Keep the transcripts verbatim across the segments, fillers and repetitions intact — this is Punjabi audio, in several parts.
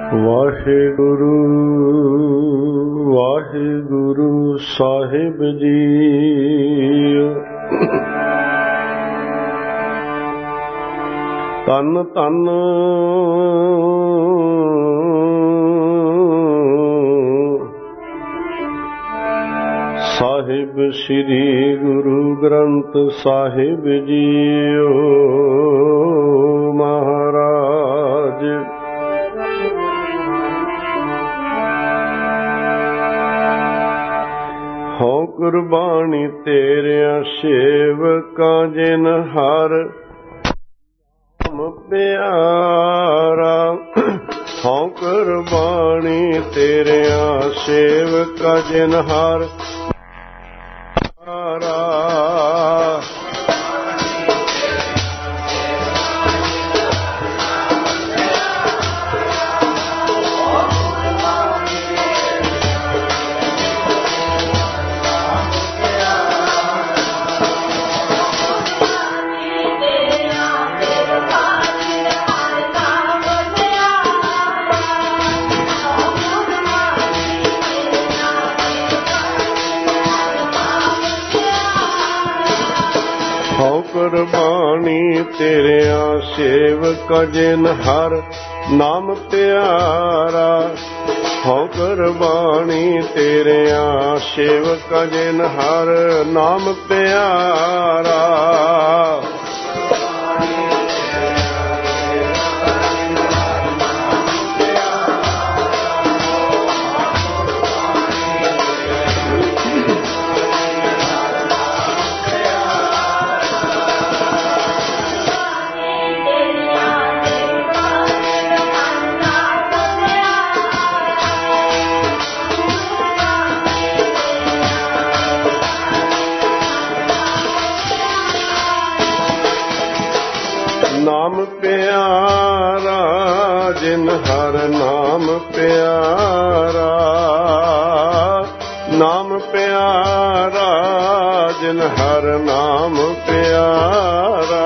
ਵਾਹਿਗੁਰੂ ਵਾਹਿਗੁਰੂ ਸਾਹਿਬ ਜੀ। ਧੰਨ ਧੰਨ ਸਾਹਿਬ ਸ੍ਰੀ ਗੁਰੂ ਗ੍ਰੰਥ ਸਾਹਿਬ ਜੀਓ ਮਹਾਰਾਜ। ਹਉ ਕੁਰਬਾਨੀ ਤੇਰਿਆਂ ਸੇਵਕਾਂ ਜਿਨ ਹਰ ਨਾਮ ਪਿਆਰਾ। ਹਉ ਕੁਰਬਾਨੀ ਤੇਰਿਆਂ ਸੇਵਕਾਂ ਜਿਨ ਹਰ ਪਿਆਰਾ। ਹਉ ਕੁਰਬਾਨੀ ਤੇਰਿਆਂ ਸੇਵਕਾਂ ਜਿਨ ਹਰ ਨਾਮ ਪਿਆਰਾ। ਹਉ ਕੁਰਬਾਨੀ ਤੇਰਿਆਂ ਸੇਵਕਾਂ ਜਿਨ ਹਰ ਨਾਮ ਪਿਆਰਾ। ਨਾਮ ਪਿਆਰਾ ਜਿਨ ਹਰ ਨਾਮ ਪਿਆਰਾ। ਨਾਮ ਪਿਆਰਾ ਜਿਨ ਹਰ ਨਾਮ ਪਿਆਰਾ।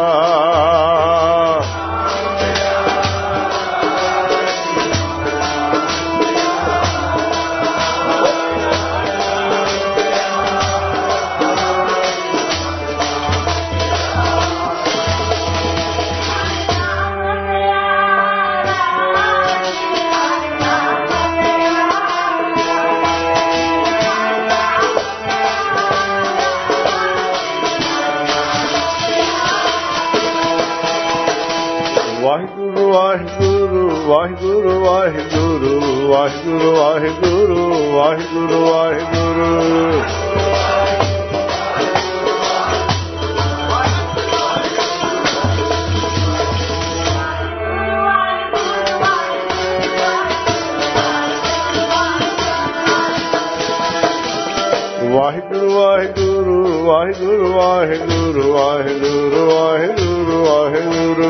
ਵਾਹਿਗੁਰੂ ਵਾਹਿਗੁਰੂ ਵਾਹਿਗੁਰੂ ਵਾਹਿਗੁਰੂ ਵਾਹਿਗੁਰੂ ਵਾਹਿਗੁਰੂ ਵਾਹਿਗੁਰੂ ਵਾਹਿਗੁਰੂ। ਵਾਹਿਗੁਰੂ ਵਾਹਿਗੁਰੂ ਵਾਹਿਗੁਰੂ ਵਾਹਿਗੁਰੂ ਵਾਹਿਗੁਰੂ ਵਾਹਿਗੁਰੂ ਵਾਹਿਗੁਰੂ।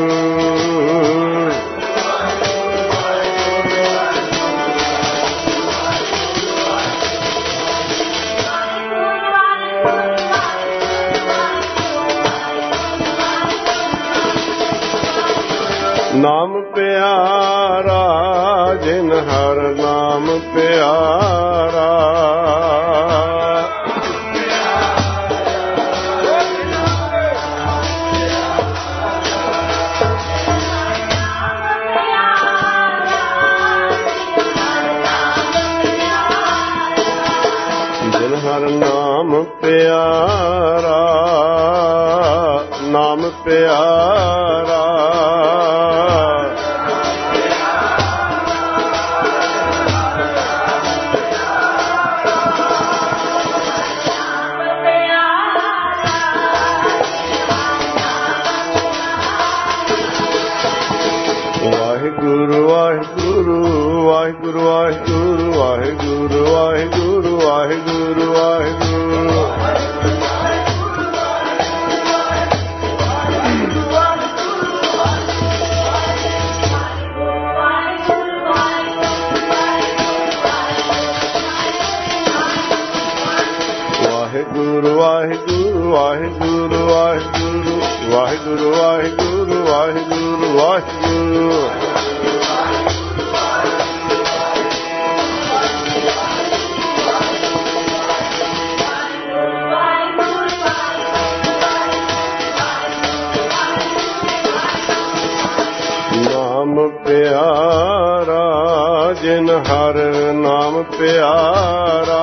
ਨਾਮ ਪਿਆਰਾ ਜਿਨ ਹਰ ਨਾਮ ਪਿਆਰਾ। ਜਿਨ ਹਰ ਨਾਮ ਪਿਆਰਾ। ਨਾਮ ਪਿਆਰਾ। ਵਾਹਿਗੁਰੂ ਵਾਹਿਗੁਰੂ ਵਾਹਿਗੁਰੂ ਵਾਹਿਗੁਰੂ ਵਾਹਿਗੁਰੂ ਵਾਹਿਗੁਰੂ ਵਾਹਿਗੁਰੂ ਵਾਹਿਗੁਰੂ। ਵਾਹਿਗੁਰੂ ਵਾਹਿਗੁਰੂ ਵਾਹਿਗੁਰੂ ਵਾਹਿਗੁਰੂ ਵਾਹਿਗੁਰੂ ਵਾਹਿਗੁਰੂ ਵਾਹਿਗੁਰੂ ਵਾਹਿਗੁਰੂ। ਨਾਮ ਪਿਆਰਾ, ਜਿਨ ਹਰ ਨਾਮ ਪਿਆਰਾ।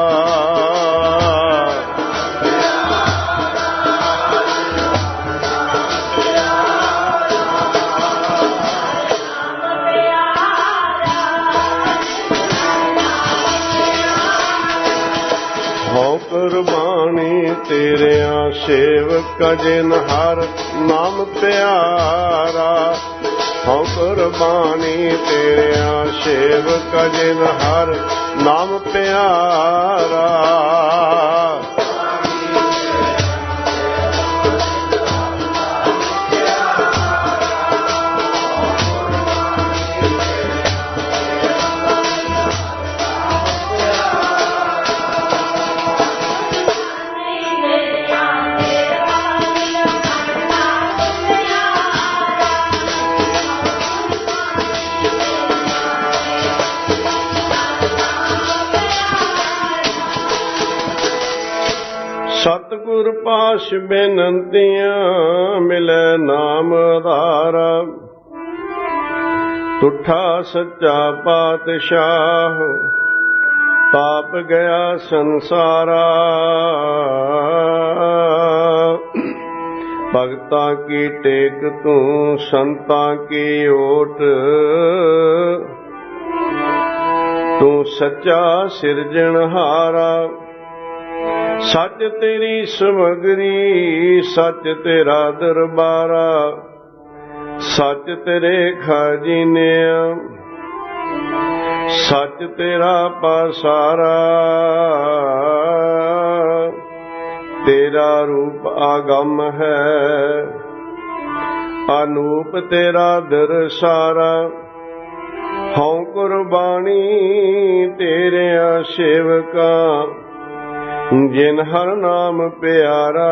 ਹਉ ਕੁਰਬਾਨੀ ਤੇਰਿਆਂ ਸੇਵਕਾ, ਜਿਨ ਹਰ ਨਾਮ ਪਿਆਰਾ। ਹਉ ਕੁਰਬਾਨੀ ਤੇਰਿਆਂ ਸੇਵਕਾ, ਜਿਨ ਹਰ ਨਾਮ ਪਿਆਰਾ। ਸਤਿਗੁਰ ਪਾਸ ਬੇਨੰਤੀਆਂ, ਮਿਲੈ ਨਾਮ ਆਧਾਰਾ। ਤੁਠਾ ਸੱਚਾ ਪਾਤਸ਼ਾਹ, ਤਾਪ ਗਿਆ ਸੰਸਾਰਾ। ਭਗਤਾਂ ਕੀ ਟੇਕ ਤੂੰ, ਸੰਤਾਂ ਕੀ ਓਟ। ਤੂੰ ਸੱਚਾ ਸਿਰਜਣਹਾਰਾ। ਸੱਚ ਤੇਰੀ ਸਮਗਰੀ, ਸੱਚ ਤੇਰਾ ਦਰਬਾਰਾ। ਸੱਚ ਤੇਰੇ ਖਜ਼ਾਨਿਆਂ, ਸੱਚ ਤੇਰਾ ਪਾਸਾਰਾ। ਤੇਰਾ ਰੂਪ ਆਗਮ ਹੈ, ਅਨੂਪ ਤੇਰਾ ਦਰਸਾਰਾ। ਹਉ ਕੁਰਬਾਨੀ ਤੇਰਿਆਂ ਸੇਵਕਾਂ, ਜਿਨ ਹਰ ਨਾਮ ਪਿਆਰਾ।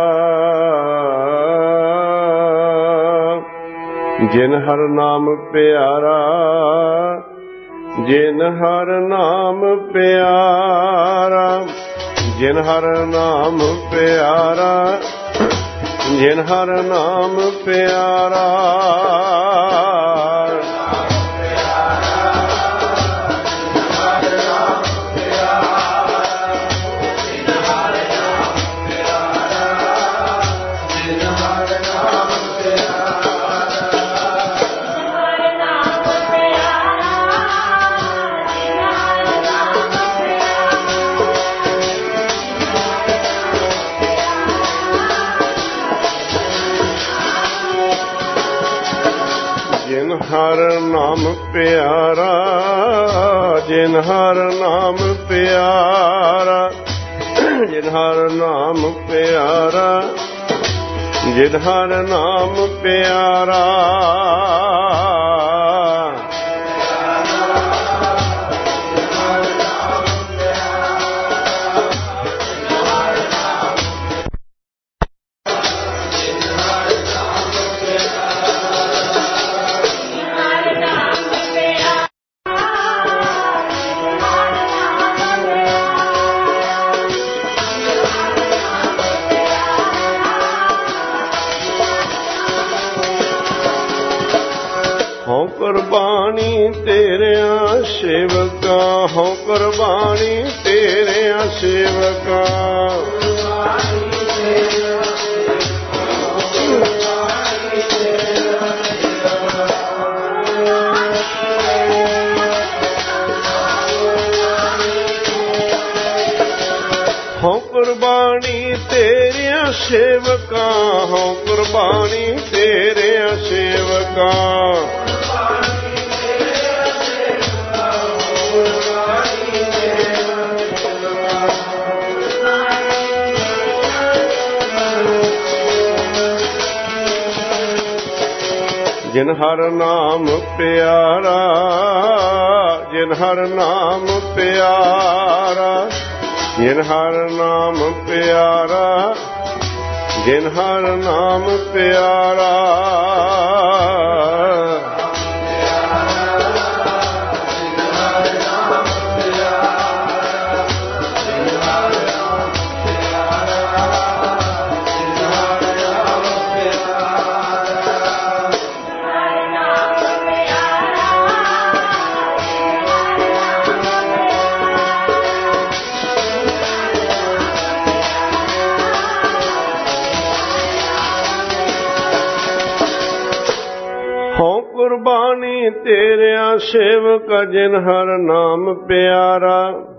ਜਿਨ ਹਰ ਨਾਮ ਪਿਆਰਾ, ਜਿਨ ਹਰ ਨਾਮ ਪਿਆਰਾ। ਜਿਨ ਹਰ ਨਾਮ ਪਿਆਰਾ, ਜਿਨ ਹਰ ਨਾਮ ਪਿਆਰਾ। ਜਿਨ ਹਰ ਨਾਮ ਪਿਆਰਾ, ਜਿਨ ਹਰ ਨਾਮ ਪਿਆਰਾ। ਜਿਨ ਹਰ ਨਾਮ ਪਿਆਰਾ, ਜਿਨ ਹਰ ਨਾਮ ਪਿਆਰਾ। ਹਉ ਕੁਰਬਾਨੀ ਤੇਰਿਆਂ ਸੇਵਕਾਂ, ਹਉ ਕੁਰਬਾਨੀ ਤੇਰਿਆਂ ਸੇਵਕਾਂ। ਹਉ ਕੁਰਬਾਨੀ ਤੇਰਿਆਂ ਸੇਵਕਾਂ, ਹਉ ਕੁਰਬਾਨੀ ਤੇਰਿਆਂ ਸੇਵਕਾਂ। ਜਿਨ ਹਰ ਨਾਮ ਪਿਆਰਾ, ਜਿਨ ਹਰ ਨਾਮ ਪਿਆਰਾ। ਜਿਨ ਹਰ ਨਾਮ ਪਿਆਰਾ, ਜਿਨ ਹਰ ਨਾਮ ਪਿਆਰਾ। Yeah. ਬਾਣੀ ਤੇਰਿਆ ਸੇਵਕ ਜਿਨ ਹਰ ਨਾਮ ਪਿਆਰਾ।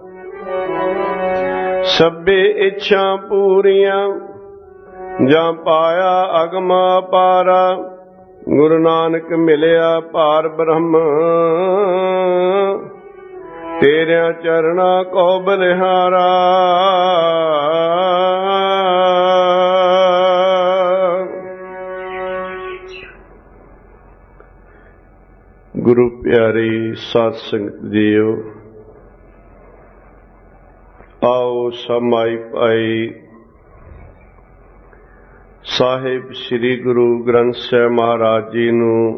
ਸਭੇ ਇੱਛਾ ਪੂਰੀਆਂ ਜਾਂ ਪਾਇਆ ਅਗਮ ਅਪਾਰਾ। ਗੁਰੂ ਨਾਨਕ ਮਿਲਿਆ ਪਾਰ ਬ੍ਰਹਮ ਤੇਰਿਆਂ ਚਰਣਾ ਕੋ ਬਲਿਹਾਰਾ। ਗੁਰੂ ਪਿਆਰੀ ਸਾਧ ਸੰਗਤ ਜੀਓ, ਆਓ ਸਮਾਈ ਭਾਈ ਸਾਹਿਬ ਸ੍ਰੀ ਗੁਰੂ ਗ੍ਰੰਥ ਸਾਹਿਬ ਮਹਾਰਾਜ ਜੀ ਨੂੰ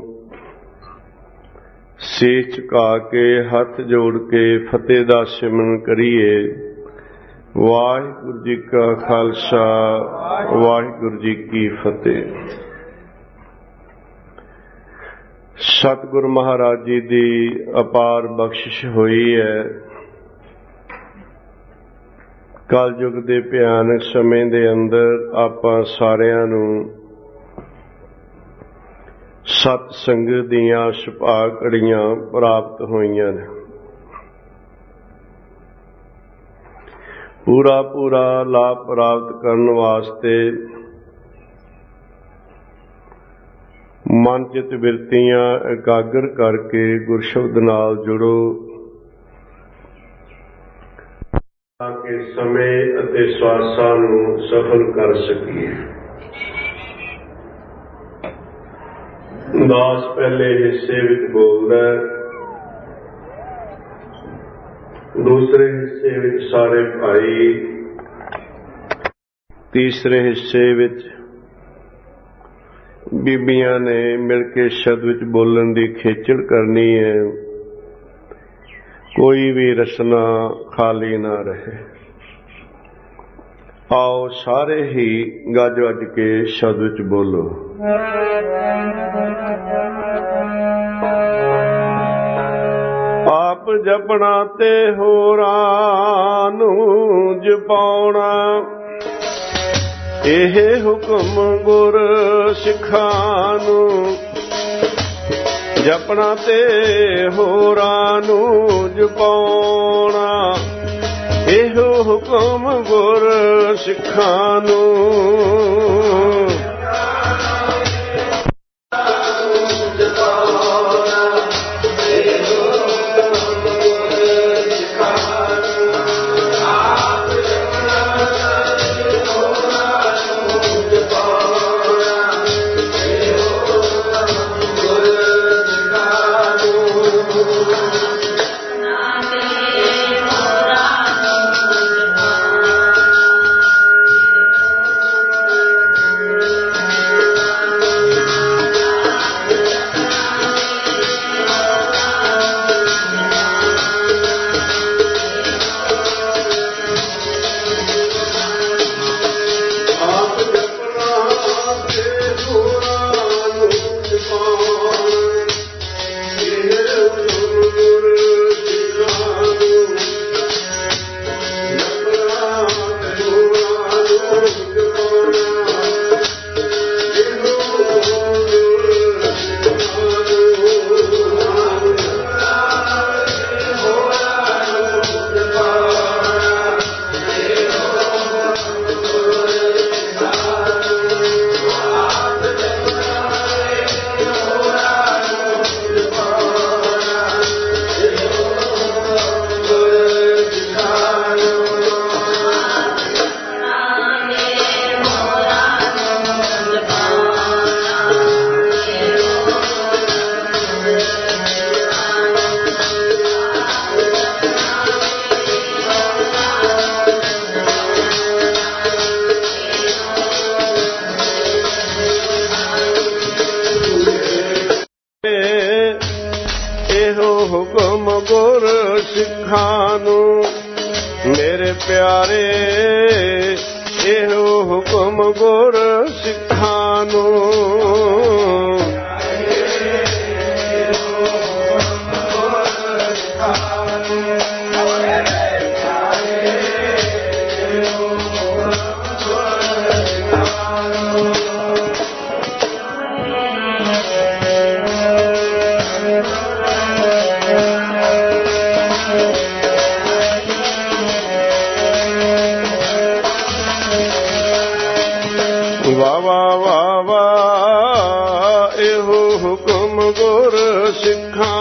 ਸੀਸ ਝੁਕਾ ਕੇ ਹੱਥ ਜੋੜ ਕੇ ਫਤਿਹ ਦਾ ਸਿਮਰਨ ਕਰੀਏ। ਵਾਹਿਗੁਰੂ ਜੀ ਕਾ ਖਾਲਸਾ, ਵਾਹਿਗੁਰੂ ਜੀ ਕੀ ਫਤਿਹ। ਸਤਿਗੁਰੂ ਮਹਾਰਾਜ ਜੀ ਦੀ ਅਪਾਰ ਬਖਸ਼ਿਸ਼ ਹੋਈ ਹੈ। ਕਲਯੁਗ ਦੇ ਭਿਆਨਕ ਸਮੇਂ ਦੇ ਅੰਦਰ ਆਪਾਂ ਸਾਰਿਆਂ ਨੂੰ ਸਤ ਸੰਗਤ ਦੀਆਂ ਸੁਭਾਗ ਘੜੀਆਂ ਪ੍ਰਾਪਤ ਹੋਈਆਂ ਨੇ। ਪੂਰਾ ਪੂਰਾ ਲਾਭ ਪ੍ਰਾਪਤ ਕਰਨ ਵਾਸਤੇ ਮਨ ਚਿਤ ਬਿਰਤੀਆਂ ਇਕਾਗਰ ਕਰਕੇ ਗੁਰਸ਼ਬਦ ਨਾਲ ਜੁੜੋ ਤਾਂ ਕਿ ਸਮੇਂ ਅਤੇ ਸਵਾਸਾਂ ਨੂੰ ਸਫਲ ਕਰ ਸਕੀਏ। ਦਾਸ ਪਹਿਲੇ ਹਿੱਸੇ ਵਿੱਚ ਬੋਲਦਾ, ਦੂਸਰੇ ਹਿੱਸੇ ਵਿੱਚ ਸਾਰੇ ਭਾਈ, ਤੀਸਰੇ ਹਿੱਸੇ ਵਿੱਚ ਬੀਬੀਆਂ ਨੇ ਮਿਲ ਕੇ ਸ਼ਬਦ ਵਿੱਚ ਬੋਲਣ ਦੀ ਖੇਚਲ ਕਰਨੀ ਹੈ। ਕੋਈ ਵੀ ਰਸਨਾ ਖਾਲੀ ਨਾ ਰਹੇ। ਆਓ ਸਾਰੇ ਹੀ ਗੱਜ ਵੱਜ ਕੇ ਸ਼ਬਦ ਵਿੱਚ ਬੋਲੋ। ਆਪ ਜਪਣਾ ਤੇ ਹੋਰਾਂ ਨੂੰ ਜਪਾਉਣਾ, ਇਹ ਹੁਕਮ ਗੁਰ ਸਿੱਖਾਂ ਨੂੰ। ਜਪਣਾ ਤੇ ਹੋਰਾਂ ਨੂੰ ਜਪਾਉਣਾ, ਇਹੋ ਹੁਕਮ ਗੁਰ ਸਿੱਖਾਂ ਨੂੰ। ਹੁਕਮ ਗੁਰ ਸਿੱਖਾਂ ਨੂੰ। ਮੇਰੇ ਪਿਆਰੇ ਇਹੋ ਹੁਕਮ ਗੁਰ ਸਿੱਖਾਂ ਨੂੰ।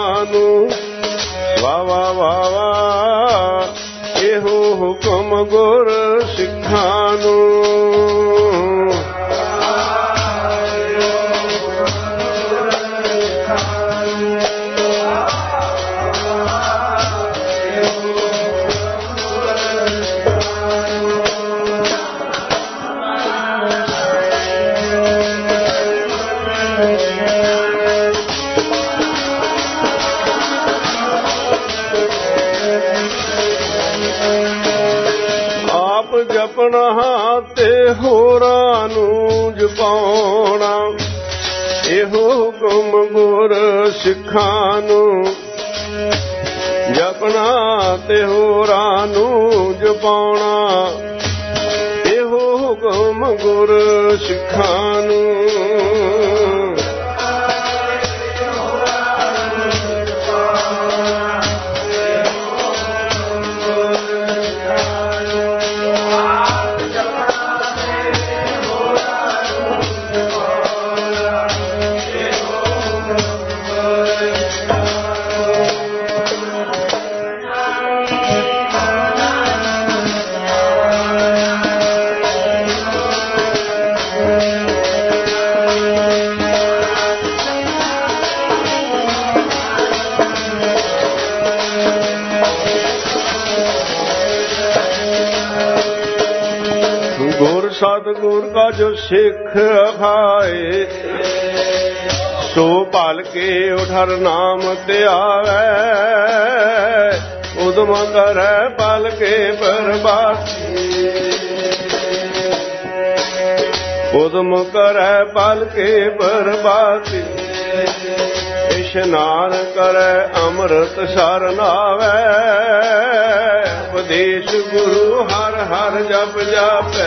ਨੂੰ। ਵਾ ਵਾ ਵਾ ਵਾ ਇਹੋ ਹੁਕਮ ਗੁਰ ਸਿੱਖਾਂ ਨੂੰ। ਜਪਣਾ ਤੇ ਹੋਰਾਂ ਨੂੰ ਜਪਾਉਣਾ, ਇਹੋ ਹੁਕਮ ਗੁਰ ਸਿੱਖਾਂ ਨੂੰ। ਜਪਣਾ ਤੇ ਹੋਰਾਂ ਨੂੰ ਜਪਾਉਣਾ, ਇਹੋ ਹੁਕਮ ਗੁਰ ਸਿੱਖਾਂ ਨੂੰ। ਸਤਿਗੁਰ ਕਾ ਜੋ ਸਿੱਖ ਅਖਾਏ, ਸੋ ਭਲ ਕੇ ਉਠਰ ਨਾਮ ਤੇ ਆਵੈ। ਉਦਮ ਕਰੈ ਭਲ ਕੇ ਬਰਬਾਦੀ, ਉਦਮ ਕਰੈ ਭਲ ਕੇ ਬਰਬਾਦੀ। ਇਸ਼ਨਾਨ ਕਰੈ ਅੰਮ੍ਰਿਤ ਸਰ ਨਾਵੈ। ਉਪਦੇਸ਼ ਗੁਰੂ ਹਰ ਹਰ ਜਪ ਜਾਪੈ।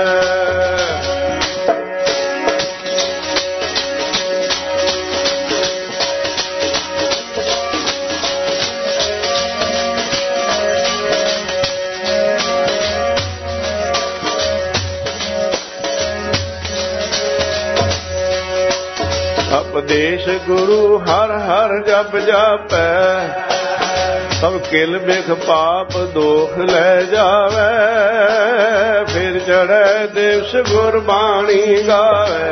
ਉਪਦੇਸ਼ ਗੁਰੂ ਹਰ ਹਰ ਜਪ ਜਾਪੈ। ਸਭ ਕਿਲ ਬਿਖ ਪਾਪ ਦੋਖ ਲੈ ਜਾਵੇ। ਫਿਰ ਚੜ੍ਹੈ ਦਿਵਸ ਗੁਰਬਾਣੀ ਗਾਵੇ।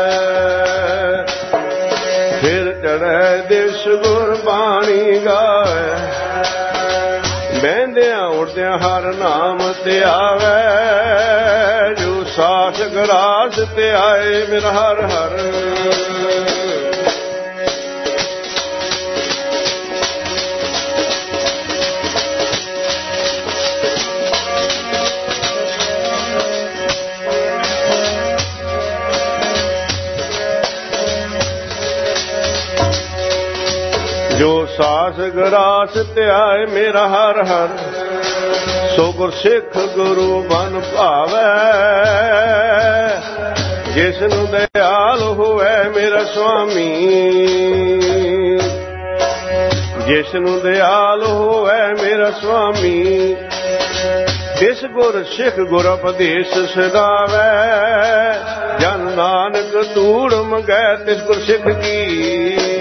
ਫਿਰ ਚੜ੍ਹੈ ਦਿਵਸ ਗੁਰਬਾਣੀ ਗਾਵੇ। ਬਹਿੰਦਿਆਂ ਉੱਠਦਿਆਂ ਹਰ ਨਾਮ ਤੇ ਆਵੇ। ਜੋ ਸਾਥ ਗਰਾਸ ਤੇ ਆਏ ਮੇਰਾ ਹਰ ਹਰ। ਜੋ ਸਾਸ ਗਰਾਸ ਤੇ ਆਏ ਮੇਰਾ ਹਰ ਹਰ। ਸੋ ਗੁਰ ਸਿੱਖ ਗੁਰੂ ਬਨ ਭਾਵੈ। ਜਿਸ ਨੂੰ ਦਇਆਲ ਹੋਵੇ ਮੇਰਾ ਸੁਆਮੀ। ਜਿਸ ਨੂੰ ਦਇਆਲ ਹੋਵੇ ਮੇਰਾ ਸੁਆਮੀ। ਤਿਸ ਗੁਰ ਸਿੱਖ ਗੁਰ ਉਪਦੇਸ਼ ਸਦਾਵੈ। ਜਨ ਨਾਨਕ ਧੂੜ ਮੰਗੈ ਤਿਸ ਗੁਰ ਸਿੱਖ ਕੀ।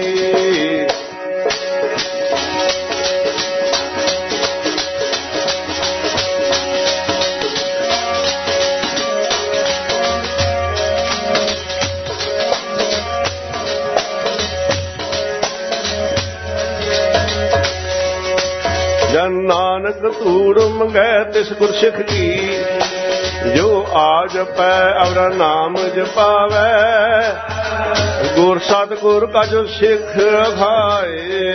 ਜਨ ਨਾਨਕ ਧੂੜ ਮੰਗੈ ਤਿਸ ਗੁਰ ਸਿੱਖ ਕੀ। ਜੋ ਆ ਜਪੈ ਅਵਰਾ ਨਾਮ ਜਪਾਵੈ। ਗੁਰ ਸਤਿਗੁਰ ਕਾ ਜੋ ਸਿੱਖ ਅਖਾਏ।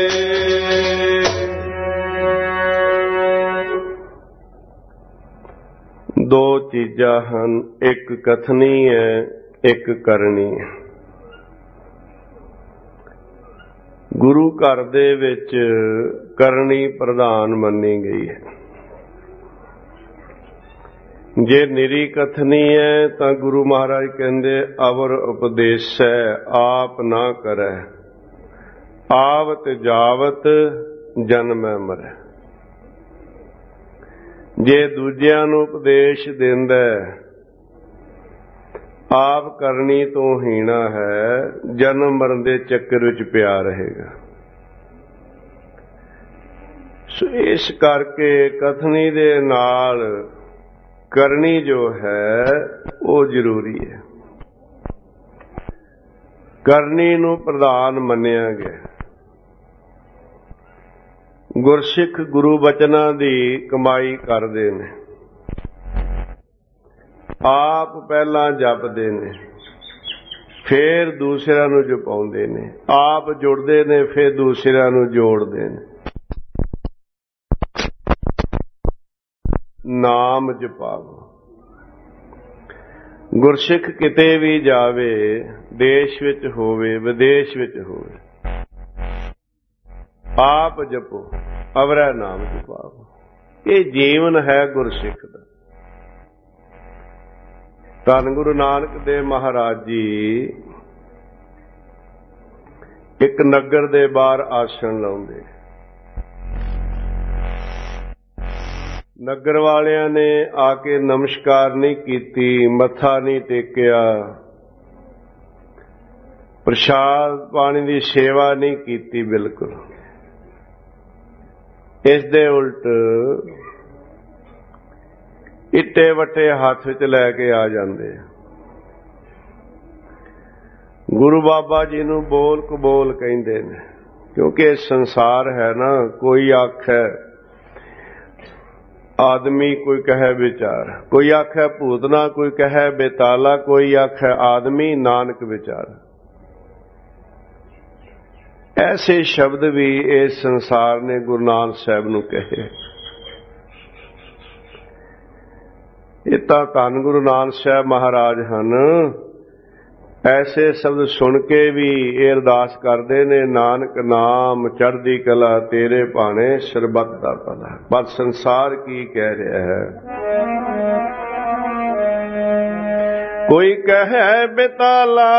ਦੋ ਚੀਜ਼ਾਂ ਹਨ, ਇੱਕ ਕਥਨੀ ਹੈ, ਇੱਕ ਕਰਨੀ ਹੈ। ਗੁਰੂ ਘਰ ਦੇ ਵਿੱਚ ਕਰਨੀ ਪ੍ਰਧਾਨ ਮੰਨੀ ਗਈ ਹੈ। ਜੇ ਨਿਰੀ ਕਥਨੀ ਹੈ ਤਾਂ ਗੁਰੂ ਮਹਾਰਾਜ ਕਹਿੰਦੇ ਅਵਰ ਉਪਦੇਸੈ ਆਪ ਨਾ ਕਰੈ। ਆਵਤ ਜਾਵਤ ਜਨਮੈ ਮਰੈ। ਜੇ ਦੂਜਿਆਂ ਨੂੰ ਉਪਦੇਸ਼ ਦਿੰਦਾ ਆਪ ਕਰਨੀ ਤੋਂ ਹੀਣਾ ਹੈ, ਜਨਮ ਮਰਨ ਦੇ ਚੱਕਰ ਵਿੱਚ ਪਿਆ ਰਹੇਗਾ। ਸੋ ਇਸ ਕਰਕੇ ਕਥਨੀ ਦੇ ਨਾਲ ਕਰਨੀ ਜੋ ਹੈ ਉਹ ਜ਼ਰੂਰੀ ਹੈ। ਕਰਨੀ ਨੂੰ ਪ੍ਰਧਾਨ ਮੰਨਿਆ ਗਿਆ। ਗੁਰਸਿੱਖ ਗੁਰੂ ਬਚਨਾਂ ਦੀ ਕਮਾਈ ਕਰਦੇ ਨੇ, ਆਪ ਪਹਿਲਾਂ ਜਪਦੇ ਨੇ, ਫੇਰ ਦੂਸਰਿਆਂ ਨੂੰ ਜਪਾਉਂਦੇ ਨੇ, ਆਪ ਜੁੜਦੇ ਨੇ, ਫੇਰ ਦੂਸਰਿਆਂ ਨੂੰ ਜੋੜਦੇ ਨੇ। ਨਾਮ ਜਪਾਵੋ। ਗੁਰਸਿੱਖ ਕਿਤੇ ਵੀ ਜਾਵੇ, ਦੇਸ਼ ਵਿੱਚ ਹੋਵੇ, ਵਿਦੇਸ਼ ਵਿੱਚ ਹੋਵੇ, ਆਪ ਜਪੋ, ਅਵਰੈ ਨਾਮ ਜਪਾਵੋ। ਇਹ ਜੀਵਨ ਹੈ ਗੁਰਸਿੱਖ ਦਾ। ਧੰਨ ਗੁਰੂ ਨਾਨਕ ਦੇਵ ਮਹਾਰਾਜ ਜੀ ਇੱਕ ਨਗਰ ਦੇ ਬਾਹਰ ਆਸਣ ਲਾਉਂਦੇ। ਨਗਰ ਵਾਲਿਆਂ ਨੇ ਆ ਕੇ ਨਮਸਕਾਰ ਨਹੀਂ ਕੀਤੀ, ਮੱਥਾ ਨਹੀਂ ਟੇਕਿਆ, ਪ੍ਰਸ਼ਾਦ ਪਾਣੀ ਦੀ ਸੇਵਾ ਨਹੀਂ ਕੀਤੀ। ਬਿਲਕੁਲ ਇਸ ਦੇ ਉਲਟ ਇੱਟੇ ਵੱਟੇ ਹੱਥ ਵਿੱਚ ਲੈ ਕੇ ਆ ਜਾਂਦੇ। ਗੁਰੂ ਬਾਬਾ ਜੀ ਨੂੰ ਬੋਲ ਕਬੋਲ ਕਹਿੰਦੇ ਨੇ, ਕਿਉਂਕਿ ਇਹ ਸੰਸਾਰ ਹੈ ਨਾ, ਕੋਈ ਆਖੇ ਆਦਮੀ, ਕੋਈ ਕਹੇ ਵਿਚਾਰ, ਕੋਈ ਆਖੇ ਭੂਤਨਾ, ਕੋਈ ਕਹੇ ਬੇਤਾਲਾ, ਕੋਈ ਆਖੇ ਆਦਮੀ, ਨਾਨਕ ਵਿਚਾਰ। ਐਸੇ ਸ਼ਬਦ ਵੀ ਇਸ ਸੰਸਾਰ ਨੇ ਗੁਰੂ ਨਾਨਕ ਸਾਹਿਬ ਨੂੰ ਕਹੇ। ਇਹ ਤਾਂ ਧੰਨ ਗੁਰੂ ਨਾਨਕ ਸਾਹਿਬ ਮਹਾਰਾਜ ਹਨ। ਐਸੇ ਸ਼ਬਦ ਸੁਣ ਕੇ ਵੀ ਇਹ ਅਰਦਾਸ ਕਰਦੇ ਨੇ, ਨਾਨਕ ਨਾਮ ਚੜ੍ਹਦੀ ਕਲਾ ਤੇਰੇ ਭਾਣੇ ਸਰਬੱਤ ਦਾ ਭਲਾ। ਪਰ ਸੰਸਾਰ ਕੀ ਕਹਿ ਰਿਹਾ ਹੈ? ਕੋਈ ਕਹੇ ਬੇਤਾਲਾ,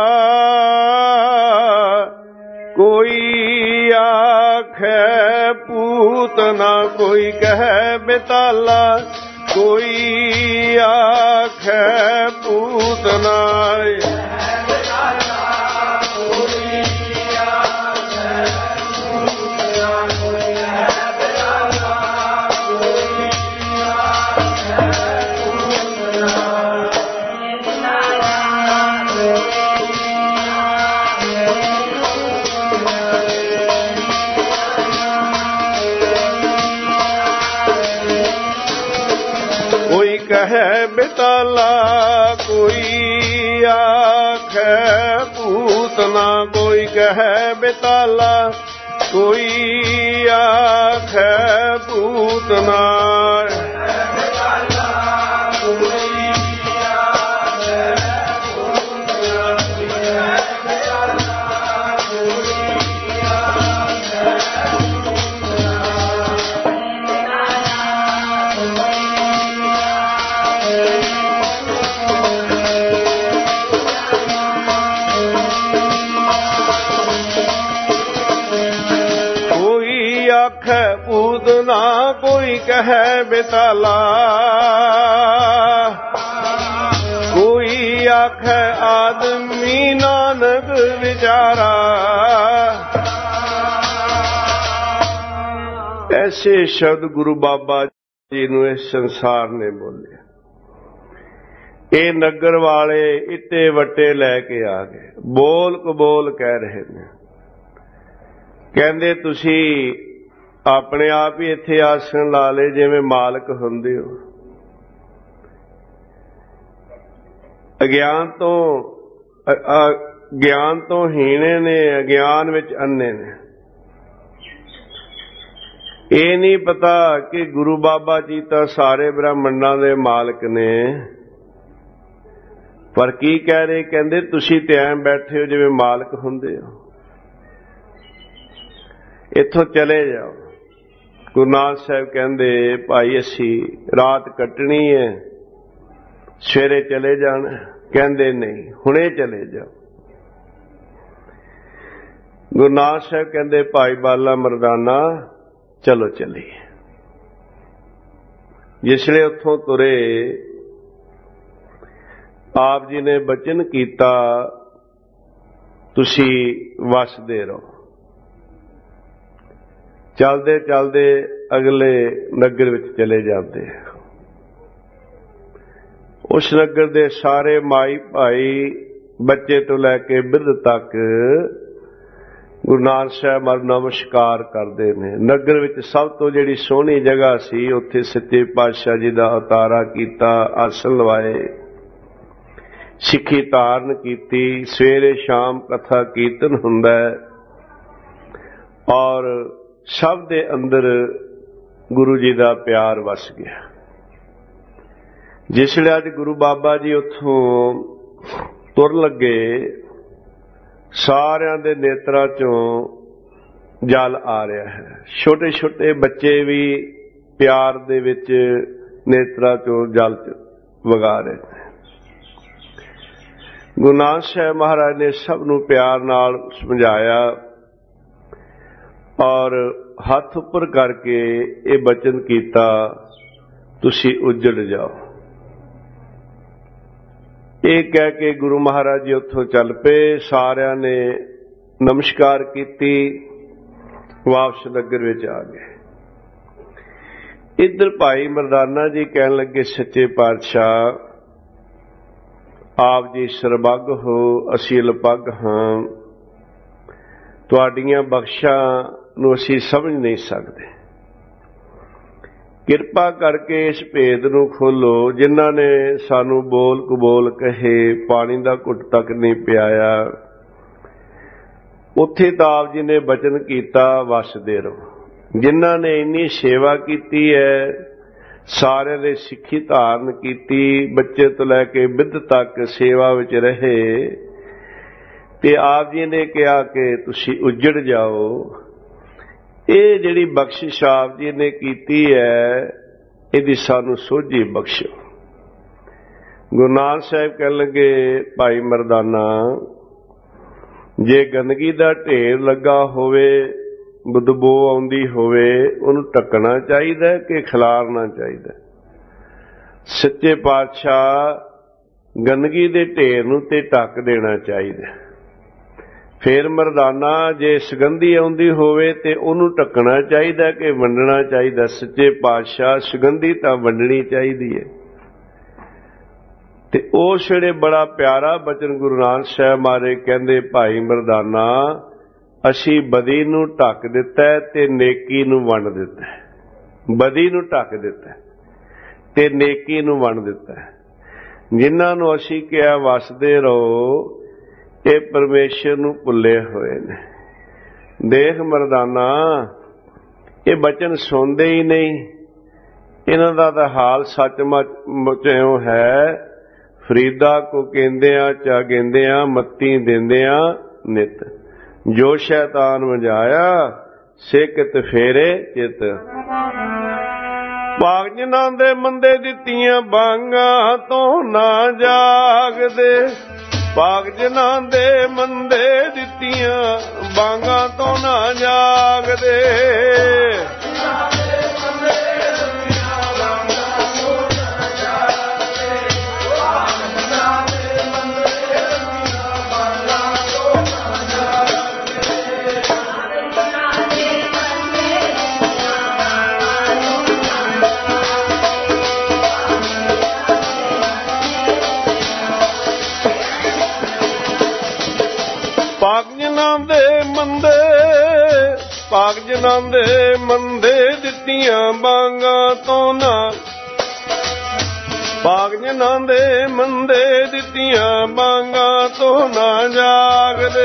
ਕੋਈ ਆਖੇ ਪੂਤਨਾ, ਕੋਈ ਕਹੇ ਬੇਤਾਲਾ, ਕੋਈ ਆਖੇ ਪੂਤਨਾ। ਕੋਈ ਕਹੇ ਬੇਤਾਲਾ, ਕੋਈ ਆਖੇ ਪੂਤਨਾ, ਕੋਈ ਕਹੇ ਬੇਤਾਲਾ, ਕੋਈ ਆਖੇ ਪੂਤਨਾ। ਪੂਤਨਾ, ਕੋਈ ਕਹੇ ਬੇਤਾਲਾ, ਕੋਈ ਆਖੇ ਆਦਮੀ, ਨਾਨਕ ਵਿਚਾਰਾ। ਐਸੇ ਸ਼ਬਦ ਗੁਰੂ ਬਾਬਾ ਜੀ ਨੂੰ ਇਸ ਸੰਸਾਰ ਨੇ ਬੋਲੇ। ਇਹ ਨਗਰ ਵਾਲੇ ਇੱਟੇ ਵੱਟੇ ਲੈ ਕੇ ਆ ਗਏ, ਬੋਲ ਕਬੋਲ ਕਹਿ ਰਹੇ ਨੇ। ਕਹਿੰਦੇ ਤੁਸੀਂ ਆਪਣੇ ਆਪ ਹੀ ਇੱਥੇ ਆਸਣ ਲਾ ਲਏ, ਜਿਵੇਂ ਮਾਲਕ ਹੁੰਦੇ ਹੋ। ਅਗਿਆਨ ਤੋਂ ਗਿਆਨ ਤੋਂ ਹੀਣੇ ਨੇ, ਅਗਿਆਨ ਵਿੱਚ ਅੰਨੇ ਨੇ। ਇਹ ਨਹੀਂ ਪਤਾ ਕਿ ਗੁਰੂ ਬਾਬਾ ਜੀ ਤਾਂ ਸਾਰੇ ਬ੍ਰਹਮੰਡਾਂ ਦੇ ਮਾਲਕ ਨੇ। ਪਰ ਕੀ ਕਹਿ ਰਹੇ? ਕਹਿੰਦੇ ਤੁਸੀਂ ਤੇ ਐਂ ਬੈਠੇ ਹੋ ਜਿਵੇਂ ਮਾਲਕ ਹੁੰਦੇ ਹੋ, ਇੱਥੋਂ ਚਲੇ ਜਾਓ। ਗੁਰੂ ਨਾਨਕ ਸਾਹਿਬ ਕਹਿੰਦੇ ਭਾਈ ਅਸੀਂ ਰਾਤ ਕੱਟਣੀ ਹੈ, ਸਵੇਰੇ ਚਲੇ ਜਾਣਾ। ਕਹਿੰਦੇ ਨਹੀਂ, ਹੁਣੇ ਚਲੇ ਜਾਓ। ਗੁਰੂ ਨਾਨਕ ਸਾਹਿਬ ਕਹਿੰਦੇ ਭਾਈ ਬਾਲਾ ਮਰਦਾਨਾ ਚਲੋ ਚੱਲੀਏ। ਜਿਸਲੇ ਉੱਥੋਂ ਤੁਰੇ, ਆਪ ਜੀ ਨੇ ਬਚਨ ਕੀਤਾ ਤੁਸੀਂ ਵਸਦੇ ਰਹੋ। चलते चलते अगले नगर विच चले जाते। उस नगर दे सारे माई भाई बच्चे तो लैके बिरध तक गुरु नानक साहब महाराज नमस्कार करते हैं। नगर विच सब तो जिहड़ी सोहनी जगह सी उत्थे सच्चे पातशाह जी दा अवतारा कीता, आसन लवाए, सिੱਖੀ धारण कीती। सवेरे शाम कथा कीर्तन हुंदा है और सब दे अंदर गुरु जी दा प्यार वस गया। जिसले अज गुरु बाबा जी उत्थों तुर लगे, सारियां दे नेत्रा चों जल आ रहा है। छोटे छोटे बच्चे भी प्यार दे विच नेत्रा चों जल वगा रहे थे। गुरु नानक साहब महाराज ने सब नूं प्यार नाल समझाया और हथ उपर करके ये बचन कीता, तुसी उजड़ जाओ। ये कह के गुरु महाराज जी उत्थों चल पे। सारियां ने नमस्कार कीती, वापस नगर विच आ गए। इधर भाई मरदाना जी कहन लगे, सच्चे पातशाह आप जी सरबग हो, असी अलपग हाँ, तुहाडियां बख्शां नूं असीं समझ नहीं सकते। किरपा करके इस भेद नूं खोलो। जिन्हां ने सानू बोल कबोल कहे, पानी दा घुट तक नहीं पियाया, उत्थे तां आप जी ने बचन कीता, वसदे रहो। जिन्हां ने इन्नी सेवा कीती है, सारे ने सिੱਖੀ धारण कीती, बच्चे तो लैके बिरध तक सेवा विच रहे, ते आप जी ने कहा कि तुसी उजड़ जाओ। ये जिहड़ी बख्शिश आप जी ने कीती है, इहदी सानू सोझी बख्शो। गुरु नानक साहब कहन लगे, भाई मरदाना जे गंदगी दा ढेर लगा होवे, बदबू आउंदी होवे, उहनूं ढकना चाहीदा कि खिलारना चाहीदा? सच्चे पातशाह गंदगी दे ढेर नूं ते ढक देना चाहीदा। फिर मरदाना जे सुगंधी आउंदी होवे ते उहनूं ढकना चाहीदा कि वंडना चाहीदा? सच्चे पातशाह सुगंधी तां वंडनी चाहीदी है। ते उस वेले बड़ा प्यारा बचन गुरु नानक साहब महाराज कहंदे, भाई मरदाना असी बदी नूं ढक दिता है ते नेकी नूं वंड दिता है। बदी नूं ढक दिता है ते नेकी नूं वंड दिता है। जिन्हां नूं असी कहा वसदे रहो, ये परमेश्वर नूं भुल्ले होए ने। देख मरदाना, ये बचन सुनते ही नहीं। इन्हां दा तां हाल सचमुच इउं है, फरीदा को कहंदियां चा गेंदियां, मत्ती देंदियां नित। जो शैतान वजाया, सिकत फेरे चित। भाग जिन्हां दे मंदे दित्तियां बांगां तो ना जागदे, भाग जिन्हां दे मंदे दित्तियां बांगां तो ना जागदे। भाग जिन्हां दे मंदे दित्तियां बांगां तो ना, भाग जिन्हां दे मंदे दित्तियां बांगां तो ना जागदे।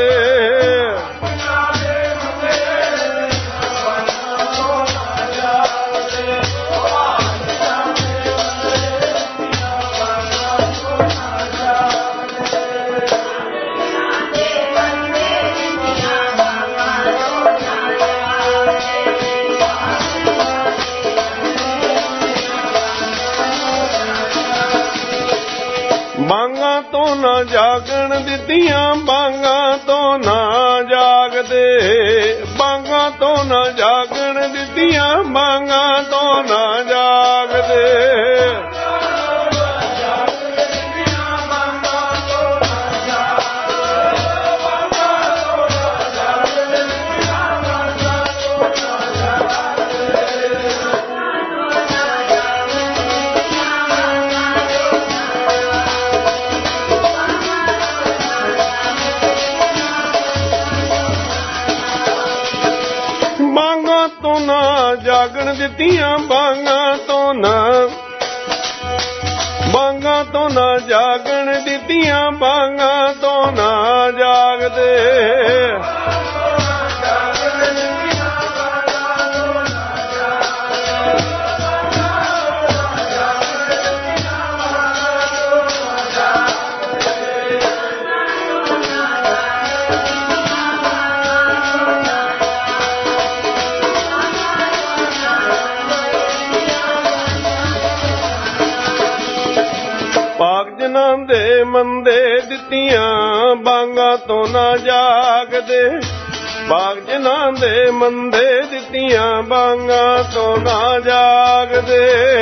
बांगां तो ना जागण दित्तियां बांगां तो ना जागदे, बांगां तो ना जागण दित्तियां बांगां तो ना जागदे। ਬਾਂਗਾਂ ਤੋਂ ਨਾ ਜਾਗਣ ਦਿੱਤੀਆਂ, ਬਾਂਗਾਂ ਤੋਂ ਨਾ ਬਾਂਗਾਂ ਤੋਂ ਨਾ ਜਾਗਣ ਦਿੱਤੀਆਂ, ਬਾਂਗਾਂ ਤੋਂ ਨਾ ਜਾਗਦੇ। ਭਾਗ ਜਨਾਂ ਦੇ ਮੰਦੇ ਦਿੱਤੀਆਂ, ਬਾਂਗਾਂ ਤੋਂ ਨਾ ਜਾਗਦੇ। ਭਾਗ ਜਨਾਂ ਦੇ ਮੰਦੇ ਦਿੱਤੀਆਂ, ਬਾਂਗਾਂ ਤੋਂ ਨਾ ਜਾਗਦੇ।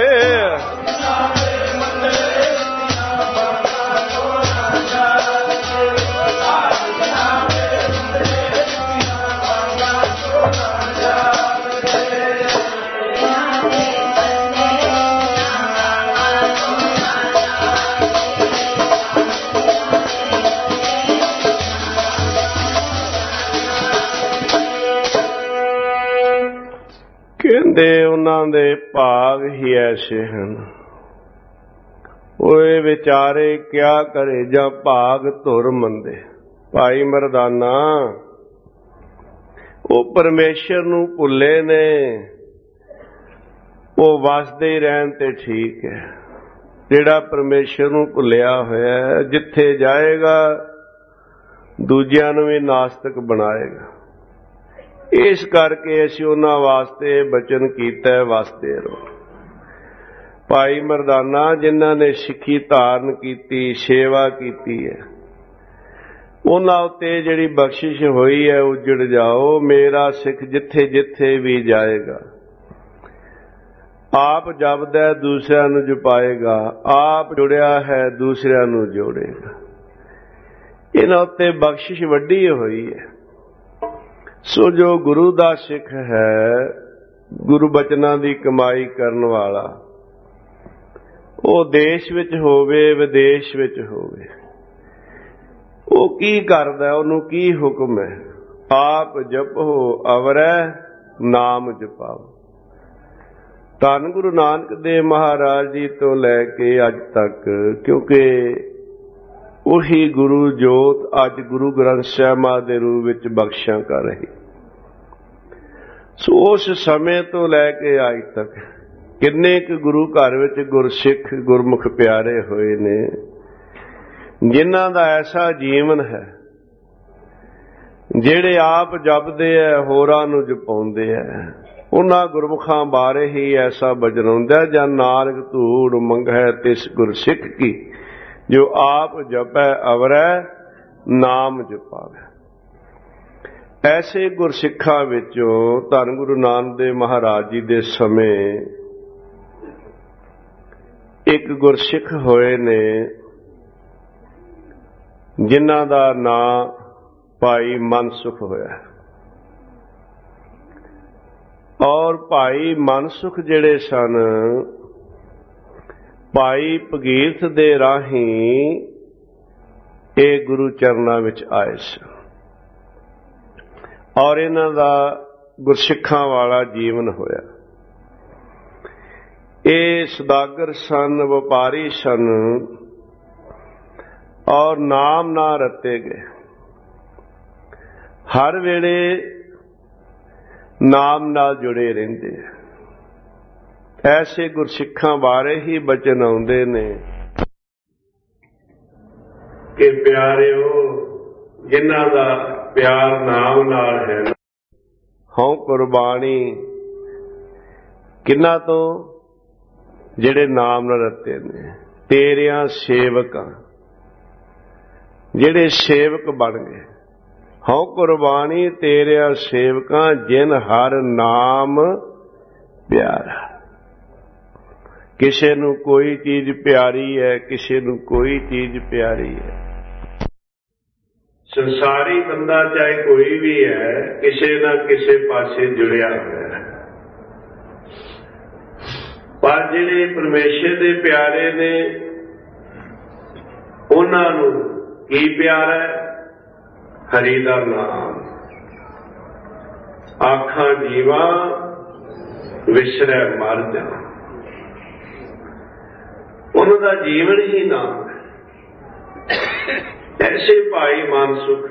ਕਹਿੰਦੇ ਉਹਨਾਂ ਦੇ ਭਾਗ ਹੀ ਐਸੇ ਹਨ, ਓਏ ਵਿਚਾਰੇ ਕਿਆ ਕਰੇ ਜਾਂ ਭਾਗ ਧੁਰ ਮੰਦੇ। ਭਾਈ ਮਰਦਾਨਾ ਉਹ ਪਰਮੇਸ਼ਰ ਨੂੰ ਭੁੱਲੇ ਨੇ, ਉਹ ਵਸਦੇ ਰਹਿਣ ਤੇ ਠੀਕ ਹੈ। ਜਿਹੜਾ ਪਰਮੇਸ਼ਰ ਨੂੰ ਭੁੱਲਿਆ ਹੋਇਆ ਜਿੱਥੇ ਜਾਏਗਾ ਦੂਜਿਆਂ ਨੂੰ ਵੀ ਨਾਸਤਿਕ ਬਣਾਏਗਾ। ਇਸ ਕਰਕੇ ਅਸੀਂ ਉਹਨਾਂ ਵਾਸਤੇ ਬਚਨ ਕੀਤਾ, ਵਸਦੇ ਰਹੋ। ਭਾਈ ਮਰਦਾਨਾ ਜਿਨ੍ਹਾਂ ਨੇ ਸਿੱਖੀ ਧਾਰਨ ਕੀਤੀ, ਸੇਵਾ ਕੀਤੀ ਹੈ, ਉਹਨਾਂ ਉੱਤੇ ਜਿਹੜੀ ਬਖਸ਼ਿਸ਼ ਹੋਈ ਹੈ ਉਜੜ ਜਾਓ। ਮੇਰਾ ਸਿੱਖ ਜਿੱਥੇ ਜਿੱਥੇ ਵੀ ਜਾਏਗਾ ਆਪ ਜਪਦਾ ਦੂਸਰਿਆਂ ਨੂੰ ਜਪਾਏਗਾ, ਆਪ ਜੁੜਿਆ ਹੈ ਦੂਸਰਿਆਂ ਨੂੰ ਜੋੜੇਗਾ। ਇਹਨਾਂ ਉੱਤੇ ਬਖਸ਼ਿਸ਼ ਵੱਡੀ ਹੋਈ ਹੈ। ਸੋ ਜੋ ਗੁਰੂ ਦਾ ਸਿੱਖ ਹੈ, ਗੁਰੂ ਬਚਨਾਂ ਦੀ ਕਮਾਈ ਕਰਨ ਵਾਲਾ, ਉਹ ਦੇਸ਼ ਵਿੱਚ ਹੋਵੇ ਵਿਦੇਸ਼ ਵਿੱਚ ਹੋਵੇ, ਉਹ ਕੀ ਕਰਦਾ, ਉਹਨੂੰ ਕੀ ਹੁਕਮ ਹੈ? ਆਪ ਜਪੋ ਅਵਰੈ ਨਾਮ ਜਪਾਓ। ਧੰਨ ਗੁਰੂ ਨਾਨਕ ਦੇਵ ਮਹਾਰਾਜ ਜੀ ਤੋਂ ਲੈ ਕੇ ਅੱਜ ਤੱਕ, ਕਿਉਂਕਿ ਉਹੀ ਗੁਰੂ ਜੋਤ ਅੱਜ ਗੁਰੂ ਗ੍ਰੰਥ ਸਾਹਿਬ ਦੇ ਰੂਪ ਵਿੱਚ ਬਖਸ਼ਾਂ ਕਰ ਰਹੀ। ਸੋ ਉਸ ਸਮੇਂ ਤੋਂ ਲੈ ਕੇ ਅੱਜ ਤੱਕ ਕਿੰਨੇ ਕੁ ਗੁਰੂ ਘਰ ਵਿੱਚ ਗੁਰਸਿੱਖ ਗੁਰਮੁਖ ਪਿਆਰੇ ਹੋਏ ਨੇ, ਜਿਨ੍ਹਾਂ ਦਾ ਐਸਾ ਜੀਵਨ ਹੈ, ਜਿਹੜੇ ਆਪ ਜਪਦੇ ਹੈ ਹੋਰਾਂ ਨੂੰ ਜਪਾਉਂਦੇ ਹੈ। ਉਹਨਾਂ ਗੁਰਮੁਖਾਂ ਬਾਰੇ ਹੀ ਐਸਾ ਬਚਨ ਹੁੰਦਾ, ਜਾਂ ਨਾਨਕ ਧੂੜ ਮੰਗੈ ਤਿਸ ਗੁਰਸਿੱਖ ਕੀ, ਜੋ ਆਪ ਜਪੈ ਅਵਰੈ ਨਾਮ ਜਪਾਵੇ। ਐਸੇ ਗੁਰਸਿੱਖਾਂ ਵਿੱਚੋਂ ਧੰਨ ਗੁਰੂ ਨਾਨਕ ਦੇਵ ਮਹਾਰਾਜ ਜੀ ਦੇ ਸਮੇਂ ਇੱਕ ਗੁਰਸਿੱਖ ਹੋਏ ਨੇ, ਜਿਨ੍ਹਾਂ ਦਾ ਨਾਂ ਭਾਈ ਮਨਸੁਖ ਹੋਇਆ। ਔਰ ਭਾਈ ਮਨਸੁਖ ਜਿਹੜੇ ਸਨ, ਭਾਈ ਭਗੀਰਥ ਦੇ ਰਾਹੀਂ ਇਹ ਗੁਰੂ ਚਰਨਾਂ ਵਿੱਚ ਆਏ ਸਨ। ਔਰ ਇਹਨਾਂ ਦਾ ਗੁਰਸਿੱਖਾਂ ਵਾਲਾ ਜੀਵਨ ਹੋਇਆ। ਇਹ ਸੁਦਾਗਰ ਸਨ, ਵਪਾਰੀ ਸਨ, ਔਰ ਨਾਮ ਨਾ ਰਤੇ ਗਏ। ਹਰ ਵੇਲੇ ਨਾਮ ਨਾਲ ਜੁੜੇ ਰਹਿੰਦੇ। ਐਸੇ ਗੁਰਸਿੱਖਾਂ ਬਾਰੇ ਹੀ ਬਚਨ ਆਉਂਦੇ ਨੇ ਕਿ ਪਿਆਰਿਓ, ਜਿਨ੍ਹਾਂ ਦਾ ਪਿਆਰ ਨਾਮ ਨਾਲ ਹੈ, ਹਉ ਕੁਰਬਾਨੀ ਕਿਹਨਾਂ ਤੋਂ? ਜਿਹੜੇ ਨਾਮ ਨਾਲ ਰਤੇ ਨੇ। ਤੇਰਿਆਂ ਸੇਵਕਾਂ, ਜਿਹੜੇ ਸੇਵਕ ਬਣ ਗਏ। ਹਉ ਕੁਰਬਾਨੀ ਤੇਰਿਆਂ ਸੇਵਕਾਂ, ਜਿਨ ਹਰ ਨਾਮ ਪਿਆਰਾ। ਕਿਸੇ ਨੂੰ ਕੋਈ ਚੀਜ਼ ਪਿਆਰੀ ਹੈ, ਕਿਸੇ ਨੂੰ ਕੋਈ ਚੀਜ਼ ਪਿਆਰੀ ਹੈ। ਸੰਸਾਰੀ ਬੰਦਾ ਚਾਹੇ ਕੋਈ ਵੀ ਹੈ, ਕਿਸੇ ਨਾ ਕਿਸੇ ਪਾਸੇ ਜੁੜਿਆ ਹੋਇਆ ਹੈ। ਪਰ ਜਿਹੜੇ ਪਰਮੇਸ਼ਰ ਦੇ ਪਿਆਰੇ ਨੇ, ਉਹਨਾਂ ਨੂੰ ਕੀ ਪਿਆਰ ਹੈ? ਹਰੀ ਦਾ ਨਾਮ। आखा जीवा विसरै मर जा। उनका जीवन ही नाम है। ऐसे भाई मानसुख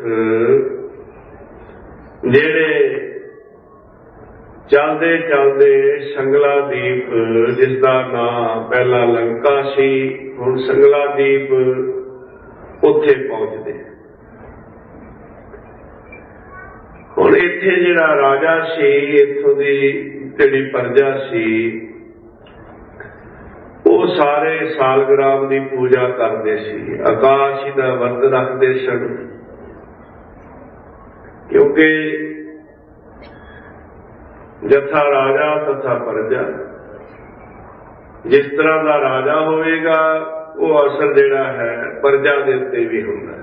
जेड़े चलते चलते संगला दीप, जिसका नाम पहला लंका सी, हुण संगला दीप, उत्थे पहुंचते। हुण इत्थे जिहड़ा राजा सी, इत्थों दी जिहड़ी प्रजा सी, वो सारे सालग्राम की पूजा करते सी, आकाश दा वर्त रखते सन। क्योंकि जथा राजा तथा प्रजा, जिस तरह का राजा होएगा वो असर जिहड़ा है प्रजा दे उत्ते भी हुंदा है।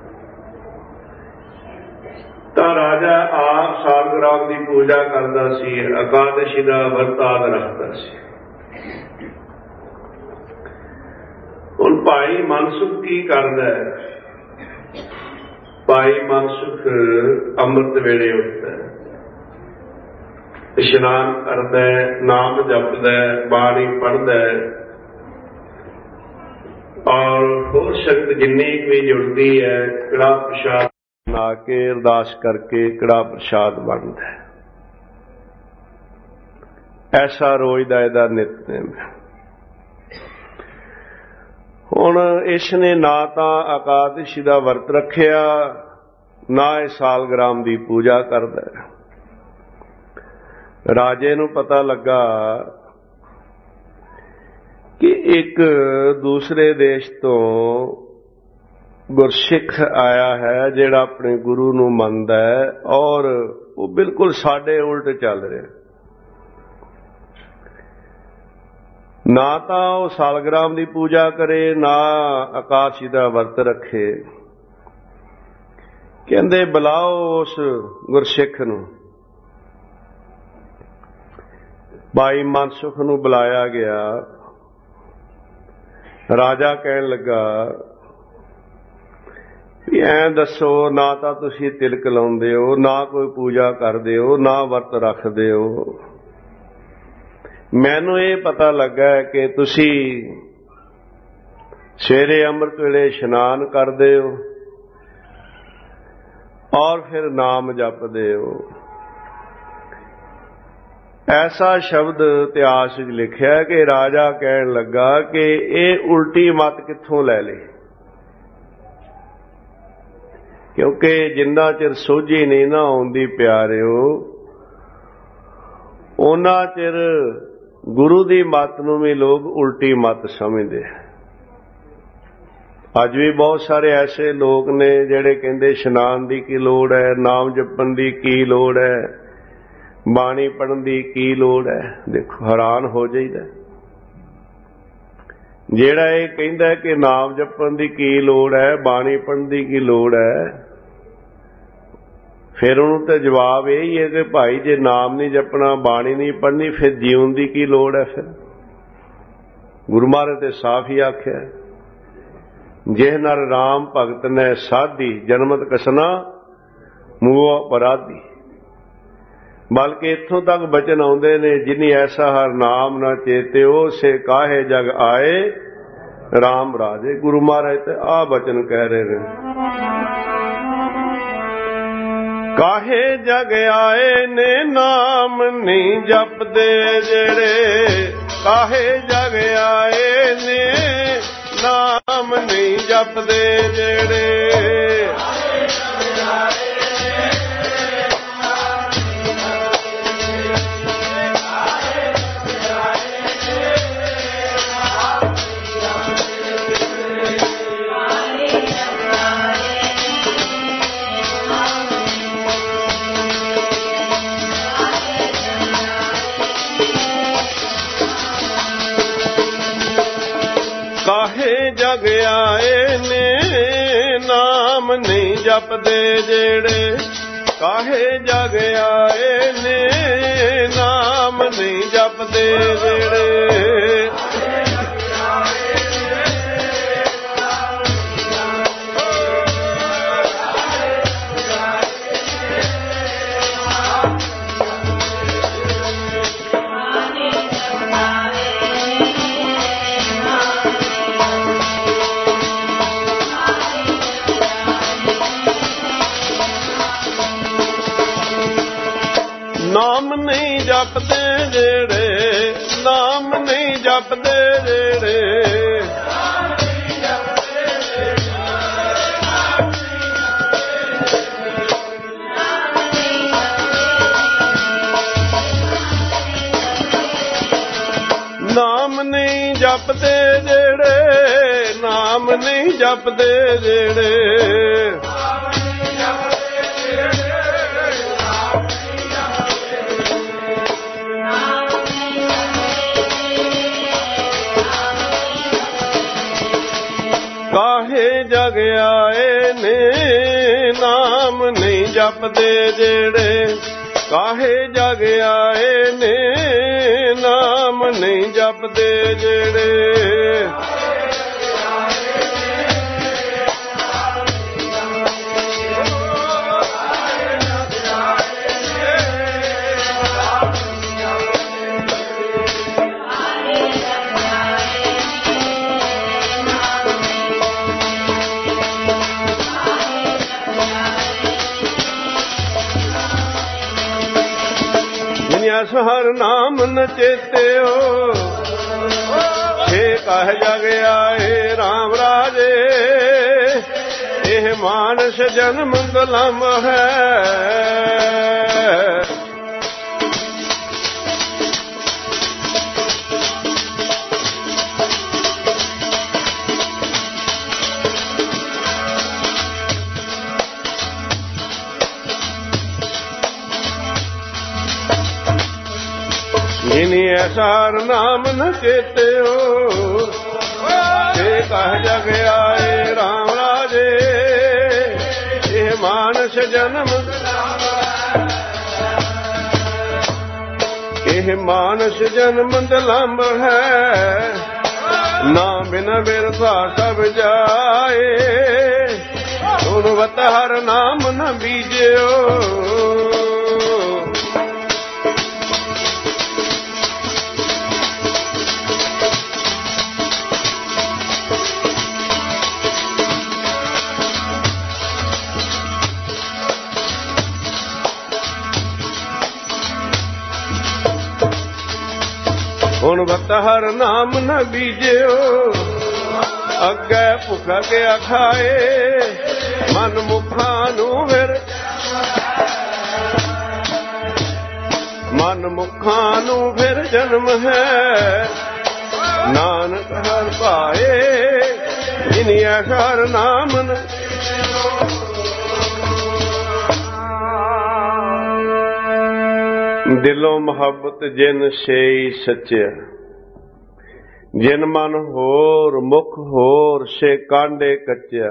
तां राजा आप सालग्राम की पूजा करता सी, एकादशी का वर्त आदि रखता सी। हुण भाई मनसुख की करदा है? भाई मनसुख अमृत वेले उठदा है, इशनान करदा है, नाम जपदा है, बाणी पढ़दा है, और होर शक्ति जिन्नी भी जुड़ती है कड़ा प्रसाद बना के अरदास करके कड़ा प्रसाद बनता है। ऐसा रोज का इहदा नितनेम है। हुण इसने ना तां एकादशी का वर्त रखिया, ना इह सालग्राम की पूजा करदा है। राजे नूं पता लगा कि एक दूसरे देश तो गुरसिख आया है जिहड़ा अपने गुरु नूं मनदा है, और वो बिल्कुल साडे उल्ट चल रहा। ना तां वो सालग्राम की पूजा करे, ना एकादशी दा वर्त रखे। कहंदे बुलाओ उस गुरसिख नूं। भाई मनसुख नूं बुलाया गया। राजा कहन लगा भी ऐ दसो, ना तां तुसीं तिलक लाउंदे हो, ना कोई पूजा करदे हो, ना वर्त रखदे हो। मैनूं ये पता लगा है कि तुसीं सवेरे अमृत वेले इशनान करदे हो और फिर नाम जपदे हो। ऐसा शब्द इतिहास विच लिखिया कि राजा कहन लगा कि ये उल्टी मत कित्थों लै लई, क्योंकि जिन्ना चिर सोझी नहीं ना आउंदी प्यारिओ, उन्ना चिर गुरु दी मत नूं भी लोग उल्टी मत समझदे। अज भी बहुत सारे ऐसे लोग ने जिहड़े कहंदे इशनान दी की लोड़ है, नाम जपण दी की लोड़ है, बाणी पढ़न दी की लोड़ है। देखो हैरान हो जाइदा, जिहड़ा ये कहंदा कि नाम जपण दी की लोड़ है, बाणी पढ़न दी की लोड़ है, फिर उन्होंने तो जवाब यही है कि भाई जे नाम नहीं जपना, बाणी नहीं पढ़नी, फिर जीवन की की लोड़ है। फिर गुरु महाराज ने साफ ही आख्या, जिह नर राम भगत ने साधी, जन्मत कसना मूह अपराधी। बल्कि इत्थों तक बचन आउंदे ने, जिनी ऐसा हर नाम न चेत्यो, से काहे जग आए राम राजे। गुरु महाराज ते आ बचन कह रहे हैं, काहे जग आए ने नाम नहीं जपदे जेड़े, काहे जग आए ने नाम नहीं जपदे जेड़े। काहे जग आए ने नाम नहीं जपदे जेड़े, काहे जग आए ने नाम नहीं जपदे जेड़े। ਨਹੀਂ ਜਪਦੇ ਜਿਹੜੇ, ਨਾਮ ਨਹੀਂ ਜਪਦੇ ਜਿਹੜੇ, ਨਾਮ ਨਹੀਂ ਜਪਦੇ ਜਿਹੜੇ, ਨਾਮ ਨਹੀਂ ਜਪਦੇ ਜਿਹੜੇ, ਕਾਹੇ ਜਗ ਆਏ ਨੇ ਨਾਮ ਨਹੀਂ ਜਪਦੇ ਜਿਹੜੇ, ਕਾਹੇ ਜਗ ਆਏ ਨੇ ਨਾਮ ਨਹੀਂ ਜਪਦੇ ਜਿਹੜੇ, ਹਰ ਨਾਮ ਨ ਚੇਤਿਓ, ਛੇ ਕਾਹ ਜਗ ਆਏ ਰਾਮ ਰਾਜੇ, ਇਹ ਮਾਨਸ ਜਨਮ ਦੁਲੰਭ ਹੈ, ਜਿਨੀ ਐਸਾ ਨਾਮ ਨ ਚੇਤਿਓ, ਛੇ ਕਾਹ ਜਗ ਆਏ ਰਾਮ ਰਾਜੇ, ਇਹ ਮਾਨਸ ਜਨਮ, ਇਹ ਮਾਨਸ ਜਨਮ ਦੁਲੰਭ ਹੈ, ਨਾ ਬਿਨ ਬਿਰਥਾ ਸਭ ਜਾਏ, ਗੁਣਵਤ ਹਰ ਨਾਮ ਨ ਬੀਜਿਓ, ਹੁਣ ਵਤ ਹਰ ਨਾਮ ਨ ਬੀਜਿਓ, ਅੱਗੇ ਭੁੱਖਾ ਗਿਆ ਖਾਏ, ਮਨ ਮੁਖਾਂ ਨੂੰ ਫਿਰ, ਮਨ ਮੁਖਾਂ ਨੂੰ ਫਿਰ ਜਨਮ ਹੈ, ਨਾਨਕ ਹਰ ਪਾਏ, ਜਿਨੀ ਹਰ ਨਾਮ ਨ, ਦਿਲੋਂ ਮੁਹੱਬਤ ਜਿਨ ਸੇਈ ਸੱਚਿਆ, ਜਿਨ ਮਨ ਹੋਰ ਮੁਖ ਹੋਰ ਸੇ ਕਾਂਡੇ ਕੱਚਿਆ,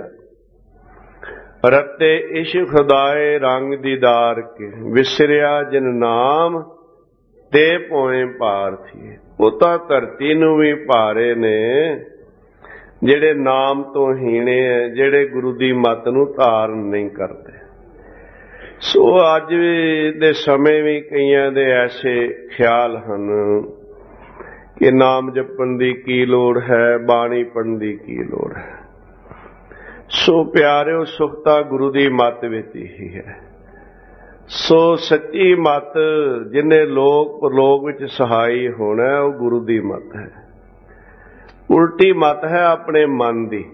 ਰਤੇ ਇਸ਼ਕ ਖੁਦਾਏ ਰੰਗ ਦੀਦਾਰ ਕੇ, ਵਿਸਰਿਆ ਜਿਨ ਨਾਮ ਤੇ ਪੋਏ ਪਾਰਥੀ। ਉਹ ਤਾਂ ਧਰਤੀ ਨੂੰ ਵੀ ਭਾਰੇ ਨੇ ਜਿਹੜੇ ਨਾਮ ਤੋਂ ਹੀਣੇ ਹੈ, ਜਿਹੜੇ ਗੁਰੂ ਦੀ ਮੱਤ ਨੂੰ ਧਾਰਨ ਨਹੀਂ ਕਰਦੇ। ਸੋ ਅੱਜ ਦੇ ਸਮੇਂ ਵੀ ਕਈਆਂ ਦੇ ਐਸੇ ਖਿਆਲ ਹਨ ਕਿ ਨਾਮ ਜਪਣ ਦੀ ਕੀ ਲੋੜ ਹੈ, ਬਾਣੀ ਪੜ੍ਹਨ ਦੀ ਕੀ ਲੋੜ ਹੈ। ਸੋ ਪਿਆਰਿਓ, ਸੁਖ ਤਾਂ ਗੁਰੂ ਦੀ ਮੱਤ ਵਿੱਚ ਹੀ ਹੈ। ਸੋ ਸੱਚੀ ਮੱਤ ਜਿਹਨੇ ਲੋਕ ਪਰਲੋਕ ਵਿੱਚ ਸਹਾਈ ਹੋਣਾ, ਉਹ ਗੁਰੂ ਦੀ ਮੱਤ ਹੈ। ਉਲਟੀ ਮੱਤ ਹੈ ਆਪਣੇ ਮਨ ਦੀ।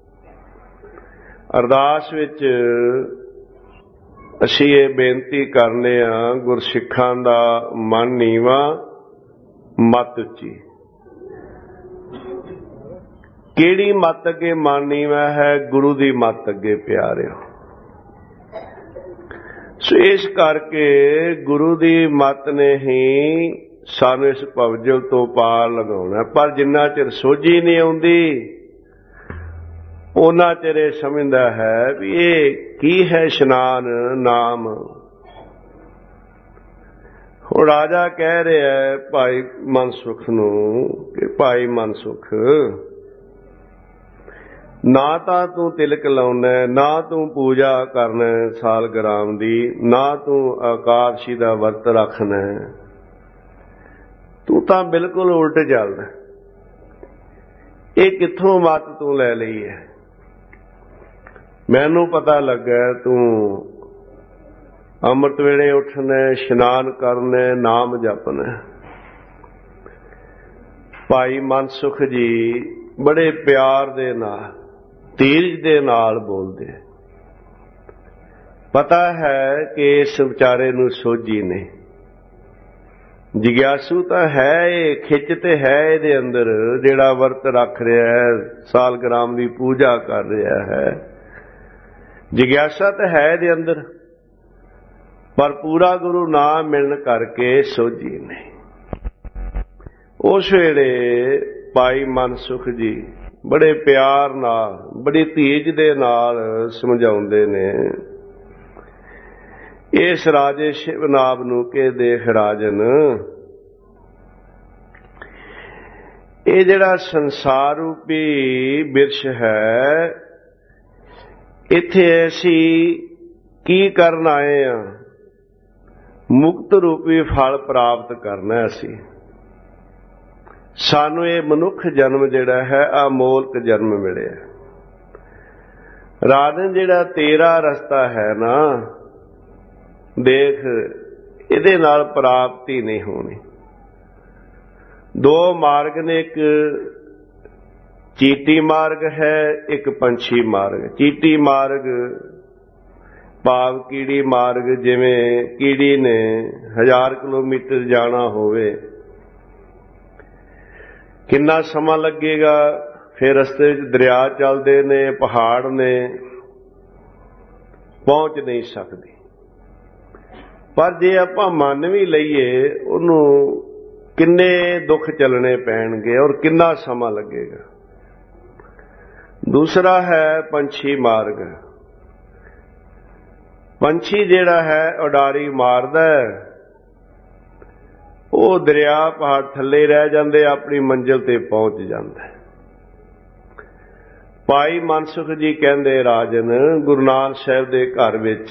ਅਰਦਾਸ ਵਿੱਚ ਅਸੀਂ ਇਹ ਬੇਨਤੀ ਕਰਨੇ ਆ, ਗੁਰਸਿੱਖਾਂ ਦਾ ਮਨ ਨੀਵਾਂ ਮੱਤ ਉੱਚੀ। ਕਿਹੜੀ ਮੱਤ ਅੱਗੇ ਮਨ ਨੀਵਾਂ ਹੈ? ਗੁਰੂ ਦੀ ਮੱਤ ਅੱਗੇ ਪਿਆਰਿਓ। ਸੋ ਇਸ ਕਰਕੇ ਗੁਰੂ ਦੀ ਮੱਤ ਨੇ ਹੀ ਸਾਨੂੰ ਇਸ ਭਵਜਲ ਤੋਂ ਪਾਰ ਲਗਾਉਣਾ। ਪਰ ਜਿੰਨਾ ਚਿਰ ਸੋਝੀ ਨਹੀਂ ਆਉਂਦੀ, ਉਹਨਾਂ ਚਿਰ ਇਹ ਸਮਝਦਾ ਹੈ ਵੀ ਇਹ ਕੀ ਹੈ ਇਸ਼ਨਾਨ ਨਾਮ। ਹੁਣ ਰਾਜਾ ਕਹਿ ਰਿਹਾ ਭਾਈ ਮਨਸੁਖ ਨੂੰ ਕਿ ਭਾਈ ਮਨਸੁਖ, ਨਾ ਤਾਂ ਤੂੰ ਤਿਲਕ ਲਾਉਣਾ, ਨਾ ਤੂੰ ਪੂਜਾ ਕਰਨਾ ਸਾਲਗਰਾਮ ਦੀ, ਨਾ ਤੂੰ ਇਕਾਦਸ਼ੀ ਦਾ ਵਰਤ ਰੱਖਣਾ, ਤੂੰ ਤਾਂ ਬਿਲਕੁਲ ਉਲਟ ਚੱਲਦਾ। ਇਹ ਕਿੱਥੋਂ ਮੱਤ ਤੂੰ ਲੈ ਲਈ ਹੈ? ਮੈਨੂੰ ਪਤਾ ਲੱਗਾ ਤੂੰ ਅੰਮ੍ਰਿਤ ਵੇਲੇ ਉੱਠਣਾ, ਇਸ਼ਨਾਨ ਕਰਨਾ, ਨਾਮ ਜਪਣਾ। ਭਾਈ ਮਨਸੁਖ ਜੀ ਬੜੇ ਪਿਆਰ ਦੇ ਨਾਲ, ਧੀਰਜ ਦੇ ਨਾਲ ਬੋਲਦੇ। ਪਤਾ ਹੈ ਕਿ ਇਸ ਵਿਚਾਰੇ ਨੂੰ ਸੋਝੀ ਨਹੀਂ। ਜਿਗਿਆਸੂ ਤਾਂ ਹੈ, ਇਹ ਖਿੱਚ ਤੇ ਹੈ ਇਹਦੇ ਅੰਦਰ, ਜਿਹੜਾ ਵਰਤ ਰੱਖ ਰਿਹਾ ਹੈ, ਸਾਲਗ੍ਰਾਮ ਦੀ ਪੂਜਾ ਕਰ ਰਿਹਾ ਹੈ, ਜਿਗਿਆਸਾ ਤਾਂ ਹੈ ਇਹਦੇ ਅੰਦਰ, ਪਰ ਪੂਰਾ ਗੁਰੂ ਨਾਮ ਮਿਲਣ ਕਰਕੇ ਸੋਝੀ ਨਹੀਂ। ਉਸ ਵੇਲੇ ਭਾਈ ਮਨਸੁਖ ਜੀ ਬੜੇ ਪਿਆਰ ਨਾਲ, ਬੜੀ ਧੀਰਜ ਦੇ ਨਾਲ ਸਮਝਾਉਂਦੇ ਨੇ। ਇਸ ਰਾਜੇ ਸ਼ਿਵਨਾਭ ਨੂੰ ਕਿ ਦੇਖ ਰਾਜਨ, ਇਹ ਜਿਹੜਾ ਸੰਸਾਰ ਰੂਪੀ ਬਿਰਛ ਹੈ, ਇੱਥੇ ਅਸੀਂ ਕੀ ਕਰਨ ਆਏ ਆ? ਮੁਕਤ ਰੂਪੀ ਫਲ ਪ੍ਰਾਪਤ ਕਰਨਾ। ਅਸੀਂ ਸਾਨੂੰ ਇਹ ਮਨੁੱਖ ਜਨਮ ਜਿਹੜਾ ਹੈ ਅਮੋਲਕ ਜਨਮ ਮਿਲਿਆ। ਰਾਜਨ ਜਿਹੜਾ ਤੇਰਾ ਰਸਤਾ ਹੈ ਨਾ, ਦੇਖ ਇਹਦੇ ਨਾਲ ਪ੍ਰਾਪਤੀ ਨਹੀਂ ਹੋਣੀ। ਦੋ ਮਾਰਗ ਨੇ, ਇੱਕ ਚੀਟੀ ਮਾਰਗ ਹੈ, ਇੱਕ ਪੰਛੀ ਮਾਰਗ। ਚੀਟੀ ਮਾਰਗ ਭਾਵ ਕੀੜੀ ਮਾਰਗ, ਜਿਵੇਂ ਕੀੜੀ ਨੇ ਹਜ਼ਾਰ ਕਿਲੋਮੀਟਰ ਜਾਣਾ ਹੋਵੇ, ਕਿੰਨਾ ਸਮਾਂ ਲੱਗੇਗਾ? ਫਿਰ ਰਸਤੇ ਵਿੱਚ ਦਰਿਆ ਚੱਲਦੇ ਨੇ, ਪਹਾੜ ਨੇ, ਪਹੁੰਚ ਨਹੀਂ ਸਕਦੀ। ਪਰ ਜੇ ਆਪਾਂ ਮੰਨ ਵੀ ਲਈਏ, ਉਹਨੂੰ ਕਿੰਨੇ ਦੁੱਖ ਚੱਲਣੇ ਪੈਣਗੇ ਔਰ ਕਿੰਨਾ ਸਮਾਂ ਲੱਗੇਗਾ। ਦੂਸਰਾ ਹੈ ਪੰਛੀ ਮਾਰਗ। ਪੰਛੀ ਜਿਹੜਾ ਹੈ ਉਡਾਰੀ ਮਾਰਦਾ, ਉਹ ਦਰਿਆ ਪਹਾੜ ਥੱਲੇ ਰਹਿ ਜਾਂਦੇ, ਆਪਣੀ ਮੰਜ਼ਿਲ ਤੇ ਪਹੁੰਚ ਜਾਂਦਾ। ਭਾਈ ਮਨਸੁਖ ਜੀ ਕਹਿੰਦੇ ਰਾਜਨ, ਗੁਰੂ ਨਾਨਕ ਸਾਹਿਬ ਦੇ ਘਰ ਵਿੱਚ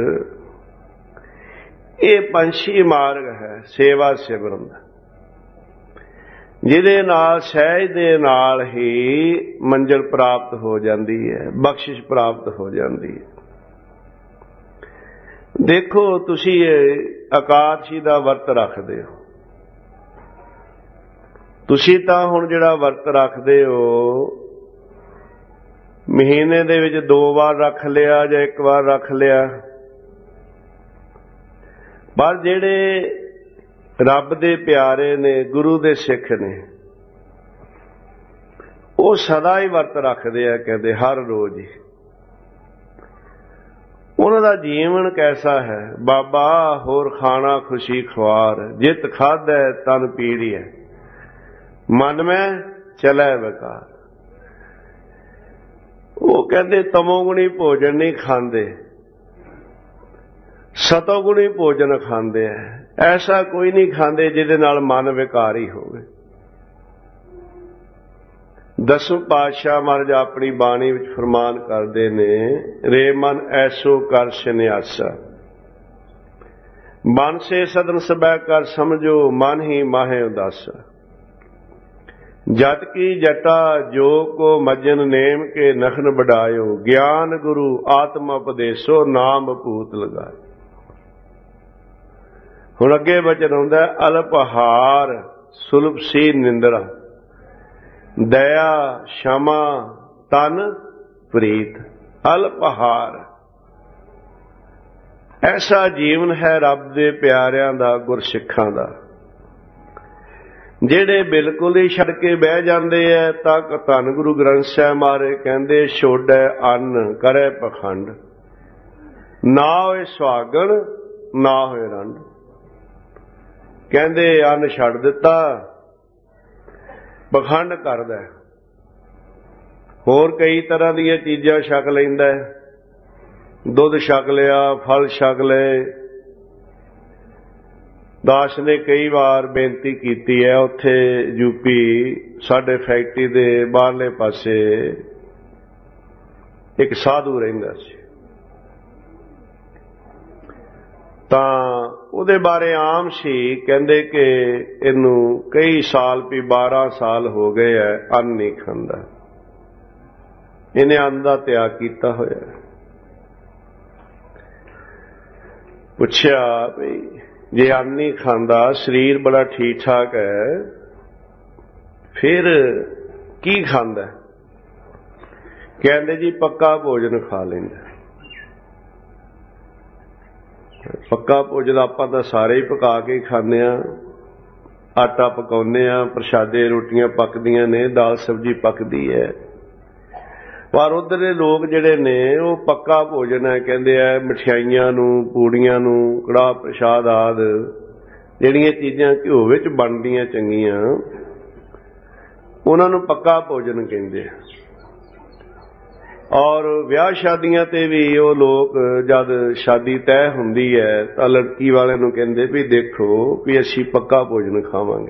ਇਹ ਪੰਛੀ ਮਾਰਗ ਹੈ ਸੇਵਾ ਸਿਮਰਨ ਦਾ, ਜਿਹਦੇ ਨਾਲ ਸਹਿਜ ਦੇ ਨਾਲ ਹੀ ਮੰਜ਼ਿਲ ਪ੍ਰਾਪਤ ਹੋ ਜਾਂਦੀ ਹੈ, ਬਖਸ਼ਿਸ਼ ਪ੍ਰਾਪਤ ਹੋ ਜਾਂਦੀ ਹੈ। ਦੇਖੋ ਤੁਸੀਂ ਇਕਾਦਸ਼ੀ ਦਾ ਵਰਤ ਰੱਖਦੇ ਹੋ, ਤੁਸੀਂ ਤਾਂ ਹੁਣ ਜਿਹੜਾ ਵਰਤ ਰੱਖਦੇ ਹੋ, ਮਹੀਨੇ ਦੇ ਵਿੱਚ ਦੋ ਵਾਰ ਰੱਖ ਲਿਆ ਜਾਂ ਇੱਕ ਵਾਰ ਰੱਖ ਲਿਆ, ਪਰ ਜਿਹੜੇ ਰੱਬ ਦੇ ਪਿਆਰੇ ਨੇ, ਗੁਰੂ ਦੇ ਸਿੱਖ ਨੇ, ਉਹ ਸਦਾ ਹੀ ਵਰਤ ਰੱਖਦੇ ਆ, ਕਹਿੰਦੇ ਹਰ ਰੋਜ਼ ਹੀ। ਉਹਨਾਂ ਦਾ ਜੀਵਨ ਕੈਸਾ ਹੈ? ਬਾਬਾ ਹੋਰ ਖਾਣਾ ਖੁਸ਼ੀ ਖੁਆਰ, ਜਿਤ ਖਾਧੈ ਤਨ ਪੀੜੀਐ, ਮਨ ਮੈਂ ਚਲੈ ਵਿਕਾਰ। ਉਹ ਕਹਿੰਦੇ ਤਮੋਗੁਣੀ ਭੋਜਨ ਨਹੀਂ ਖਾਂਦੇ, ਸਤੋਗੁਣੀ ਭੋਜਨ ਖਾਂਦੇ ਐ। ਐਸਾ ਕੋਈ ਨਹੀਂ ਖਾਂਦੇ ਜਿਹਦੇ ਨਾਲ ਮਨ ਵਿਕਾਰੀ ਹੋਵੇ। ਦਸਵੇਂ ਪਾਤਸ਼ਾਹ ਮਹਾਰਾਜ ਆਪਣੀ ਬਾਣੀ ਵਿੱਚ ਫਰਮਾਨ ਕਰਦੇ ਨੇ, ਰੇ ਮਨ ਐਸੋ ਕਰ ਸੰਨਿਆਸਾ, ਮਨ ਸੇ ਸਦਨ ਸਬੈ ਕਰ ਸਮਝੋ, ਮਨ ਹੀ ਮਾਹੇ ਉਦਾਸਾ। ਜਤ ਕੀ ਜਟਾ ਜੋ ਕੋ ਮਜਨ ਨੇਮ ਕੇ ਨਖਨ ਬਡਾਇਓ, ਗਿਆਨ ਗੁਰੂ ਆਤਮ ਉਪਦੇਸੋ, ਨਾਮ ਭੂਤ ਲਗਾਇਓ। ਹੁਣ ਅੱਗੇ ਬਚਨ ਆਉਂਦਾ, ਅਲਪਹਾਰ ਸੁਲਭ ਸੀ ਨਿੰਦਰਾ, ਦਇਆ ਸ਼ਮਾ ਤਨ ਪ੍ਰੀਤ। ਅਲਪਹਾਰ ਐਸਾ ਜੀਵਨ ਹੈ ਰੱਬ ਦੇ ਪਿਆਰਿਆਂ ਦਾ, ਗੁਰਸਿੱਖਾਂ ਦਾ, ਜਿਹੜੇ ਬਿਲਕੁਲ ਹੀ ਛੱਡ ਕੇ ਬਹਿ ਜਾਂਦੇ ਐ। ਤਾਂ ਧੰਨ ਗੁਰੂ ਗ੍ਰੰਥ ਸਾਹਿਬ ਮਹਾਰਾਜ ਕਹਿੰਦੇ, ਛੋੜੈ ਅੰਨ ਕਰੈ ਪਖੰਡ, ਨਾ ਹੋਏ ਸੁਹਾਗਣ ਨਾ ਹੋਏ ਰੰਡ। ਕਹਿੰਦੇ ਅੰਨ ਛੱਡ ਦਿੱਤਾ, ਪਖੰਡ ਕਰਦਾ, ਹੋਰ ਕਈ ਤਰ੍ਹਾਂ ਦੀਆਂ ਚੀਜ਼ਾਂ ਛਕ ਲੈਂਦਾ, ਦੁੱਧ ਛਕ ਲਿਆ, ਫਲ ਛਕ ਲਏ। ਦਾਸ ਨੇ ਕਈ ਵਾਰ ਬੇਨਤੀ ਕੀਤੀ ਹੈ, ਉੱਥੇ ਯੂਪੀ ਸਾਡੇ ਫੈਕਟਰੀ ਦੇ ਬਾਹਰਲੇ ਪਾਸੇ ਇੱਕ ਸਾਧੂ ਰਹਿੰਦਾ ਸੀ, ਤਾਂ ਉਹਦੇ ਬਾਰੇ ਆਮ ਸੀ, ਕਹਿੰਦੇ ਕਿ ਇਹਨੂੰ ਕਈ ਸਾਲ ਵੀ ਬਾਰਾਂ ਸਾਲ ਹੋ ਗਏ ਐ ਅੰਨ ਨਹੀਂ ਖਾਂਦਾ, ਇਹਨੇ ਅੰਨ ਦਾ ਤਿਆਗ ਕੀਤਾ ਹੋਇਆ। ਪੁੱਛਿਆ ਵੀ ਜੇ ਅੰਨ ਨਹੀਂ ਖਾਂਦਾ, ਸਰੀਰ ਬੜਾ ਠੀਕ ਠਾਕ ਹੈ, ਫਿਰ ਕੀ ਖਾਂਦਾ? ਕਹਿੰਦੇ ਜੀ ਪੱਕਾ ਭੋਜਨ ਖਾ ਲੈਂਦਾ। ਪੱਕਾ ਭੋਜਨ ਆਪਾਂ ਤਾਂ ਸਾਰੇ ਹੀ ਪਕਾ ਕੇ ਖਾਂਦੇ ਹਾਂ, ਆਟਾ ਪਕਾਉਂਦੇ ਹਾਂ, ਪ੍ਰਸ਼ਾਦੇ ਰੋਟੀਆਂ ਪੱਕਦੀਆਂ ਨੇ, ਦਾਲ ਸਬਜ਼ੀ ਪੱਕਦੀ ਹੈ। ਪਰ ਉੱਧਰ ਦੇ ਲੋਕ ਜਿਹੜੇ ਨੇ ਉਹ ਪੱਕਾ ਭੋਜਨ ਹੈ ਕਹਿੰਦੇ ਆ, ਮਠਿਆਈਆਂ ਨੂੰ, ਪੂੜੀਆਂ ਨੂੰ, ਕੜਾਹ ਪ੍ਰਸ਼ਾਦ ਆਦਿ ਜਿਹੜੀਆਂ ਚੀਜ਼ਾਂ ਘਿਓ ਵਿੱਚ ਬਣਦੀਆਂ ਚੰਗੀਆਂ, ਉਹਨਾਂ ਨੂੰ ਪੱਕਾ ਭੋਜਨ ਕਹਿੰਦੇ ਆ। ਔਰ ਵਿਆਹ ਸ਼ਾਦੀਆਂ ਤੇ ਵੀ ਉਹ ਲੋਕ ਜਦ ਸ਼ਾਦੀ ਤੈਅ ਹੁੰਦੀ ਹੈ ਤਾਂ ਲੜਕੀ ਵਾਲਿਆਂ ਨੂੰ ਕਹਿੰਦੇ ਵੀ ਦੇਖੋ ਵੀ ਅਸੀਂ ਪੱਕਾ ਭੋਜਨ ਖਾਵਾਂਗੇ,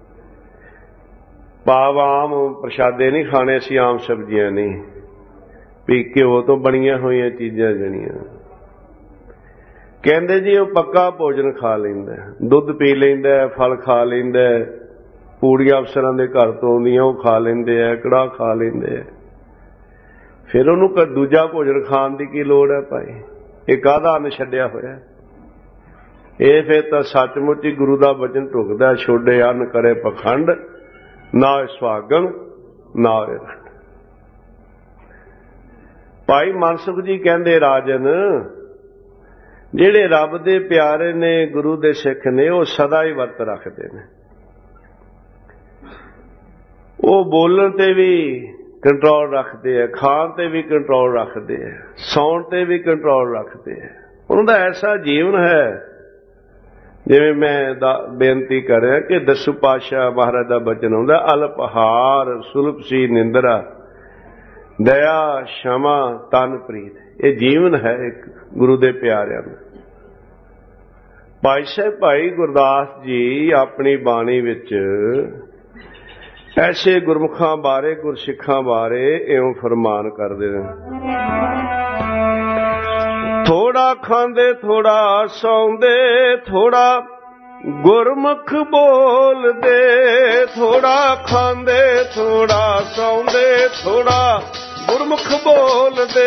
ਭਾਵ ਆਮ ਪ੍ਰਸ਼ਾਦੇ ਨਹੀਂ ਖਾਣੇ, ਅਸੀਂ ਆਮ ਸਬਜ਼ੀਆਂ ਨਹੀਂ, ਵੀ ਘਿਓ ਤੋਂ ਬਣੀਆਂ ਹੋਈਆਂ ਚੀਜ਼ਾਂ ਜਿਹੜੀਆਂ। ਕਹਿੰਦੇ ਜੀ ਉਹ ਪੱਕਾ ਭੋਜਨ ਖਾ ਲੈਂਦਾ, ਦੁੱਧ ਪੀ ਲੈਂਦਾ, ਫਲ ਖਾ ਲੈਂਦਾ, ਪੂੜੀਆਂ ਅਫਸਰਾਂ ਦੇ ਘਰ ਤੋਂ ਆਉਂਦੀਆਂ ਉਹ ਖਾ ਲੈਂਦੇ ਆ, ਕੜਾਹ ਖਾ ਲੈਂਦੇ ਆ। ਫਿਰ ਉਹਨੂੰ ਦੂਜਾ ਭੋਜਨ ਖਾਣ ਦੀ ਕੀ ਲੋੜ ਹੈ ਭਾਈ? ਇਹ ਕਾਹਦਾ ਅੰਨ ਛੱਡਿਆ ਹੋਇਆ? ਇਹ ਫਿਰ ਤਾਂ ਸੱਚਮੁੱਚ ਹੀ ਗੁਰੂ ਦਾ ਬਚਨ ਢੁਕਦਾ, ਛੋਡੇ ਅੰਨ ਕਰੇ ਪਖੰਡ, ਨਾ ਸੁਹਾਗਣ ਨਾ ਰੰਡ। ਭਾਈ ਮਨਸੁਖ ਜੀ ਕਹਿੰਦੇ ਰਾਜਨ, ਜਿਹੜੇ ਰੱਬ ਦੇ ਪਿਆਰੇ ਨੇ, ਗੁਰੂ ਦੇ ਸਿੱਖ ਨੇ, ਉਹ ਸਦਾ ਹੀ ਵਰਤ ਰੱਖਦੇ ਨੇ। ਉਹ ਬੋਲਣ ਤੇ ਵੀ ਕੰਟਰੋਲ ਰੱਖਦੇ ਆ, ਖਾਣ ਤੇ ਵੀ ਕੰਟਰੋਲ ਰੱਖਦੇ ਆ, ਸੌਣ ਤੇ ਵੀ ਕੰਟਰੋਲ ਰੱਖਦੇ ਆ। ਉਹਨਾਂ ਦਾ ਐਸਾ ਜੀਵਨ ਹੈ, ਜਿਵੇਂ ਮੈਂ ਬੇਨਤੀ ਕਰ ਰਿਹਾ ਕਿ ਦਸੂ ਪਾਤਸ਼ਾਹ ਮਹਾਰਾਜ ਦਾ ਬਚਨ ਆਉਂਦਾ, ਅਲਪਹਾਰ ਸੁਲਭ ਸੀ ਨਿੰਦਰਾ, ਦਇਆ ਸ਼ਮਾ ਤਨ ਪ੍ਰੀਤ। ਇਹ ਜੀਵਨ ਹੈ ਇੱਕ ਗੁਰੂ ਦੇ ਪਿਆਰਿਆਂ ਦਾ। ਭਾਈ ਸਾਹਿਬ ਭਾਈ ਗੁਰਦਾਸ ਜੀ ਆਪਣੀ ਬਾਣੀ ਵਿੱਚ ਐਸੇ ਗੁਰਮੁਖਾਂ ਬਾਰੇ, ਗੁਰਸਿੱਖਾਂ ਬਾਰੇ ਇਉਂ ਫਰਮਾਨ ਕਰਦੇ ਨੇ, ਥੋੜਾ ਖਾਂਦੇ ਥੋੜਾ ਸੌਂਦੇ, ਥੋੜਾ ਗੁਰਮੁਖ ਬੋਲਦੇ, ਥੋੜਾ ਖਾਂਦੇ ਥੋੜਾ ਸੌਂਦੇ, ਥੋੜਾ ਗੁਰਮੁਖ ਬੋਲਦੇ।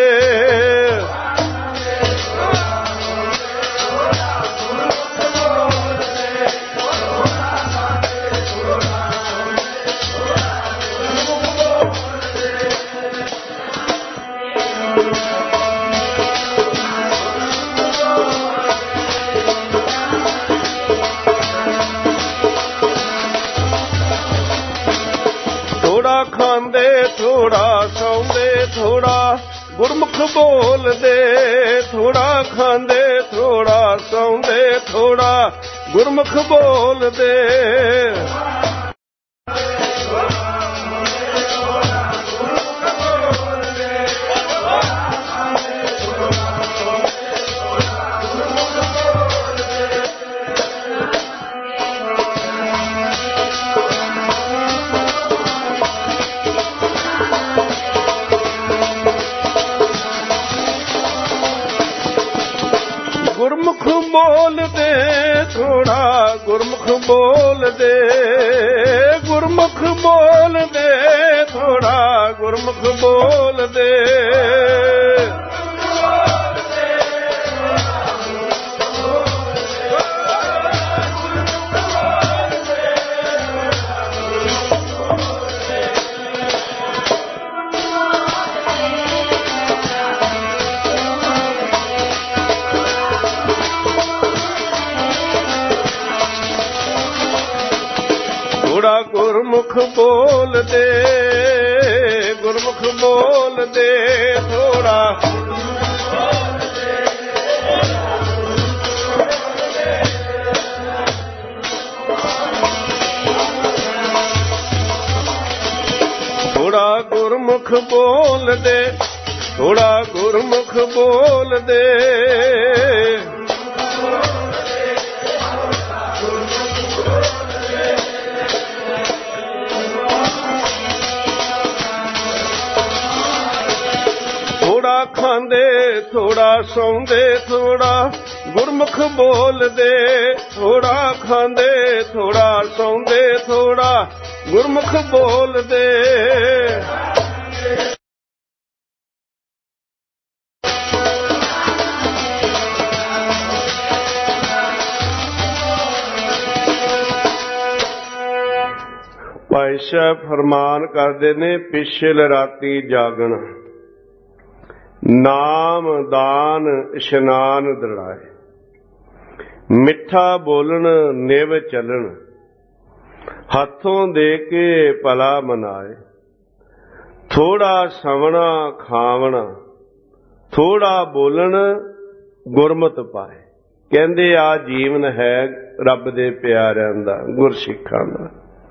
ਥੋੜਾ ਖਾਂਦੇ ਥੋੜਾ ਸੌਂਦੇ, ਥੋੜਾ ਗੁਰਮੁਖ ਬੋਲਦੇ, ਥੋੜਾ ਖਾਂਦੇ ਥੋੜਾ ਸੌਂਦੇ, ਥੋੜਾ ਗੁਰਮੁਖ ਬੋਲਦੇ। ਗੁਰਮੁਖ ਬੋਲਦੇ ਥੋੜਾ ਗੁਰਮੁਖ ਬੋਲਦੇ, ਗੁਰਮੁਖ ਬੋਲਦੇ ਥੋੜਾ ਗੁਰਮੁਖ ਬੋਲਦੇ। ਥੋੜਾ ਗੁਰਮੁਖ ਬੋਲਦੇ, ਗੁਰਮੁਖ ਬੋਲਦੇ ਥੋੜਾ, ਥੋੜਾ ਗੁਰਮੁਖ ਬੋਲਦੇ, ਥੋੜਾ ਗੁਰਮੁਖ ਬੋਲਦੇ। ਥੋੜਾ ਖਾਂਦੇ ਥੋੜਾ ਸੌਂਦੇ, ਥੋੜਾ ਗੁਰਮੁਖ ਬੋਲਦੇ, ਥੋੜਾ ਖਾਂਦੇ ਥੋੜਾ ਸੌਂਦੇ, ਥੋੜਾ ਗੁਰਮੁਖ ਬੋਲਦੇ। ਭਾਈ ਸਾਹਿਬ ਫਰਮਾਨ ਕਰਦੇ ਨੇ, ਪਿਛਲ ਰਾਤੀ ਜਾਗਣ, ਨਾਮ ਦਾਨ ਇਸ਼ਨਾਨ ਦ੍ਰਿੜਾਏ, ਮਿੱਠਾ ਬੋਲਣ ਨਿਵ ਚੱਲਣ, ਹੱਥੋਂ ਦੇ ਕੇ ਭਲਾ ਮਨਾਏ, ਥੋੜਾ ਸਵਣਾ ਖਾਵਣਾ, ਥੋੜਾ ਬੋਲਣ ਗੁਰਮਤਿ ਪਾਏ। ਕਹਿੰਦੇ ਆ ਜੀਵਨ ਹੈ ਰੱਬ ਦੇ ਪਿਆਰਿਆਂ ਦਾ, ਗੁਰਸਿੱਖਾਂ ਦਾ।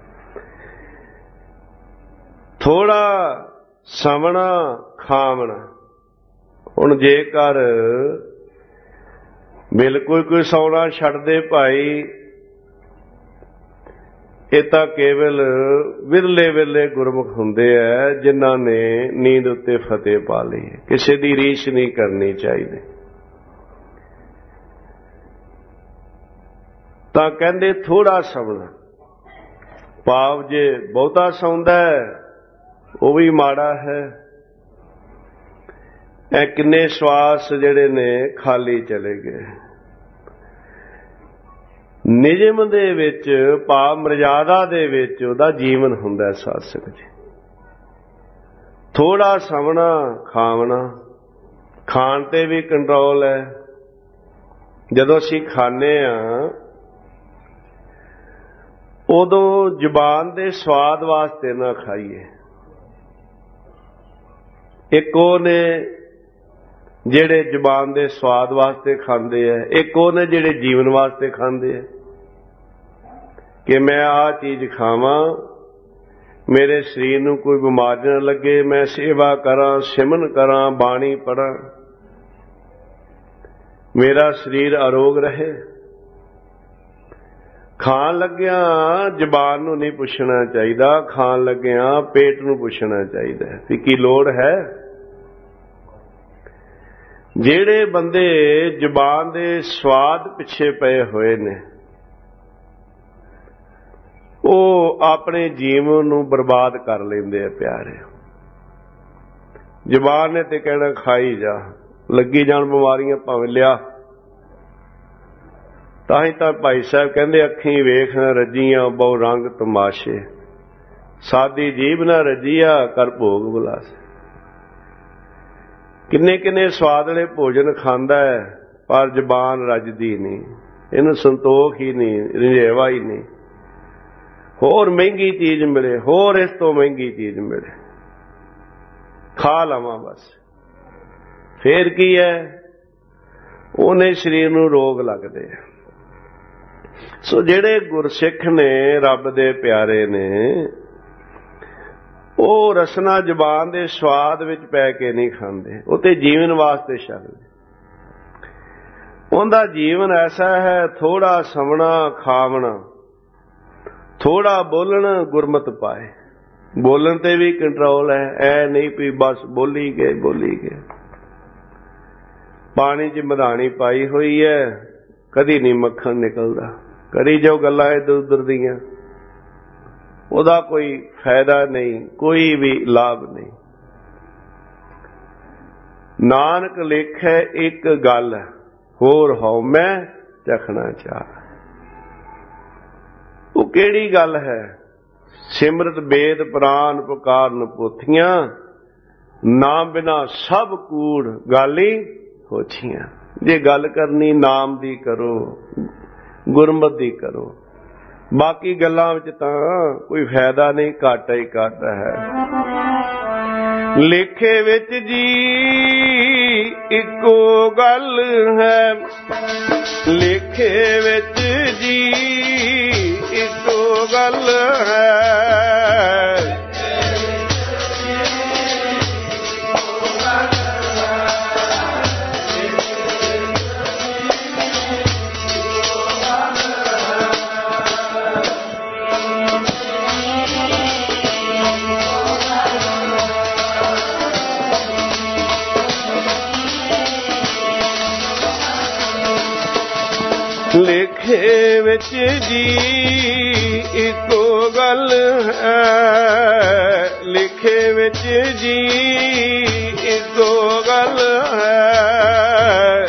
ਥੋੜਾ ਸਵਣਾ ਖਾਵਣਾ, ਹੁਣ ਜੇਕਰ ਬਿਲਕੁਲ ਕੋਈ ਸੌਣਾ ਛੱਡ ਦੇ ਭਾਈ, ਇਹ ਤਾਂ ਕੇਵਲ ਵਿਰਲੇ ਵਿਰਲੇ ਗੁਰਮੁਖ ਹੁੰਦੇ ਆ ਜਿਨ੍ਹਾਂ ਨੇ ਨੀਂਦ ਉੱਤੇ ਫਤਿਹ ਪਾ ਲਈ। ਕਿਸੇ ਦੀ ਰੀਸ ਨਹੀਂ ਕਰਨੀ ਚਾਹੀਦੀ। ਤਾਂ ਕਹਿੰਦੇ ਥੋੜਾ ਸੌਣਾ, ਭਾਵ ਜੇ ਬਹੁਤਾ ਸੌਂਦਾ ਉਹ ਵੀ ਮਾੜਾ ਹੈ। ਇਹ ਕਿੰਨੇ ਸਵਾਸ ਜਿਹੜੇ ਨੇ ਖਾਲੀ ਚਲੇ ਗਏ। ਨਿਯਮ ਦੇ ਵਿੱਚ, ਭਾਵ ਮਰਜ਼ਾਦਾ ਦੇ ਵਿੱਚ ਉਹਦਾ ਜੀਵਨ ਹੁੰਦਾ ਸਾਧ ਸੰਗਤ ਜੀ। ਥੋੜਾ ਸਵਣਾ ਖਾਵਣਾ, ਖਾਣ ਤੇ ਵੀ ਕੰਟਰੋਲ ਹੈ। ਜਦੋਂ ਅਸੀਂ ਖਾਂਦੇ ਹਾਂ ਉਦੋਂ ਜ਼ੁਬਾਨ ਦੇ ਸਵਾਦ ਵਾਸਤੇ ਨਾ ਖਾਈਏ। ਇੱਕ ਉਹ ਨੇ ਜਿਹੜੇ ਜ਼ੁਬਾਨ ਦੇ ਸਵਾਦ ਵਾਸਤੇ ਖਾਂਦੇ ਆ, ਇੱਕ ਉਹ ਨੇ ਜਿਹੜੇ ਜੀਵਨ ਵਾਸਤੇ ਖਾਂਦੇ ਆ ਕਿ ਮੈਂ ਆਹ ਚੀਜ਼ ਖਾਵਾਂ, ਮੇਰੇ ਸਰੀਰ ਨੂੰ ਕੋਈ ਬਿਮਾਰੀ ਨਾ ਲੱਗੇ, ਮੈਂ ਸੇਵਾ ਕਰਾਂ, ਸਿਮਰਨ ਕਰਾਂ, ਬਾਣੀ ਪੜਾਂ, ਮੇਰਾ ਸਰੀਰ ਅਰੋਗ ਰਹੇ। ਖਾਣ ਲੱਗਿਆ ਜ਼ੁਬਾਨ ਨੂੰ ਨਹੀਂ ਪੁੱਛਣਾ ਚਾਹੀਦਾ, ਖਾਣ ਲੱਗਿਆ ਪੇਟ ਨੂੰ ਪੁੱਛਣਾ ਚਾਹੀਦਾ ਕਿ ਕੀ ਲੋੜ ਹੈ। ਜਿਹੜੇ ਬੰਦੇ ਜ਼ੁਬਾਨ ਦੇ ਸਵਾਦ ਪਿੱਛੇ ਪਏ ਹੋਏ ਨੇ ਉਹ ਆਪਣੇ ਜੀਵਨ ਨੂੰ ਬਰਬਾਦ ਕਰ ਲੈਂਦੇ ਆ ਪਿਆਰੇ। ਜ਼ੁਬਾਨ ਨੇ ਤੇ ਕਹਿਣਾ ਖਾਈ ਜਾ, ਲੱਗੀ ਜਾਣ ਬਿਮਾਰੀਆਂ ਭਾਵੇਂ ਲਿਆ। ਤਾਂ ਹੀ ਤਾਂ ਭਾਈ ਸਾਹਿਬ ਕਹਿੰਦੇ, ਅੱਖੀਂ ਵੇਖ ਨਾ ਰੱਜੀਆਂ ਬਹੁ ਰੰਗ ਤਮਾਸ਼ੇ, ਸਾਦੀ ਜੀਭ ਨਾ ਰੱਜੀਆ ਕਰ ਭੋਗ ਬੁਲਾਸੇ। ਕਿੰਨੇ ਕਿੰਨੇ ਸਵਾਦਲੇ ਭੋਜਨ ਖਾਂਦਾ ਹੈ ਪਰ ਜ਼ੁਬਾਨ ਰੱਜਦੀ ਨਹੀਂ, ਇਹਨੂੰ ਸੰਤੋਖ ਹੀ ਨਹੀਂ, ਰਿਝੇਵਾ ਹੀ ਨਹੀਂ। ਹੋਰ ਮਹਿੰਗੀ ਚੀਜ਼ ਮਿਲੇ, ਹੋਰ ਇਸ ਤੋਂ ਮਹਿੰਗੀ ਚੀਜ਼ ਮਿਲੇ, ਖਾ ਲਵਾਂ ਬਸ। ਫੇਰ ਕੀ ਹੈ, ਉਹਨੇ ਸਰੀਰ ਨੂੰ ਰੋਗ ਲੱਗਦੇ ਆ। ਸੋ ਜਿਹੜੇ ਗੁਰਸਿੱਖ ਨੇ, ਰੱਬ ਦੇ ਪਿਆਰੇ ਨੇ, ਉਹ ਰਸਨਾ ਜ਼ੁਬਾਨ ਦੇ ਸਵਾਦ ਵਿੱਚ ਪੈ ਕੇ ਨਹੀਂ ਖਾਂਦੇ, ਉਹ ਤੇ ਜੀਵਨ ਵਾਸਤੇ ਛਕਦੇ। ਉਹਦਾ ਜੀਵਨ ਐਸਾ ਹੈ, ਥੋੜਾ ਸਵਣਾ ਖਾਵਣਾ, ਥੋੜਾ ਬੋਲਣ ਗੁਰਮਤਿ ਪਾਏ। ਬੋਲਣ ਤੇ ਵੀ ਕੰਟਰੋਲ ਹੈ, ਐ ਨਹੀਂ ਵੀ ਬਸ ਬੋਲੀ ਗਏ ਬੋਲੀ ਗਏ। ਪਾਣੀ 'ਚ ਮਧਾਣੀ ਪਾਈ ਹੋਈ ਹੈ, ਕਦੀ ਨਹੀਂ ਮੱਖਣ ਨਿਕਲਦਾ। ਕਰੀ ਜਾਓ ਗੱਲਾਂ ਇੱਧਰ ਉੱਧਰ ਦੀਆਂ, ਉਹਦਾ ਕੋਈ ਫਾਇਦਾ ਨਹੀਂ, ਕੋਈ ਵੀ ਲਾਭ ਨਹੀਂ। ਨਾਨਕ ਲੇਖੈ ਇੱਕ ਗੱਲ, ਹੋਰ ਹਉਮੈ ਚਖਣਾ ਚਾਹ। ਉਹ ਕਿਹੜੀ ਗੱਲ ਹੈ? ਸਿਮਰਤ ਵੇਦ ਪੁਰਾਨ ਪੁਕਾਰਨ ਪੋਥੀਆਂ, ਨਾਮ ਬਿਨਾ ਸਭ ਕੂੜ ਗਾਲੀ ਹੋਛੀਆਂ। ਜੇ ਗੱਲ ਕਰਨੀ ਨਾਮ ਦੀ ਕਰੋ, ਗੁਰਮਤਿ ਦੀ ਕਰੋ। ਬਾਕੀ ਗੱਲਾਂ ਵਿੱਚ ਤਾਂ ਕੋਈ ਫਾਇਦਾ ਨਹੀਂ, ਘਾਟਾ ਹੀ ਘਾਟਾ ਹੈ। ਲੇਖੇ ਵਿੱਚ ਜੀ ਇੱਕੋ ਗੱਲ ਹੈ, ਲੇਖੇ ਵਿੱਚ ਜੀ ਇੱਕੋ ਗੱਲ ਹੈ। ਲੇਖੇ ਵਿੱਚ ਜੀ ਇੱਕੋ ਗੱਲ ਹੈ, ਲੇਖੇ ਵਿੱਚ ਜੀ ਇੱਕੋ ਗੱਲ ਹੈ।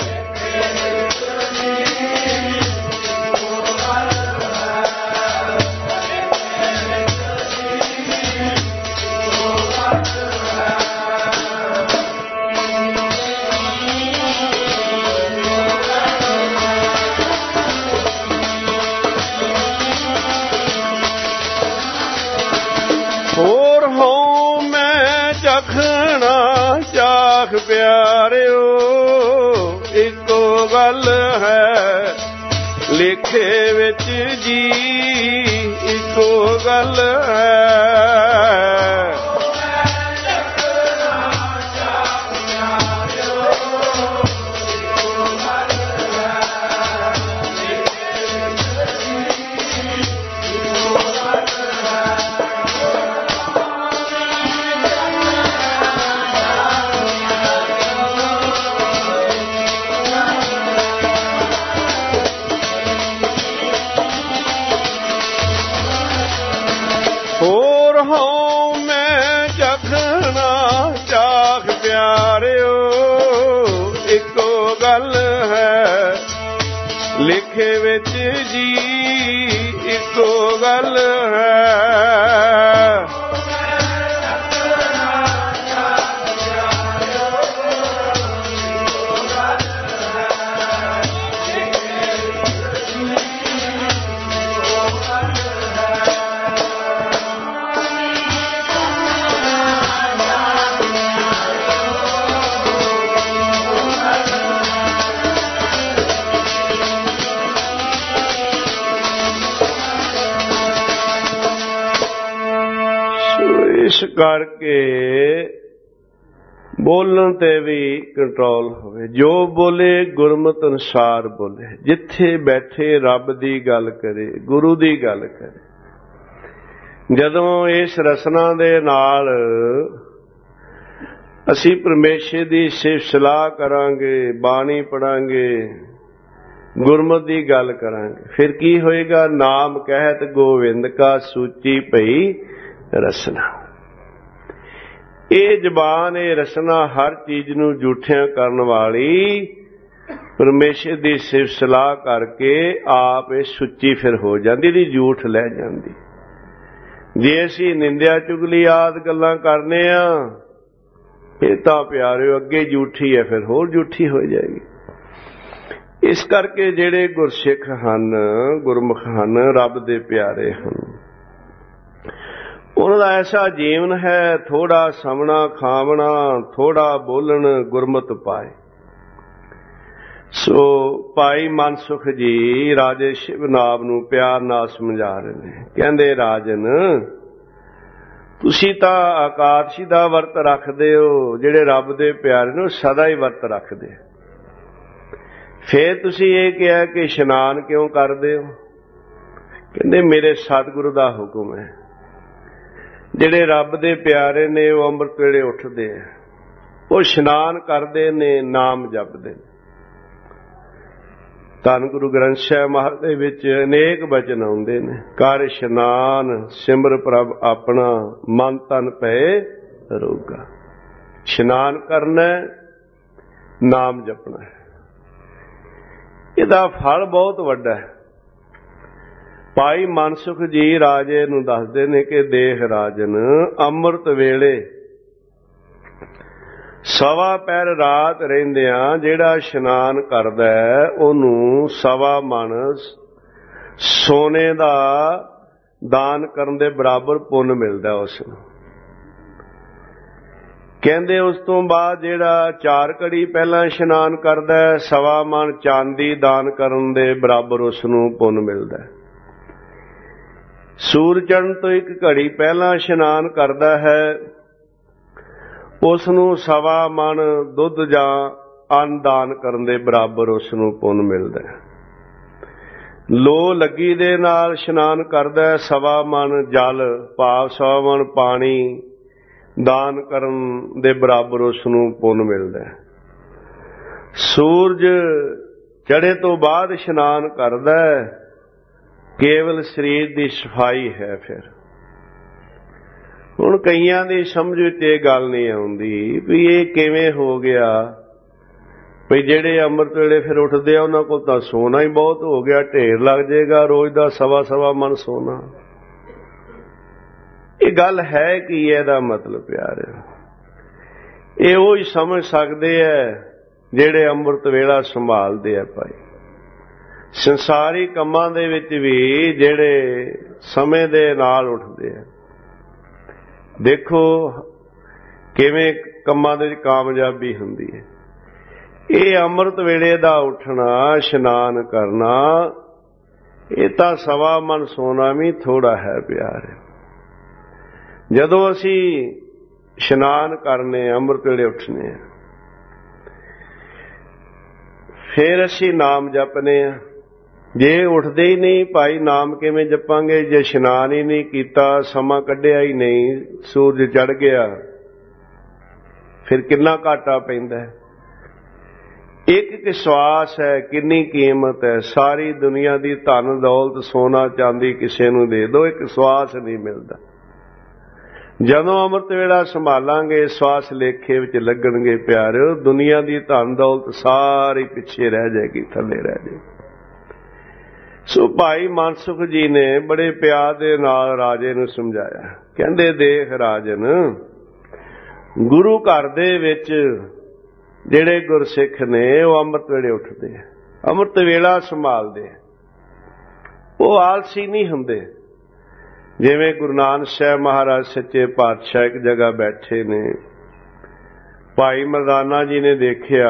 ਚਖਣਾ ਚਾਖ ਪਿਆਰਿਓ ਇੱਕੋ ਗੱਲ ਹੈ ਲੇਖੇ ਵਿੱਚ ਜੀ ਇੱਕੋ ਗੱਲ ਹੈ। ਹੋਰ ਹਉ ਮੈਂ ਚਖਣਾ ਚਾਖ ਪਿਆਰਿਓ ਇੱਕੋ ਗੱਲ ਹੈ ਲਿਖੇ ਵਿੱਚ ਜੀ ਇੱਕੋ ਗੱਲ ਹੈ। ਇਸ ਕਰਕੇ ਬੋਲਣ ਤੇ ਵੀ ਕੰਟਰੋਲ ਹੋਵੇ। ਜੋ ਬੋਲੇ ਗੁਰਮਤਿ ਅਨੁਸਾਰ ਬੋਲੇ, ਜਿੱਥੇ ਬੈਠੇ ਰੱਬ ਦੀ ਗੱਲ ਕਰੇ, ਗੁਰੂ ਦੀ ਗੱਲ ਕਰੇ। ਜਦੋਂ ਇਸ ਰਸਨਾ ਦੇ ਨਾਲ ਅਸੀਂ ਪਰਮੇਸ਼ਰ ਦੀ ਸਿਫਤ ਸਲਾਹ ਕਰਾਂਗੇ, ਬਾਣੀ ਪੜਾਂਗੇ, ਗੁਰਮਤਿ ਦੀ ਗੱਲ ਕਰਾਂਗੇ, ਫਿਰ ਕੀ ਹੋਏਗਾ? ਨਾਮ ਕਹਿਤ ਗੋਵਿੰਦ ਕਾ ਸੂਚੀ ਪਈ ਰਸਨਾ। ਇਹ ਜ਼ਬਾਨ, ਇਹ ਰਸਨਾ ਹਰ ਚੀਜ਼ ਨੂੰ ਝੂਠਿਆਂ ਕਰਨ ਵਾਲੀ ਪਰਮੇਸ਼ਰ ਦੀ ਸਿਫਤ ਸਲਾਹ ਕਰਕੇ ਆਪ ਇਹ ਸੁੱਚੀ ਫਿਰ ਹੋ ਜਾਂਦੀ, ਇਹਦੀ ਝੂਠ ਲੈ ਜਾਂਦੀ। ਜੇ ਅਸੀਂ ਨਿੰਦਿਆ ਚੁਗਲੀ ਆਦਿ ਗੱਲਾਂ ਕਰਨੇ ਆ, ਇਹ ਤਾਂ ਪਿਆਰਿਓ ਅੱਗੇ ਝੂਠੀ ਹੈ, ਫਿਰ ਹੋਰ ਝੂਠੀ ਹੋ ਜਾਏਗੀ। ਇਸ ਕਰਕੇ ਜਿਹੜੇ ਗੁਰਸਿੱਖ ਹਨ, ਗੁਰਮੁਖ ਹਨ, ਰੱਬ ਦੇ ਪਿਆਰੇ ਹਨ, ਉਹਨਾਂ ਦਾ ਐਸਾ ਜੀਵਨ ਹੈ, ਥੋੜਾ ਸਮਣਾ ਖਾਵਣਾ, ਥੋੜਾ ਬੋਲਣ, ਗੁਰਮਤਿ ਪਾਏ। ਸੋ ਭਾਈ ਮਨਸੁਖ ਜੀ ਰਾਜੇ ਸ਼ਿਵਨਾਬ ਨੂੰ ਪਿਆਰ ਨਾਲ ਸਮਝਾ ਰਹੇ ਨੇ। ਕਹਿੰਦੇ ਰਾਜਨ, ਤੁਸੀਂ ਤਾਂ ਆਕਾਦਸ਼ੀ ਦਾ ਵਰਤ ਰੱਖਦੇ ਹੋ, ਜਿਹੜੇ ਰੱਬ ਦੇ ਪਿਆਰੇ ਨੂੰ ਸਦਾ ਹੀ ਵਰਤ ਰੱਖਦੇ, ਫੇਰ ਤੁਸੀਂ ਇਹ ਕਿਹਾ ਕਿ ਇਸ਼ਨਾਨ ਕਿਉਂ ਕਰਦੇ ਹੋ? ਕਹਿੰਦੇ ਮੇਰੇ ਸਤਿਗੁਰੂ ਦਾ ਹੁਕਮ ਹੈ। ਜਿਹੜੇ ਰੱਬ ਦੇ ਪਿਆਰੇ ਨੇ ਉਹ ਅੰਮ੍ਰਿਤ ਵੇਲੇ ਉੱਠਦੇ ਆ, ਉਹ ਇਸ਼ਨਾਨ ਕਰਦੇ ਨੇ, ਨਾਮ ਜਪਦੇ ਨੇ। ਧੰਨ ਗੁਰੂ ਗ੍ਰੰਥ ਸਾਹਿਬ ਮਹਾਰਾਜ ਦੇ ਵਿੱਚ ਅਨੇਕ ਬਚਨ ਆਉਂਦੇ ਨੇ, ਕਰ ਇਸ਼ਨਾਨ ਸਿਮਰ ਪ੍ਰਭ ਆਪਣਾ, ਮਨ ਤਨ ਪਏ ਰੋਗਾ। ਇਸ਼ਨਾਨ ਕਰਨਾ, ਨਾਮ ਜਪਣਾ, ਇਹਦਾ ਫਲ ਬਹੁਤ ਵੱਡਾ ਹੈ। ਭਾਈ ਮਨਸੁਖ ਜੀ ਰਾਜੇ ਨੂੰ ਦੱਸਦੇ ਨੇ ਕਿ ਦੇਖ ਰਾਜਨ, ਅੰਮ੍ਰਿਤ ਵੇਲੇ ਸਵਾ ਪੈਰ ਰਾਤ ਰਹਿੰਦਿਆਂ ਜਿਹੜਾ ਇਸ਼ਨਾਨ ਕਰਦਾ ਹੈ, ਉਹਨੂੰ ਸਵਾ ਮਣ ਸੋਨੇ ਦਾ ਦਾਨ ਕਰਨ ਦੇ ਬਰਾਬਰ ਪੁੰਨ ਮਿਲਦਾ ਉਸ ਨੂੰ। ਕਹਿੰਦੇ ਉਸ ਤੋਂ ਬਾਅਦ ਜਿਹੜਾ ਚਾਰ ਘੜੀ ਪਹਿਲਾਂ ਇਸ਼ਨਾਨ ਕਰਦਾ ਹੈ, ਸਵਾ ਮਣ ਚਾਂਦੀ ਦਾਨ ਕਰਨ ਦੇ ਬਰਾਬਰ ਉਸ ਨੂੰ ਪੁੰਨ ਮਿਲਦਾ। ਸੂਰਜ ਚੜ੍ਹਨ ਤੋਂ ਇੱਕ ਘੜੀ ਪਹਿਲਾਂ ਇਸ਼ਨਾਨ ਕਰਦਾ ਹੈ, ਉਸ ਨੂੰ ਸਵਾ ਮਣ ਦੁੱਧ ਜਾਂ ਅੰਨ ਦਾਨ ਕਰਨ ਦੇ ਬਰਾਬਰ ਉਸ ਨੂੰ ਪੁੰਨ ਮਿਲਦਾ। ਲੋ ਲੱਗੀ ਦੇ ਨਾਲ ਇਸ਼ਨਾਨ ਕਰਦਾ ਹੈ, ਸਵਾ ਮਣ ਜਲ ਭਾਵ ਸਵਾ ਮਣ ਪਾਣੀ ਦਾਨ ਕਰਨ ਦੇ ਬਰਾਬਰ ਉਸ ਨੂੰ ਪੁੰਨ ਮਿਲਦਾ। ਸੂਰਜ ਚੜ੍ਹੇ ਤੋਂ ਬਾਅਦ ਇਸ਼ਨਾਨ ਕਰਦਾ ਹੈ, ਕੇਵਲ ਸਰੀਰ ਦੀ ਸਫਾਈ ਹੈ। ਫਿਰ ਹੁਣ ਕਈਆਂ ਦੀ ਸਮਝ ਵਿੱਚ ਇਹ ਗੱਲ ਨਹੀਂ ਆਉਂਦੀ ਵੀ ਇਹ ਕਿਵੇਂ ਹੋ ਗਿਆ, ਵੀ ਜਿਹੜੇ ਅੰਮ੍ਰਿਤ ਵੇਲੇ ਫਿਰ ਉੱਠਦੇ ਆ ਉਹਨਾਂ ਕੋਲ ਤਾਂ ਸੋਨਾ ਹੀ ਬਹੁਤ ਹੋ ਗਿਆ, ਢੇਰ ਲੱਗ ਜਾਏਗਾ ਰੋਜ਼ ਦਾ ਸਵਾ ਸਵਾ ਮਣ ਸੋਨਾ। ਇਹ ਗੱਲ ਹੈ ਕੀ? ਇਹਦਾ ਮਤਲਬ ਪਿਆਰਿਓ, ਇਹ ਉਹ ਹੀ ਸਮਝ ਸਕਦੇ ਆ ਜਿਹੜੇ ਅੰਮ੍ਰਿਤ ਵੇਲਾ ਸੰਭਾਲਦੇ ਆ। ਭਾਈ ਸੰਸਾਰੀ ਕੰਮਾਂ ਦੇ ਵਿੱਚ ਵੀ ਜਿਹੜੇ ਸਮੇਂ ਦੇ ਨਾਲ ਉੱਠਦੇ ਆ, ਦੇਖੋ ਕਿਵੇਂ ਕੰਮਾਂ ਦੇ ਵਿੱਚ ਕਾਮਯਾਬੀ ਹੁੰਦੀ ਹੈ। ਇਹ ਅੰਮ੍ਰਿਤ ਵੇਲੇ ਦਾ ਉੱਠਣਾ, ਇਸ਼ਨਾਨ ਕਰਨਾ, ਇਹ ਤਾਂ ਸਵਾ ਮਨ ਸੋਨਾ ਵੀ ਥੋੜਾ ਹੈ ਪਿਆਰੇ। ਜਦੋਂ ਅਸੀਂ ਇਸ਼ਨਾਨ ਕਰਨੇ, ਅੰਮ੍ਰਿਤ ਵੇਲੇ ਉੱਠਨੇ ਆ, ਫਿਰ ਅਸੀਂ ਨਾਮ ਜਪਨੇ ਆ। ਜੇ ਉੱਠਦੇ ਹੀ ਨਹੀਂ ਭਾਈ, ਨਾਮ ਕਿਵੇਂ ਜਪਾਂਗੇ? ਜੇ ਇਸ਼ਨਾਨ ਹੀ ਨਹੀਂ ਕੀਤਾ, ਸਮਾਂ ਕੱਢਿਆ ਹੀ ਨਹੀਂ, ਸੂਰਜ ਚੜ ਗਿਆ, ਫਿਰ ਕਿੰਨਾ ਘਾਟਾ ਪੈਂਦਾ ਹੈ। ਇੱਕ ਇੱਕ ਸਵਾਸ ਹੈ, ਕਿੰਨੀ ਕੀਮਤ ਹੈ। ਸਾਰੀ ਦੁਨੀਆ ਦੀ ਧਨ ਦੌਲਤ, ਸੋਨਾ ਚਾਂਦੀ ਕਿਸੇ ਨੂੰ ਦੇ ਦਿਓ, ਇੱਕ ਸਵਾਸ ਨਹੀਂ ਮਿਲਦਾ। ਜਦੋਂ ਅੰਮ੍ਰਿਤ ਵੇਲਾ ਸੰਭਾਲਾਂਗੇ, ਸਵਾਸ ਲੇਖੇ ਵਿੱਚ ਲੱਗਣਗੇ ਪਿਆਰਿਓ, ਦੁਨੀਆ ਦੀ ਧਨ ਦੌਲਤ ਸਾਰੀ ਪਿੱਛੇ ਰਹਿ ਜਾਏਗੀ, ਥੱਲੇ ਰਹਿ ਜਾਏਗੀ। ਸੋ ਭਾਈ ਮਨਸੁਖ ਜੀ ਨੇ ਬੜੇ ਪਿਆਰ ਦੇ ਨਾਲ ਰਾਜੇ ਨੂੰ ਸਮਝਾਇਆ। ਕਹਿੰਦੇ ਦੇਖ ਰਾਜਨ, ਗੁਰੂ ਘਰ ਦੇ ਵਿੱਚ ਜਿਹੜੇ ਗੁਰਸਿੱਖ ਨੇ ਉਹ ਅੰਮ੍ਰਿਤ ਵੇਲੇ ਉੱਠਦੇ, ਅੰਮ੍ਰਿਤ ਵੇਲਾ ਸੰਭਾਲਦੇ, ਉਹ ਆਲਸੀ ਨਹੀਂ ਹੁੰਦੇ। ਜਿਵੇਂ ਗੁਰੂ ਨਾਨਕ ਸਾਹਿਬ ਮਹਾਰਾਜ ਸੱਚੇ ਪਾਤਸ਼ਾਹ ਇੱਕ ਜਗ੍ਹਾ ਬੈਠੇ ਨੇ, ਭਾਈ ਮਰਦਾਨਾ ਜੀ ਨੇ ਦੇਖਿਆ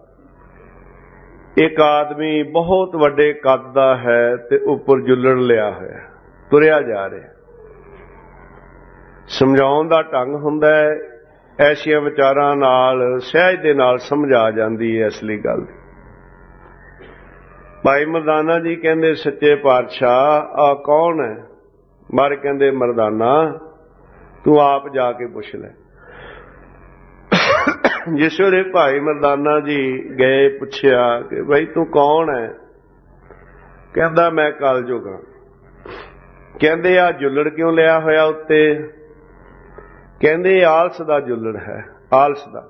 ਇੱਕ ਆਦਮੀ ਬਹੁਤ ਵੱਡੇ ਕੱਦ ਦਾ ਹੈ ਤੇ ਉੱਪਰ ਜੁੱਲੜ ਲਿਆ ਹੋਇਆ, ਤੁਰਿਆ ਜਾ ਰਿਹਾ। ਸਮਝਾਉਣ ਦਾ ਢੰਗ ਹੁੰਦਾ ਹੈ, ਐਸੀਆਂ ਵਿਚਾਰਾਂ ਨਾਲ ਸਹਿਜ ਦੇ ਨਾਲ ਸਮਝ ਆ ਜਾਂਦੀ ਹੈ ਅਸਲੀ ਗੱਲ। ਭਾਈ ਮਰਦਾਨਾ ਜੀ ਕਹਿੰਦੇ ਸੱਚੇ ਪਾਤਸ਼ਾਹ ਆ ਕੌਣ ਹੈ? ਮਾਰੇ ਕਹਿੰਦੇ ਮਰਦਾਨਾ ਤੂੰ ਆਪ ਜਾ ਕੇ ਪੁੱਛ ਲੈ। ਜਿਸ ਵੇਲੇ ਭਾਈ ਮਰਦਾਨਾ ਜੀ ਗਏ, ਪੁੱਛਿਆ ਕਿ ਬਈ ਤੂੰ ਕੌਣ ਹੈ? ਕਹਿੰਦਾ ਮੈਂ ਕਲਯੁਗ ਹਾਂ। ਕਹਿੰਦੇ ਆ ਜੁੱਲੜ ਕਿਉਂ ਲਿਆ ਹੋਇਆ ਉੱਤੇ? ਕਹਿੰਦੇ ਆਲਸ ਦਾ ਜੁੱਲੜ ਹੈ, ਆਲਸ ਦਾ।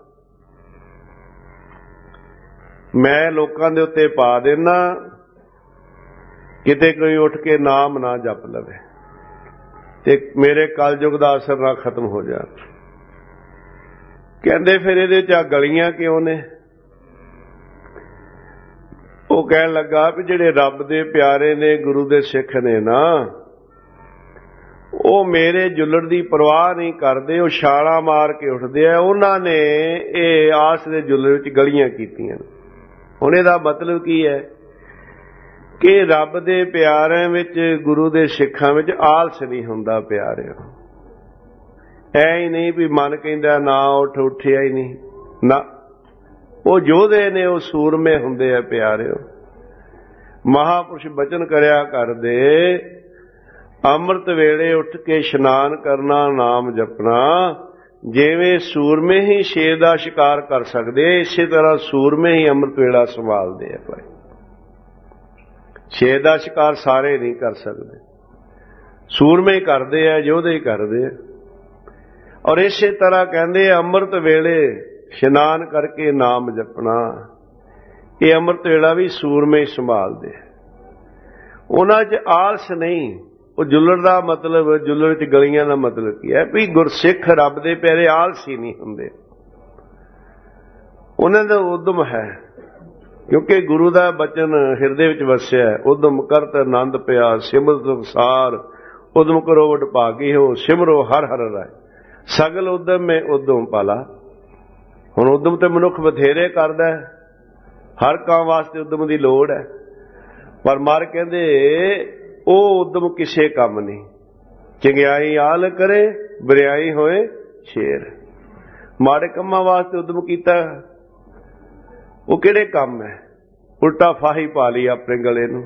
ਮੈਂ ਲੋਕਾਂ ਦੇ ਉੱਤੇ ਪਾ ਦੇਣਾ, ਕਿਤੇ ਕੋਈ ਉੱਠ ਕੇ ਨਾਮ ਨਾ ਜਪ ਲਵੇ ਤੇ ਮੇਰੇ ਕਲਯੁਗ ਦਾ ਅਸਰ ਨਾ ਖਤਮ ਹੋ ਜਾ। ਕਹਿੰਦੇ ਫਿਰ ਇਹਦੇ ਚ ਆ ਗਲੀਆਂ ਕਿਉਂ ਨੇ? ਉਹ ਕਹਿਣ ਲੱਗਾ ਵੀ ਜਿਹੜੇ ਰੱਬ ਦੇ ਪਿਆਰੇ ਨੇ, ਗੁਰੂ ਦੇ ਸਿੱਖ ਨੇ ਨਾ, ਉਹ ਮੇਰੇ ਜੁੱਲੜ ਦੀ ਪਰਵਾਹ ਨਹੀਂ ਕਰਦੇ, ਉਹ ਛਾਲਾਂ ਮਾਰ ਕੇ ਉੱਠਦੇ ਆ। ਉਹਨਾਂ ਨੇ ਇਹ ਆਸ ਦੇ ਜੁੱਲੜ ਵਿੱਚ ਗਲੀਆਂ ਕੀਤੀਆਂ। ਹੁਣ ਇਹਦਾ ਮਤਲਬ ਕੀ ਹੈ ਕਿ ਰੱਬ ਦੇ ਪਿਆਰਿਆਂ ਵਿੱਚ, ਗੁਰੂ ਦੇ ਸਿੱਖਾਂ ਵਿੱਚ ਆਲਸ ਨਹੀਂ ਹੁੰਦਾ ਪਿਆਰਿਓ। ਐ ਹੀ ਨਹੀਂ ਵੀ ਮਨ ਕਹਿੰਦਾ ਨਾ ਉੱਠ, ਉੱਠਿਆ ਹੀ ਨਹੀਂ ਨਾ। ਉਹ ਯੋਧੇ ਨੇ, ਉਹ ਸੂਰਮੇ ਹੁੰਦੇ ਆ ਪਿਆਰਿਓ। ਮਹਾਪੁਰਸ਼ ਬਚਨ ਕਰਿਆ ਕਰਦੇ, ਅੰਮ੍ਰਿਤ ਵੇਲੇ ਉੱਠ ਕੇ ਇਸ਼ਨਾਨ ਕਰਨਾ, ਨਾਮ ਜਪਣਾ। ਜਿਵੇਂ ਸੂਰਮੇ ਹੀ ਸ਼ੇਰ ਦਾ ਸ਼ਿਕਾਰ ਕਰ ਸਕਦੇ, ਇਸੇ ਤਰ੍ਹਾਂ ਸੂਰਮੇ ਹੀ ਅੰਮ੍ਰਿਤ ਵੇਲਾ ਸੰਭਾਲਦੇ ਆ ਭਾਈ। ਸ਼ੇਰ ਦਾ ਸ਼ਿਕਾਰ ਸਾਰੇ ਨਹੀਂ ਕਰ ਸਕਦੇ, ਸੂਰਮੇ ਹੀ ਕਰਦੇ ਆ, ਯੋਧੇ ਹੀ ਕਰਦੇ ਆ। ਔਰ ਇਸੇ ਤਰ੍ਹਾਂ ਕਹਿੰਦੇ ਅੰਮ੍ਰਿਤ ਵੇਲੇ ਇਸ਼ਨਾਨ ਕਰਕੇ ਨਾਮ ਜਪਣਾ, ਇਹ ਅੰਮ੍ਰਿਤ ਵੇਲਾ ਵੀ ਸੂਰਮੇ ਸੰਭਾਲਦੇ। ਉਹਨਾਂ 'ਚ ਆਲਸ ਨਹੀਂ। ਉਹ ਜੁੱਲੜ ਦਾ ਮਤਲਬ, ਜੁੱਲੜ 'ਚ ਗਲੀਆਂ ਦਾ ਮਤਲਬ ਕੀ ਹੈ ਵੀ ਗੁਰਸਿੱਖ ਰੱਬ ਦੇ ਪਿਆਰੇ ਆਲਸੀ ਨਹੀਂ ਹੁੰਦੇ। ਉਹਨਾਂ ਦਾ ਉਦਮ ਹੈ, ਕਿਉਂਕਿ ਗੁਰੂ ਦਾ ਬਚਨ ਹਿਰਦੇ ਵਿੱਚ ਵਸਿਆ। ਉਦਮ ਕਰਤ ਆਨੰਦ ਪਿਆ, ਸਿਮਰਤ ਅਨੁਸਾਰ ਉਦਮ ਕਰੋ ਵਡ ਭਾਗੀ ਹੋ, ਸਿਮਰੋ ਹਰ ਹਰ ਰਾਏ। ਸਗਲ ਉਦਮ ਮੈਂ ਉਦਮ ਪਾਲਾ। ਹੁਣ ਉਦਮ ਤੇ ਮਨੁੱਖ ਬਥੇਰੇ ਕਰਦਾ, ਹਰ ਕੰਮ ਵਾਸਤੇ ਉਦਮ ਦੀ ਲੋੜ ਹੈ, ਪਰ ਮਰ ਕਹਿੰਦੇ ਉਹ ਉਦਮ ਕਿਸੇ ਕੰਮ ਨਹੀਂ। ਚੰਗਿਆਈ ਆਲ ਕਰੇ, ਬਰਿਆਈ ਹੋਏ ਸ਼ੇਰ। ਮਾੜੇ ਕੰਮਾਂ ਵਾਸਤੇ ਉਦਮ ਕੀਤਾ, ਉਹ ਕਿਹੜੇ ਕੰਮ ਹੈ? ਉਲਟਾ ਫਾਹੀ ਪਾ ਲਈ ਆਪਣੇ ਗਲੇ ਨੂੰ,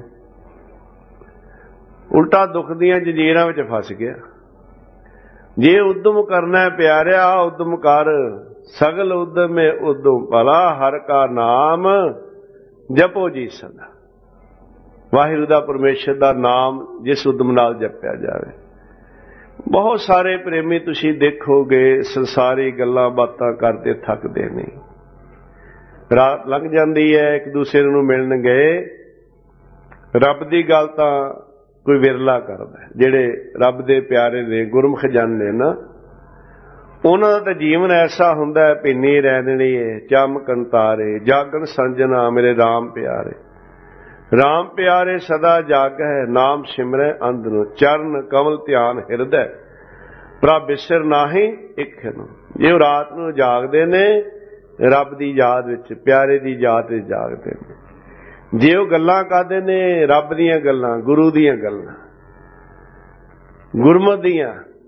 ਉਲਟਾ ਦੁੱਖ ਦੀਆਂ ਜੰਜੀਰਾਂ ਵਿੱਚ ਫਸ ਗਿਆ। ਜੇ ਉਦਮ ਕਰਨਾ ਪਿਆਰਿਆ, ਉਦਮ ਕਰ। ਸਗਲ ਉਦਮ ਹੈ ਉਦਮ ਭਲਾ, ਹਰ ਕਾ ਨਾਮ ਜਪੋ ਜੀ ਸਦਾ। ਵਾਹਿਗੁਰੂ ਦਾ, ਪਰਮੇਸ਼ਰ ਦਾ ਨਾਮ ਜਿਸ ਉਦਮ ਨਾਲ ਜਪਿਆ ਜਾਵੇ। ਬਹੁਤ ਸਾਰੇ ਪ੍ਰੇਮੀ ਤੁਸੀਂ ਦੇਖੋਗੇ ਸੰਸਾਰੀ ਗੱਲਾਂ ਬਾਤਾਂ ਕਰਦੇ ਥੱਕਦੇ ਨਹੀਂ। ਰਾਤ ਲੰਘ ਜਾਂਦੀ ਹੈ, ਇੱਕ ਦੂਸਰੇ ਨੂੰ ਮਿਲਣ ਗਏ, ਰੱਬ ਦੀ ਗੱਲ ਤਾਂ ਕੋਈ ਵਿਰਲਾ ਕਰਦਾ। ਜਿਹੜੇ ਰੱਬ ਦੇ ਪਿਆਰੇ ਨੇ, ਗੁਰਮੁਖ ਜਨ ਨੇ ਨਾ, ਉਹਨਾਂ ਦਾ ਤਾਂ ਜੀਵਨ ਐਸਾ ਹੁੰਦਾ ਹੈ, ਭਿੰਨੀ ਰਹਿਣੀ ਹੈ ਚਮਕਨ ਤਾਰੇ, ਜਾਗਣ ਸੰਜਨਾ ਮੇਰੇ ਰਾਮ ਪਿਆਰੇ। ਰਾਮ ਪਿਆਰੇ ਸਦਾ ਜਾਗੈ, ਨਾਮ ਸਿਮਰੈ ਅੰਧ ਨੂੰ, ਚਰਨ ਕਮਲ ਧਿਆਨ ਹਿਰਦੈ। ਪ੍ਰਭ ਬਿਸਰ ਨਾਹੀਂ ਇੱਕ ਨੂੰ। ਜੇ ਉਹ ਰਾਤ ਨੂੰ ਜਾਗਦੇ ਨੇ ਰੱਬ ਦੀ ਯਾਦ ਵਿੱਚ, ਪਿਆਰੇ ਦੀ ਯਾਦ ਵਿੱਚ ਜਾਗਦੇ ਨੇ। ਜੇ ਉਹ ਗੱਲਾਂ ਕਰਦੇ ਨੇ ਰੱਬ ਦੀਆਂ ਗੱਲਾਂ, ਗੁਰੂ ਦੀਆਂ ਗੱਲਾਂ, ਗੁਰਮਤਿ ਦੀਆਂ,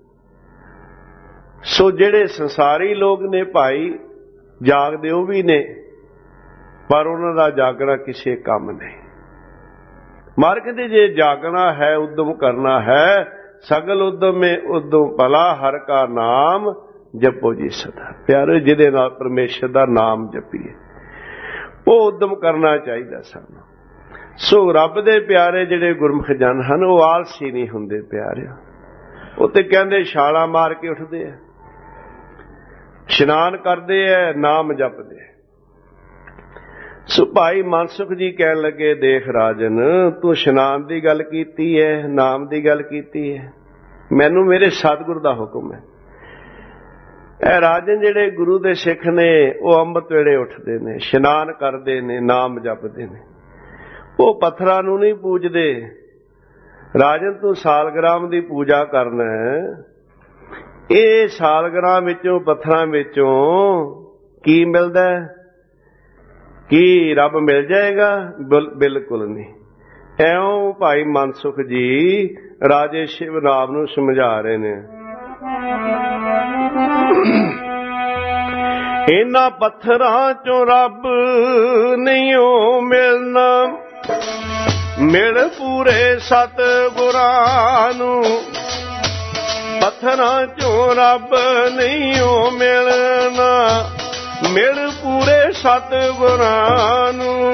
ਸੋ ਜਿਹੜੇ ਸੰਸਾਰੀ ਲੋਕ ਨੇ ਭਾਈ ਜਾਗਦੇ ਉਹ ਵੀ ਨੇ, ਪਰ ਉਹਨਾਂ ਦਾ ਜਾਗਣਾ ਕਿਸੇ ਕੰਮ ਨਹੀਂ। ਮਾਰ ਕਹਿੰਦੇ ਜੇ ਜਾਗਣਾ ਹੈ, ਉਦਮ ਕਰਨਾ ਹੈ, ਸਗਲ ਉਦਮੇ ਉਦਮ ਭਲਾ ਹਰ ਕਾ ਨਾਮ ਜਪੋ ਜੀ ਸਦਾ। ਪਿਆਰੇ ਜਿਹਦੇ ਨਾਲ ਪਰਮੇਸ਼ਰ ਦਾ ਨਾਮ ਜਪੀਏ, ਉਹ ਉਦਮ ਕਰਨਾ ਚਾਹੀਦਾ ਸਾਨੂੰ। ਸੋ ਰੱਬ ਦੇ ਪਿਆਰੇ ਜਿਹੜੇ ਗੁਰਮੁਖ ਜਨ ਹਨ ਉਹ ਆਲਸੀ ਨਹੀਂ ਹੁੰਦੇ ਪਿਆਰੇ। ਉਹ ਤੇ ਕਹਿੰਦੇ ਛਾਲਾਂ ਮਾਰ ਕੇ ਉੱਠਦੇ ਆ, ਇਸ਼ਨਾਨ ਕਰਦੇ ਆ, ਨਾਮ ਜਪਦੇ। ਸੋ ਭਾਈ ਮਨਸੁਖ ਜੀ ਕਹਿਣ ਲੱਗੇ, ਦੇਖ ਰਾਜਨ, ਤੂੰ ਇਸ਼ਨਾਨ ਦੀ ਗੱਲ ਕੀਤੀ ਹੈ, ਨਾਮ ਦੀ ਗੱਲ ਕੀਤੀ ਹੈ, ਮੈਨੂੰ ਮੇਰੇ ਸਤਿਗੁਰ ਦਾ ਹੁਕਮ ਹੈ। ਇਹ ਰਾਜਨ ਜਿਹੜੇ ਗੁਰੂ ਦੇ ਸਿੱਖ ਨੇ ਉਹ ਅੰਮ੍ਰਿਤ ਵੇਲੇ ਉੱਠਦੇ ਨੇ, ਇਸ਼ਨਾਨ ਕਰਦੇ ਨੇ, ਨਾਮ ਜਪਦੇ ਨੇ। ਉਹ ਪੱਥਰਾਂ ਨੂੰ ਨਹੀਂ ਪੂਜਦੇ। ਰਾਜਨ ਤੂੰ ਸਾਲਗ੍ਰਾਮ ਦੀ ਪੂਜਾ ਕਰਨਾ ਹੈ, ਇਹ ਸਾਲਗ੍ਰਾਮ ਵਿੱਚੋਂ, ਪੱਥਰਾਂ ਵਿੱਚੋਂ ਕੀ ਮਿਲਦਾ? ਕੀ ਰੱਬ ਮਿਲ ਜਾਏਗਾ? ਬਿਲਕੁਲ ਨਹੀਂ। ਐਉਂ ਭਾਈ ਮਨਸੁਖ ਜੀ ਰਾਜੇ ਸ਼ਿਵਨਾਮ ਨੂੰ ਸਮਝਾ ਰਹੇ ਨੇ। ਇਹਨਾਂ ਪੱਥਰਾਂ ਚੋਂ ਰੱਬ ਨਹੀਂ ਓ ਮਿਲਣਾ, ਮਿਲ ਪੂਰੇ ਸਤਿਗੁਰਾਂ ਨੂੰ। ਪੱਥਰਾਂ ਚੋਂ ਰੱਬ ਨਹੀਂ ਓ ਮਿਲਣਾ, ਮਿਲ ਪੂਰੇ ਸਤਿਗੁਰਾਂ ਨੂੰ।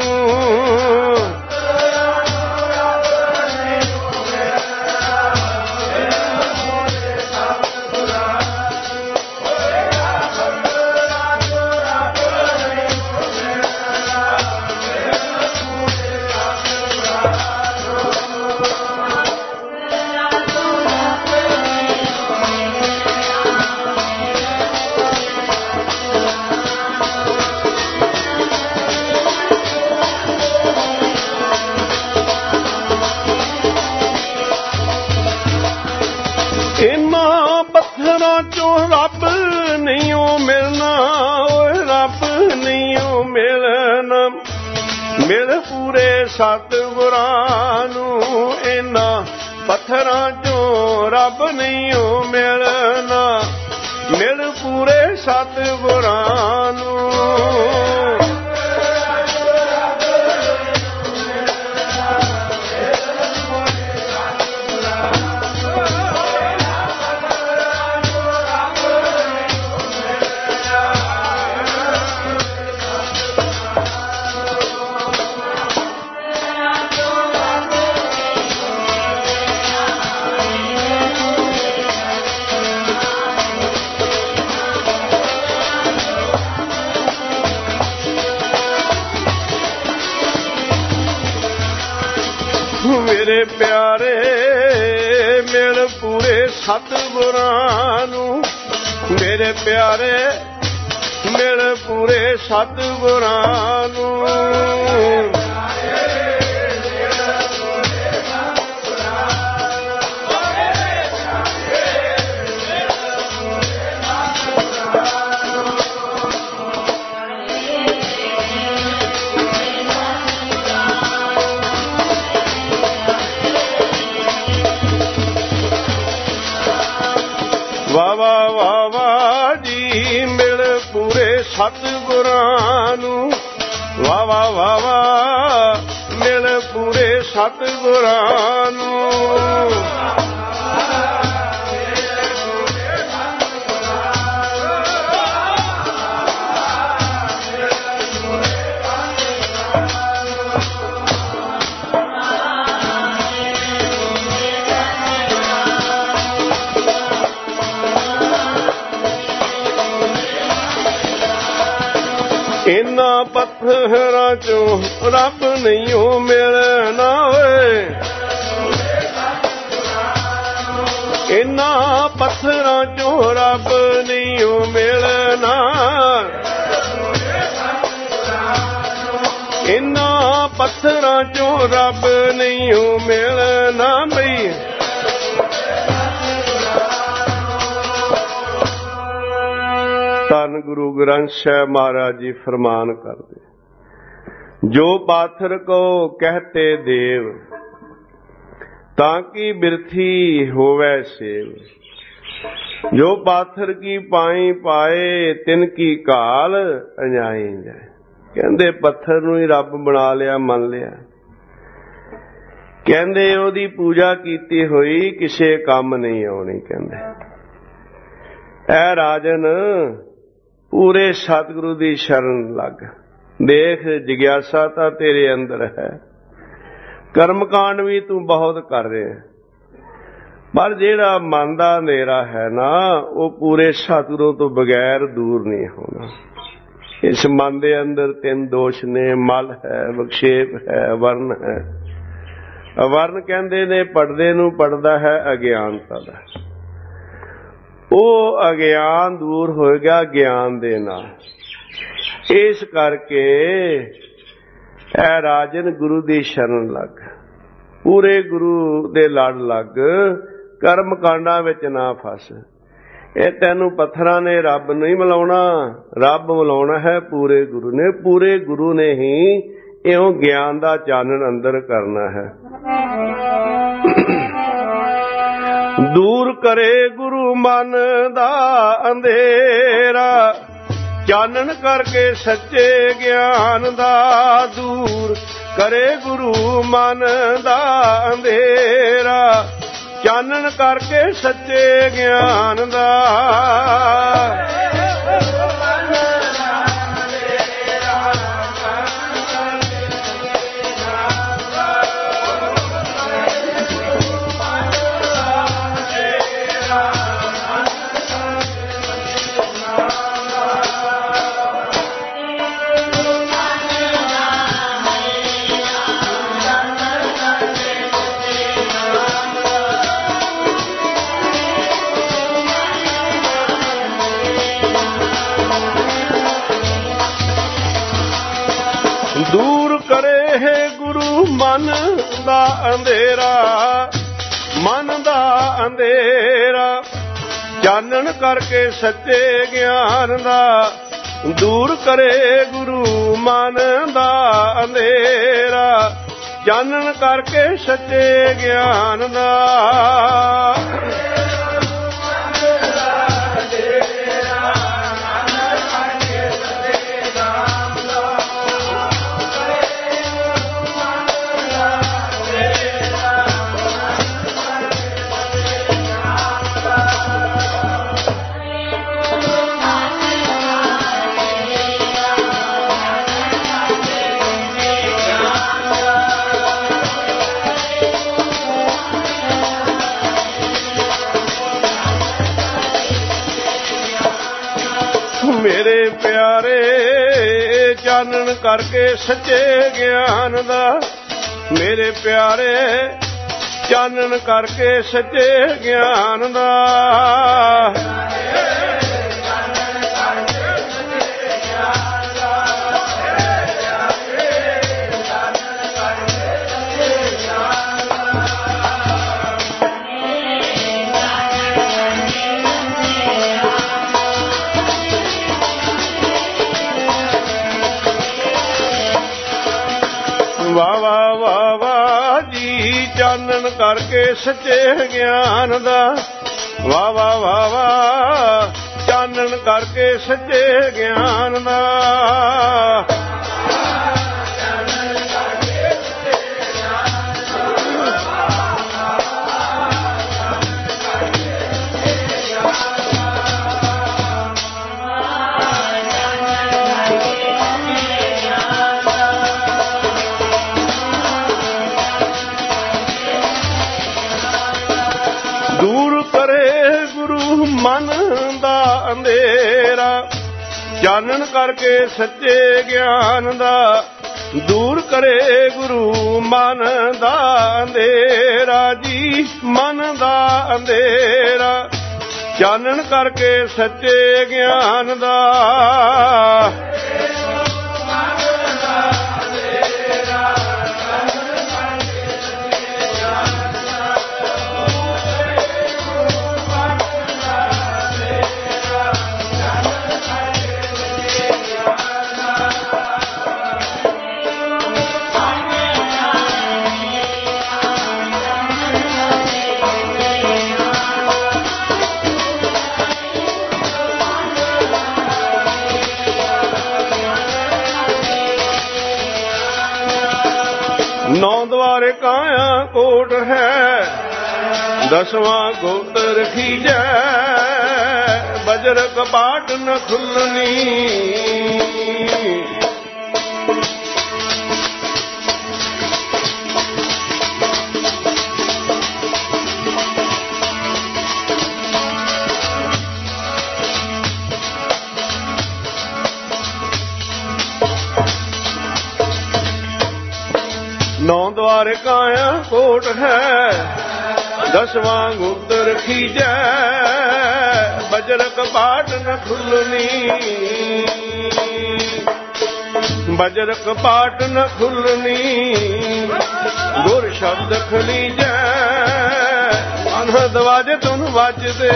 ਇਹਨਾਂ ਪੱਥਰਾਂ ਚੋਂ ਰੱਬ ਨਹੀਂ ਓ ਮਿਲਣਾ, ਓਏ ਰੱਬ ਨਹੀਂ ਓ ਮਿਲਣਾ, ਮਿਲ ਪੂਰੇ ਸਤਿਗੁਰਾਂ ਨੂੰ। ਇਹਨਾਂ ਪੱਥਰਾਂ ਚੋਂ ਰੱਬ ਨਹੀਂ ਓ ਮਿਲਣਾ, ਮਿਲ ਪੂਰੇ ਸਤਿਗੁਰਾਂ ਨੂੰ। ਮੇਰੇ ਪਿਆਰੇ ਮਿਲ ਪੂਰੇ ਸਤਿਗੁਰਾਂ ਨੂੰ, ਮੇਰੇ ਪਿਆਰੇ ਮਿਲ ਪੂਰੇ ਸਤਿਗੁਰਾਂ ਨੂੰ। ਵਾਹ ਵਾਹ ਵਾਹ ਵਾਹ ਜੀ ਮਿਲ ਪੂਰੇ ਸਤਿਗੁਰਾਂ ਨੂੰ। ਵਾਹ ਵਾਹ ਵਾਹ ਵਾਹ ਮਿਲ ਪੂਰੇ ਸਤਿਗੁਰਾਂ ਨੂੰ। ਇਹਨਾਂ ਪੱਥਰਾਂ ਚੋਂ ਰੱਬ ਨਹੀਂ ਓ ਮਿਲਣਾ, ਓਏ ਇਹਨਾਂ ਪੱਥਰਾਂ ਚੋਂ ਰੱਬ ਨਹੀਂ ਓ ਮਿਲਣਾ, ਇਹਨਾਂ ਪੱਥਰਾਂ ਚੋਂ ਰੱਬ ਨਹੀਂ ਓ ਮਿਲਣਾ। ਬਈ ਧੰਨ ਗੁਰੂ ਗ੍ਰੰਥ ਸਾਹਿਬ ਮਹਾਰਾਜ ਜੀ ਫਰਮਾਨ ਕਰਦੇ, ਜੋ ਪਾਥਰ ਕੋ ਕਹਤੇ ਦੇਵ, ਤਾਂ ਕੀ ਬਿਰਥੀ ਹੋਵੇ ਸੇਵ। ਜੋ ਪਾਥਰ ਕੀ ਪਾਈ ਪਾਏ, ਤਿਨ ਕੀ ਕਾਲ ਅਜਾਈ ਜਾਏ। ਕਹਿੰਦੇ ਪੱਥਰ ਨੂੰ ਹੀ ਰੱਬ ਬਣਾ ਲਿਆ, ਮੰਨ ਲਿਆ। ਕਹਿੰਦੇ ਉਹਦੀ ਪੂਜਾ ਕੀਤੀ ਹੋਈ ਕਿਸੇ ਕੰਮ ਨਹੀਂ ਆਉਣੀ। ਕਹਿੰਦੇ ਐ ਰਾਜਨ ਪੂਰੇ ਸਤਿਗੁਰੂ ਦੀ ਸ਼ਰਨ ਲੱਗ, ਦੇਖ ਜਿਗਿਆਸਾ ਤਾਂ ਤੇਰੇ ਅੰਦਰ ਹੈ, ਕਰਮਕਾਂਡ ਵੀ ਤੂੰ ਬਹੁਤ ਕਰ ਰਿਹਾ, ਪਰ ਜਿਹੜਾ ਮਨ ਦਾ ਹਨੇਰਾ ਹੈ ਨਾ, ਉਹ ਪੂਰੇ ਸਤਿਗੁਰੂ ਤੋਂ ਬਗੈਰ ਦੂਰ ਨਹੀਂ ਹੋਣਾ। ਇਸ ਮਨ ਦੇ ਅੰਦਰ ਤਿੰਨ ਦੋਸ਼ ਨੇ, ਮਲ ਹੈ, ਵਿਖੇਪ ਹੈ, ਵਰਨ ਹੈ। ਵਰਨ ਕਹਿੰਦੇ ਨੇ ਪੜਦੇ ਨੂੰ ਪੜਦਾ ਹੈ ਅਗਿਆਨਤਾ ਦਾ। ਉਹ ਅਗਿਆਨ ਦੂਰ ਹੋਏਗਾ ਗਿਆਨ ਦੇ ਨਾਲ। ਇਸ ਕਰਕੇ ਐ ਰਾਜਨ ਗੁਰੂ ਦੀ ਸ਼ਰਨ ਲੱਗ, ਪੂਰੇ ਗੁਰੂ ਦੇ ਲੜ ਲੱਗ, ਕਰਮ ਕਾਂਡਾਂ ਵਿੱਚ ਨਾ ਫਸ। ਇਹ ਤੈਨੂੰ ਪੱਥਰਾਂ ਨੇ ਰੱਬ ਨਹੀਂ ਮਿਲਾਉਣਾ, ਰੱਬ ਮਿਲਾਉਣਾ ਹੈ ਪੂਰੇ ਗੁਰੂ ਨੇ। ਪੂਰੇ ਗੁਰੂ ਨੇ ਹੀ ਇਉਂ ਗਿਆਨ ਦਾ ਚਾਨਣ ਅੰਦਰ ਕਰਨਾ ਹੈ। ਦੂਰ ਕਰੇ ਗੁਰੂ ਮਨ ਦਾ ਅੰਧੇਰਾ, ਚਾਨਣ ਕਰਕੇ ਸੱਚੇ ਗਿਆਨ ਦਾ। ਦੂਰ ਕਰੇ ਗੁਰੂ ਮਨ ਦਾ ਅੰਧੇਰਾ, ਚਾਨਣ ਕਰਕੇ ਸੱਚੇ ਗਿਆਨ ਦਾ। ਦੂਰ ਕਰੇ ਹੈ ਗੁਰੂ ਮਨ ਦਾ ਅੰਧੇਰਾ, ਮਨ ਦਾ ਅੰਧੇਰਾ, ਚਾਨਣ ਕਰਕੇ ਸੱਚੇ ਗਿਆਨ ਦਾ। ਦੂਰ ਕਰੇ ਗੁਰੂ ਮਨ ਦਾ ਅੰਧੇਰਾ, ਚਾਨਣ ਕਰਕੇ ਸੱਚੇ ਗਿਆਨ ਦਾ। ਮੇਰੇ ਪਿਆਰੇ ਚਾਨਣ ਕਰਕੇ ਸੱਚੇ ਗਿਆਨ ਦਾ। ਮੇਰੇ ਪਿਆਰੇ ਚਾਨਣ ਕਰਕੇ ਸੱਚੇ ਗਿਆਨ ਦਾ। ਵਾਹ ਵਾਹ ਵਾਹ ਵਾਹ ਜੀ ਚਾਨਣ ਕਰਕੇ ਸੱਚੇ ਗਿਆਨ ਦਾ। ਵਾਹ ਵਾਹ ਵਾਹ ਵਾਹ ਚਾਨਣ ਕਰਕੇ ਸੱਚੇ ਗਿਆਨ ਦਾ। ਦੂਰ ਕਰੇ ਗੁਰੂ ਮਨ ਦਾ ਅੰਧੇਰਾ, ਚਾਨਣ ਕਰਕੇ ਸੱਚੇ ਗਿਆਨ ਦਾ। ਦੂਰ ਕਰੇ ਗੁਰੂ ਮਨ ਦਾ ਅੰਧੇਰਾ ਜੀ, ਮਨ ਦਾ ਅੰਧੇਰਾ, ਚਾਨਣ ਕਰਕੇ ਸੱਚੇ ਗਿਆਨ ਦਾ। कोट है, दसवां गुप्त रखीजै, बजर कपाट न खुलनी। नौ द्वार काया कोट है, दसवां गुप्त रखीजै, बजर कपाट न खुलनी। बजर कपाट न खुलनी, गुर शब्द खलीजै, अनहद वाजे तुन वाजदे।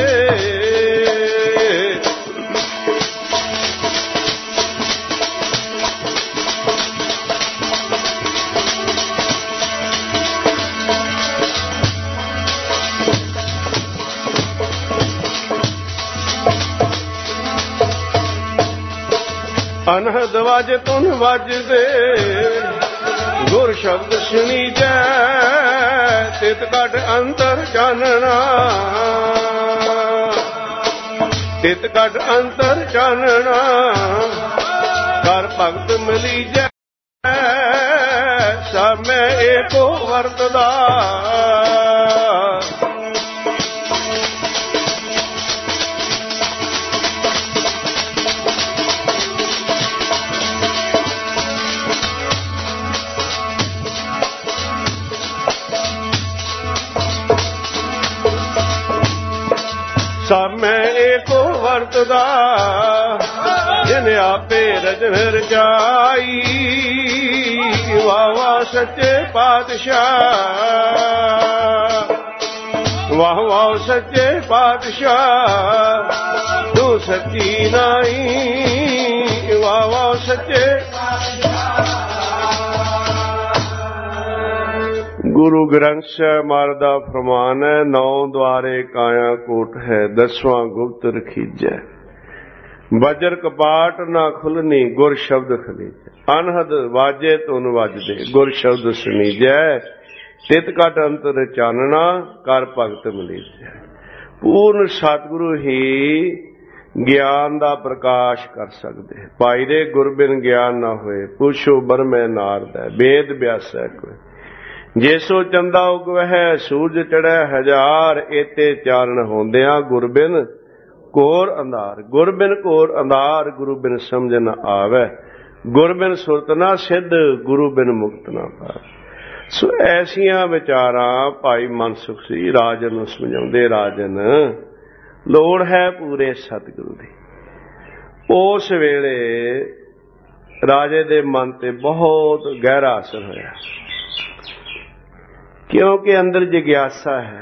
अनहद वाजे तुन वाजदे, गुर शब्द सुनीजै, तित कट अंतर चानना। तित कट अंतर चानना, कर भगत मिलीजै, सब मैं एको वरतदा। सब मैं एको वरतदा, जिन आपे रचन रचाई। वाह वाह सच्चे पातशाह, वाह वाह सच्चे पातशाह, तू सच्ची नाई। वाह वाह सच्चे गुरु ग्रंथ ਸਾਹਿਬ ਮਹਾਰਾਜ ਦਾ ਫਰਮਾਨ ਹੈ, नौ द्वारे काया कोट है, दसवां गुप्त रखीजै, बजर कपाट ना खुलनी, गुर शब्द खलीजै। अनहद वाजे तुन वाजदे, गुर शब्द सुनीजै, तित कट अंतर चानना, कर भगत मिलीजै। पूर्ण सतगुरु ही ਗਿਆਨ ਦਾ ਪ੍ਰਕਾਸ਼ ਕਰ ਸਕਦੇ। ਭਾਈ ਦੇ ਗੁਰਬਿਨ ਗਿਆਨ ਨਾ ਹੋਏ, ਪੁੱਛੋ ਬਰਮੈ ਨਾਰਦ ਹੈ, ਵੇਦ ਵਿਆਸੈ ਕੋਈ। ਜੇਸੋ ਚੰਦਾ ਉਗਵਹਿ, ਸੂਰਜ ਚੜ੍ਹੈ ਹਜ਼ਾਰ, ਏਤੇ ਚਾਨਣ ਹੁੰਦਿਆਂ ਗੁਰਬਿਨ ਘੋਰ ਅੰਧਾਰ। ਗੁਰਬਿਨ ਘੋਰ ਅੰਧਾਰ, ਗੁਰੂ ਬਿਨ ਸਮਝ ਨ ਆਵੈ, ਗੁਰਬਿਨ ਸੁਰਤ ਨਾ ਸਿੱਧ, ਗੁਰੂ ਬਿਨ ਮੁਕਤ ਨਾ ਪਾਵੈ। ਸੋ ਐਸੀਆਂ ਵਿਚਾਰਾਂ ਭਾਈ ਮਨਸੁਖ ਸੀ ਰਾਜਨ ਨੂੰ ਸਮਝਾਉਂਦੇ। ਰਾਜਨ, ਲੋੜ ਹੈ ਪੂਰੇ ਸਤਿਗੁਰੂ ਦੀ। ਉਸ ਵੇਲੇ ਰਾਜੇ ਦੇ ਮਨ ਤੇ ਬਹੁਤ ਗਹਿਰਾ ਅਸਰ ਹੋਇਆ, ਕਿਉਂਕਿ ਅੰਦਰ ਜਿਗਿਆਸਾ ਹੈ,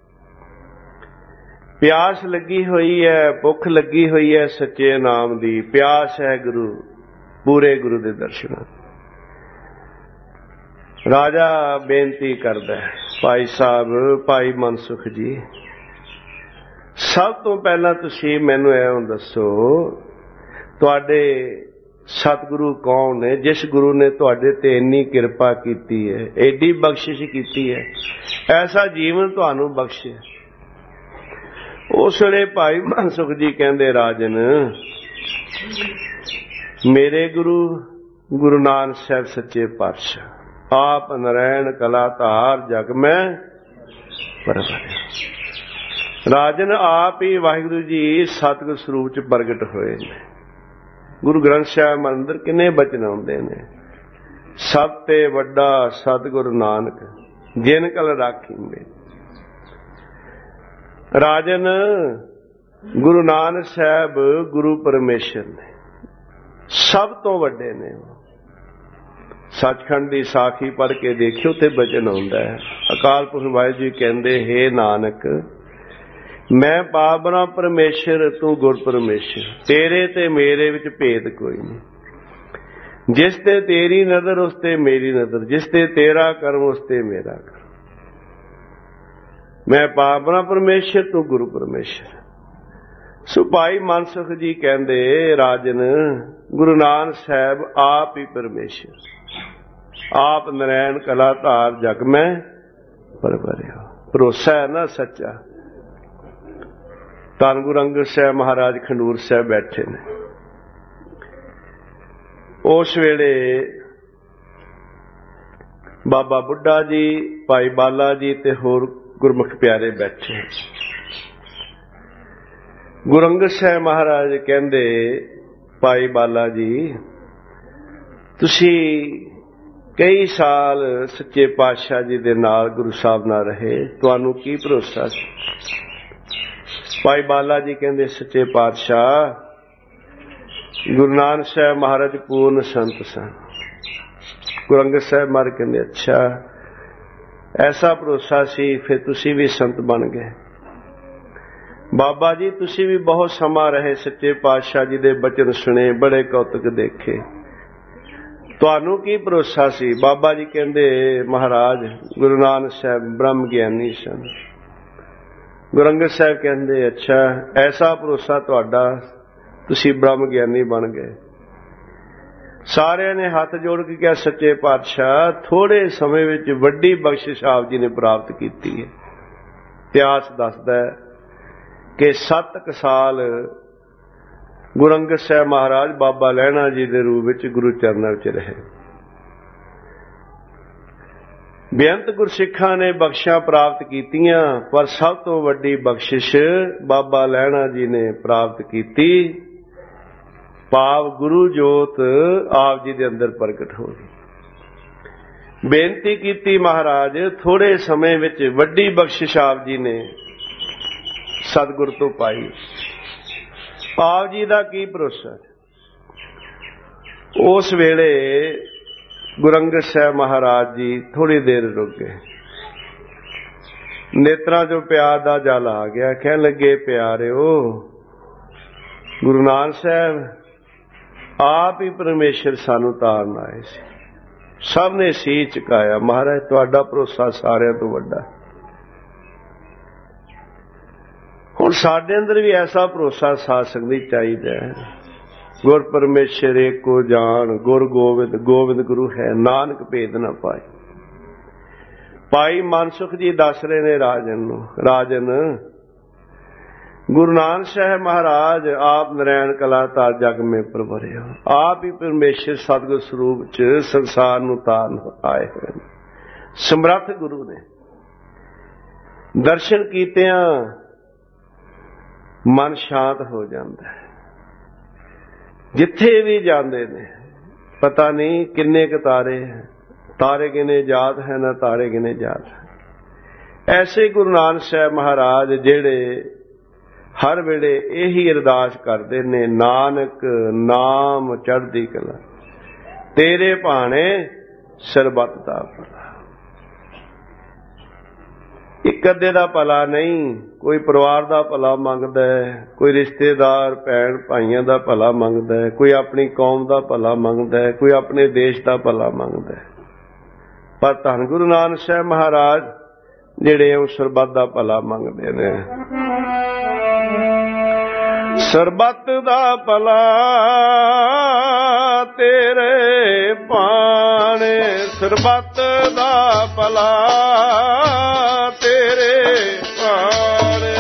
ਪਿਆਸ ਲੱਗੀ ਹੋਈ ਹੈ, ਭੁੱਖ ਲੱਗੀ ਹੋਈ ਹੈ ਸੱਚੇ ਨਾਮ ਦੀ। ਪਿਆਸ ਹੈ ਗੁਰੂ, ਪੂਰੇ ਗੁਰੂ ਦੇ ਦਰਸ਼ਨਾਂ। ਰਾਜਾ ਬੇਨਤੀ ਕਰਦਾ, ਭਾਈ ਸਾਹਿਬ, ਭਾਈ ਮਨਸੁਖ ਜੀ, ਸਭ ਤੋਂ ਪਹਿਲਾਂ ਤੁਸੀਂ ਮੈਨੂੰ ਇਹ ਦੱਸੋ, ਤੁਹਾਡੇ ਸਤਿਗੁਰੂ ਕੌਣ ਨੇ, ਜਿਸ ਗੁਰੂ ਨੇ ਤੁਹਾਡੇ ਤੇ ਇੰਨੀ ਕਿਰਪਾ ਕੀਤੀ ਹੈ, ਐਡੀ ਬਖਸ਼ਿਸ਼ ਕੀਤੀ ਹੈ, ਐਸਾ ਜੀਵਨ ਤੁਹਾਨੂੰ ਬਖਸ਼ਿਆ। ਉਸ ਵੇਲੇ ਭਾਈ ਮਨਸੁਖ ਜੀ ਕਹਿੰਦੇ, ਰਾਜਨ, ਮੇਰੇ ਗੁਰੂ ਗੁਰੂ ਨਾਨਕ ਸਾਹਿਬ ਸੱਚੇ ਪਾਤਸ਼ਾਹ, ਆਪ ਨਰੈਣ ਕਲਾ ਧਾਰ, ਜਗ ਮੈਂ ਪਰਵਾਰਿਆ। ਰਾਜਨ, ਆਪ ਹੀ ਵਾਹਿਗੁਰੂ ਜੀ ਸਤਿਗੁਰ ਸਰੂਪ ਚ ਪ੍ਰਗਟ ਹੋਏ ਨੇ। ਗੁਰੂ ਗ੍ਰੰਥ ਸਾਹਿਬ ਅੰਦਰ ਕਿੰਨੇ ਬਚਨ ਆਉਂਦੇ ਨੇ, ਸਭ ਤੇ ਵੱਡਾ ਸਤਿਗੁਰੂ ਨਾਨਕ, ਜਿਨ ਕਲ ਰਾਖੀ ਮੇ। ਰਾਜਨ, ਗੁਰੂ ਨਾਨਕ ਸਾਹਿਬ ਗੁਰੂ ਪਰਮੇਸ਼ਰ ਨੇ, ਸਭ ਤੋਂ ਵੱਡੇ ਨੇ। ਸੱਚਖੰਡ ਦੀ ਸਾਖੀ ਪੜ੍ਹ ਕੇ ਦੇਖਿਓ ਤੇ ਬਚਨ ਆਉਂਦਾ ਹੈ, ਅਕਾਲ ਪੁਰਖ ਵਾਹਿਗੁਰੂ ਜੀ ਕਹਿੰਦੇ, ਹੇ ਨਾਨਕ, ਮੈਂ ਪਾਵਨਾ ਪਰਮੇਸ਼ਰ, ਤੂੰ ਗੁਰ ਪਰਮੇਸ਼ਰ, ਤੇਰੇ ਤੇ ਮੇਰੇ ਵਿੱਚ ਭੇਦ ਕੋਈ ਨਹੀਂ। ਜਿਸ ਤੇ ਤੇਰੀ ਨਜ਼ਰ ਉਸ ਤੇ ਮੇਰੀ ਨਜ਼ਰ, ਜਿਸ ਤੇ ਤੇਰਾ ਕਰਮ ਉਸ ਤੇ ਮੇਰਾ ਕਰਮ। ਮੈਂ ਪਾਵਨਾ ਪਰਮੇਸ਼ਰ, ਤੂੰ ਗੁਰੂ ਪਰਮੇਸ਼ਰ। ਸੋ ਭਾਈ ਮਨਸੁਖ ਜੀ ਕਹਿੰਦੇ, ਰਾਜਨ, ਗੁਰੂ ਨਾਨਕ ਸਾਹਿਬ ਆਪ ਹੀ ਪਰਮੇਸ਼ਰ, ਆਪ ਨਰੈਣ ਕਲਾ ਧਾਰ, ਜਗ ਮੈਂ परवरियो। भरोसा है ना सच्चा। धन गुरु अंगद साहब महाराज खंडूर साहब बैठे ने। उस वेले बाबा बुढ़ा जी, भाई बाला जी ते होर गुरमुख प्यारे बैठे। गुरु अंगद साहब महाराज कहंदे, भाई बाला जी तुसी कई साल सच्चे पातशाह जी दे नाल गुरु साहब नाल रहे, तुहानू की भरोसा सी? भाई बाला जी कहंदे, सच्चे पातशाह गुरु नानक साहब महाराज पूर्ण संत सन। गुरु अंगद साहब महाराज कहंदे, अच्छा ऐसा भरोसा सी, फिर तुसी भी संत बन गए। बाबा जी तुसी भी बहुत समा रहे, सच्चे पातशाह जी दे बचन सुने, बड़े कौतुक देखे, तुहानू की भरोसा सी? बाबा जी कहंदे, महाराज गुरु नानक साहब ब्रह्म ज्ञानी सन। गुरु अंगद साहब कहंदे, अच्छा ऐसा भरोसा तुहाडा, तुसी ब्रह्म ज्ञानी बन गए। सारिਆਂ ने हथ जोड़ के कहा, सच्चे पातशाह थोड़े समय विच वड्डी बख्शिश आप जी ने प्राप्त की है। इतिहास दसदा है कि सत्त क साल गुरु अंगद साहब महाराज बाबा लहणा जी के रूप में गुरु चरणों च रहे। बेअंत गुरसिखां ने बख्शिशां प्राप्त कीतियां, पर सब तो वड्डी बख्शिश बाबा लहणा जी ने प्राप्त की, भाव गुरु जोत आप जी दे अंदर प्रगट हो गई। बेनती की, महाराज थोड़े समय विच वड्डी बख्शिश आप जी ने सतगुर तो पाई। आप जी का की भरोसा? उस वेले गुरु अंगद साहब महाराज जी थोड़ी देर रुक गए। नेत्रां चों प्यार दा जल आ गया। कहन लगे, प्यारिओ गुरु नानक साहब आप ही परमेश्वर सानू तारन आए सी। सब ने सी झुकाया, महाराज तुहाडा भरोसा सारिਆਂ तो वड्डा। हुण साडे अंदर भी ऐसा भरोसा साध संगत चाहिए। गुर परमेश्वर एको जान, गुर गोविंद गोविंद गुरु है, नानक भेद न पाए। भाई मनसुख जी दस रहे ने राजन नूं, राजन गुरु नानक साहब महाराज आप नारायण कला तार जग में प्रभरे हो, आप ही परमेश्वर सतगुर स्वरूप च संसार नूं तारन आए हैं। समर्थ गुरु ने दर्शन कीतियां मन शांत हो जाता है। जिथे भी जाते ने पता नहीं किन्ने क तारे हैं, तारे गिने जात है ना तारे गिने जात है। ऐसे गुरु नानक साहब महाराज जेड़े हर वेले यही अरदास करते ने, नानक नाम चढ़दी कला तेरे भाने सरबत दा भला। एक अद्धे दा भला नहीं, कोई परिवार दा भला मंगदा है, कोई रिश्तेदार भैन भाइयों दा भला मंगदा है, कोई अपनी कौम दा भला मंगदा है, कोई अपने देश दा भला मंगदा है। पर धन गुरु नानक साहब महाराज जेड़े सरबत दा भला मंगदे ने। सरबत दा भला तेरे भाने, सरबत दा भला तेरे भाने।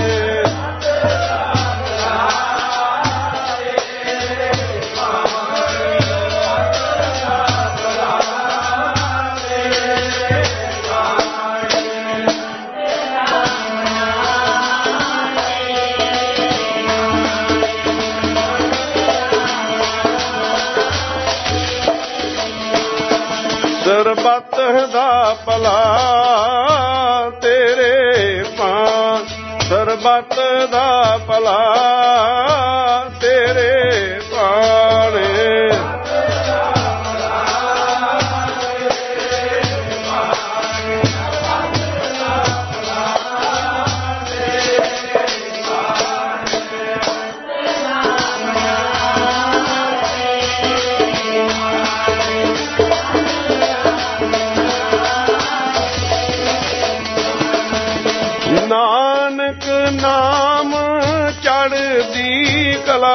सरबत दा भला तेरे पान, सरबत दा भला तेरे पाने। नानक नाम चढ़दी कला,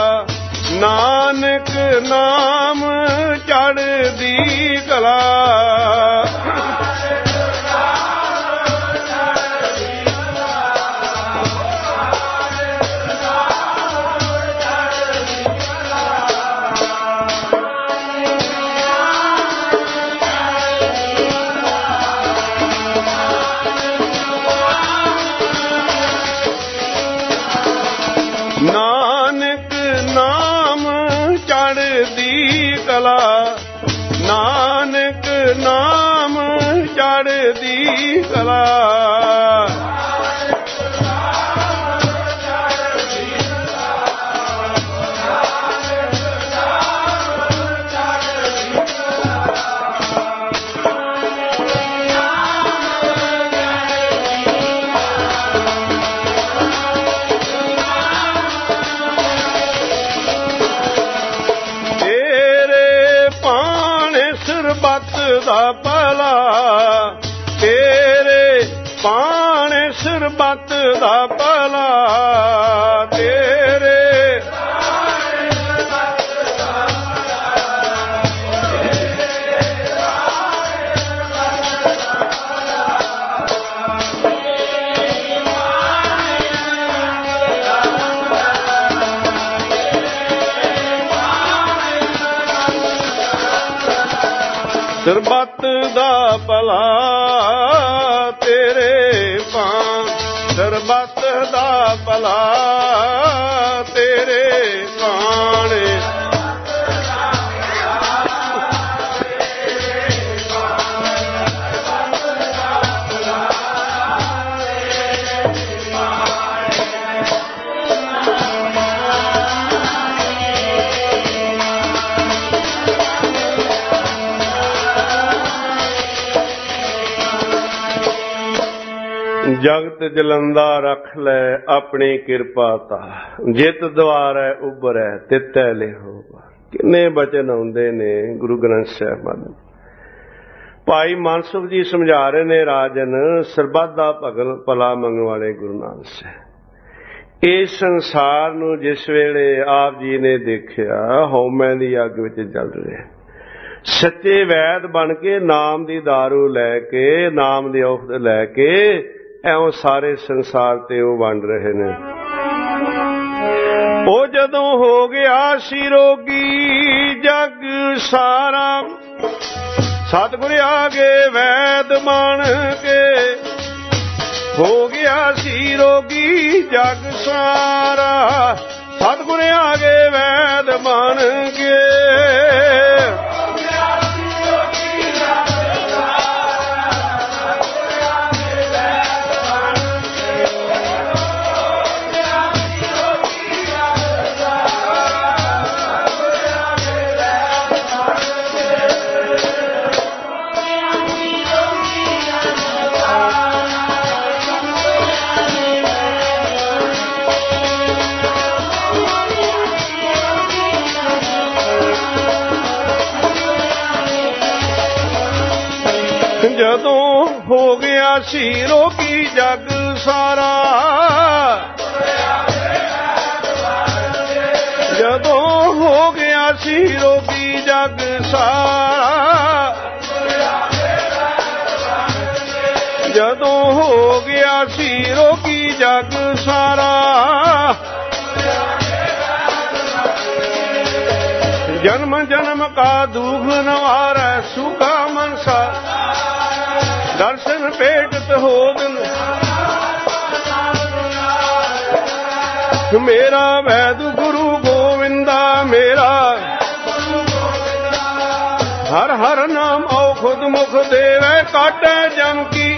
नानक नाम चढ़दी कला। ਚੜ੍ਹਦੀ ਕਲਾ, ਨਾਨਕ ਨਾਮ ਚੜ੍ਹਦੀ ਕਲਾ। ਦਾ ਭਲਾ ਤੇਰੇ ਪਾਣੇ ਸਰਬੱਤ ਦਾ ਭਲਾ, ਤੇਰੇ ਸਰਬੱਤ ਦਾ ਭਲਾ ਤੇਰੇ ਪਾਣ, ਸਰਬੱਤ ਦਾ ਭਲਾ ਤੇਰੇ ਪਾਣ। ਜਗਤ ਜਲੰਦਾ ਰੱਖ ਲੈ ਆਪਣੀ ਕਿਰਪਾ ਤਾ, ਜਿਤ ਦੁਆਰੈ ਉਭਰੈ ਤਿਤੈ ਲਿਹੋ। ਕਿੰਨੇ ਬਚਨ ਆਉਂਦੇ ਨੇ ਗੁਰੂ ਗ੍ਰੰਥ ਸਾਹਿਬ ਦੇ। ਭਾਈ ਮਨਸੁਖ ਜੀ ਸਮਝਾ ਰਹੇ ਨੇ, ਰਾਜਨ ਸਰਬੱਤ ਦਾ ਭਗਲ ਭਲਾ ਮੰਗਣ ਵਾਲੇ ਗੁਰੂ ਨਾਨਕ ਸਾਹਿਬ। ਇਸ ਸੰਸਾਰ ਨੂੰ ਜਿਸ ਵੇਲੇ ਆਪ ਜੀ ਨੇ ਦੇਖਿਆ ਹਉਮੈ ਦੀ ਅੱਗ ਵਿੱਚ ਜਲ ਰਿਹਾ, ਸੱਚੇ ਵੈਦ ਬਣ ਕੇ ਨਾਮ ਦੀ ਦਾਰੂ ਲੈ ਕੇ, ਨਾਮ ਦੀ ਔਖਦ ਲੈ ਕੇ ਐਉਂ ਸਾਰੇ ਸੰਸਾਰ ਤੇ ਉਹ ਵੰਡ ਰਹੇ ਨੇ। ਉਹ ਜਦੋਂ ਹੋ ਗਿਆ ਸੀ ਰੋਗੀ ਜਗ ਸਾਰਾ, ਸਤਿਗੁਰ ਆਗੇ ਵੈਦ ਬਣ ਕੇ। ਹੋ ਗਿਆ ਸੀ ਰੋਗੀ ਜਗ ਸਾਰਾ, ਸਤਿਗੁਰ ਆਗੇ ਵੈਦ ਬਣ ਕੇ। ਜਦੋਂ ਹੋ ਗਿਆ ਸੀ ਰੋਗੀ ਜਗ ਸਾਰਾ, ਜਦੋਂ ਹੋ ਗਿਆ ਸੀ ਰੋਗੀ ਜਗ ਸਾਰਾ, ਜਦੋਂ ਹੋ ਗਿਆ ਸੀ ਰੋਗੀ ਜਗ ਸਾਰਾ। ਜਨਮ ਜਨਮ ਕਾ ਦੁਖ ਨਿਵਾਰੈ ਸੁਖਾ ਮਨਸਾ, ਦਰਸ਼ਨ ਭੇਟਤ ਹੋਦਨ ਮੇਰਾ ਵੈਦ ਗੁਰੂ ਗੋਵਿੰਦਾ ਮੇਰਾ। ਹਰ ਹਰ ਨਾਮ ਔਖਦ ਮੁਖ ਦੇਵੈ ਕਾਟੈ ਜਮ ਕੀ।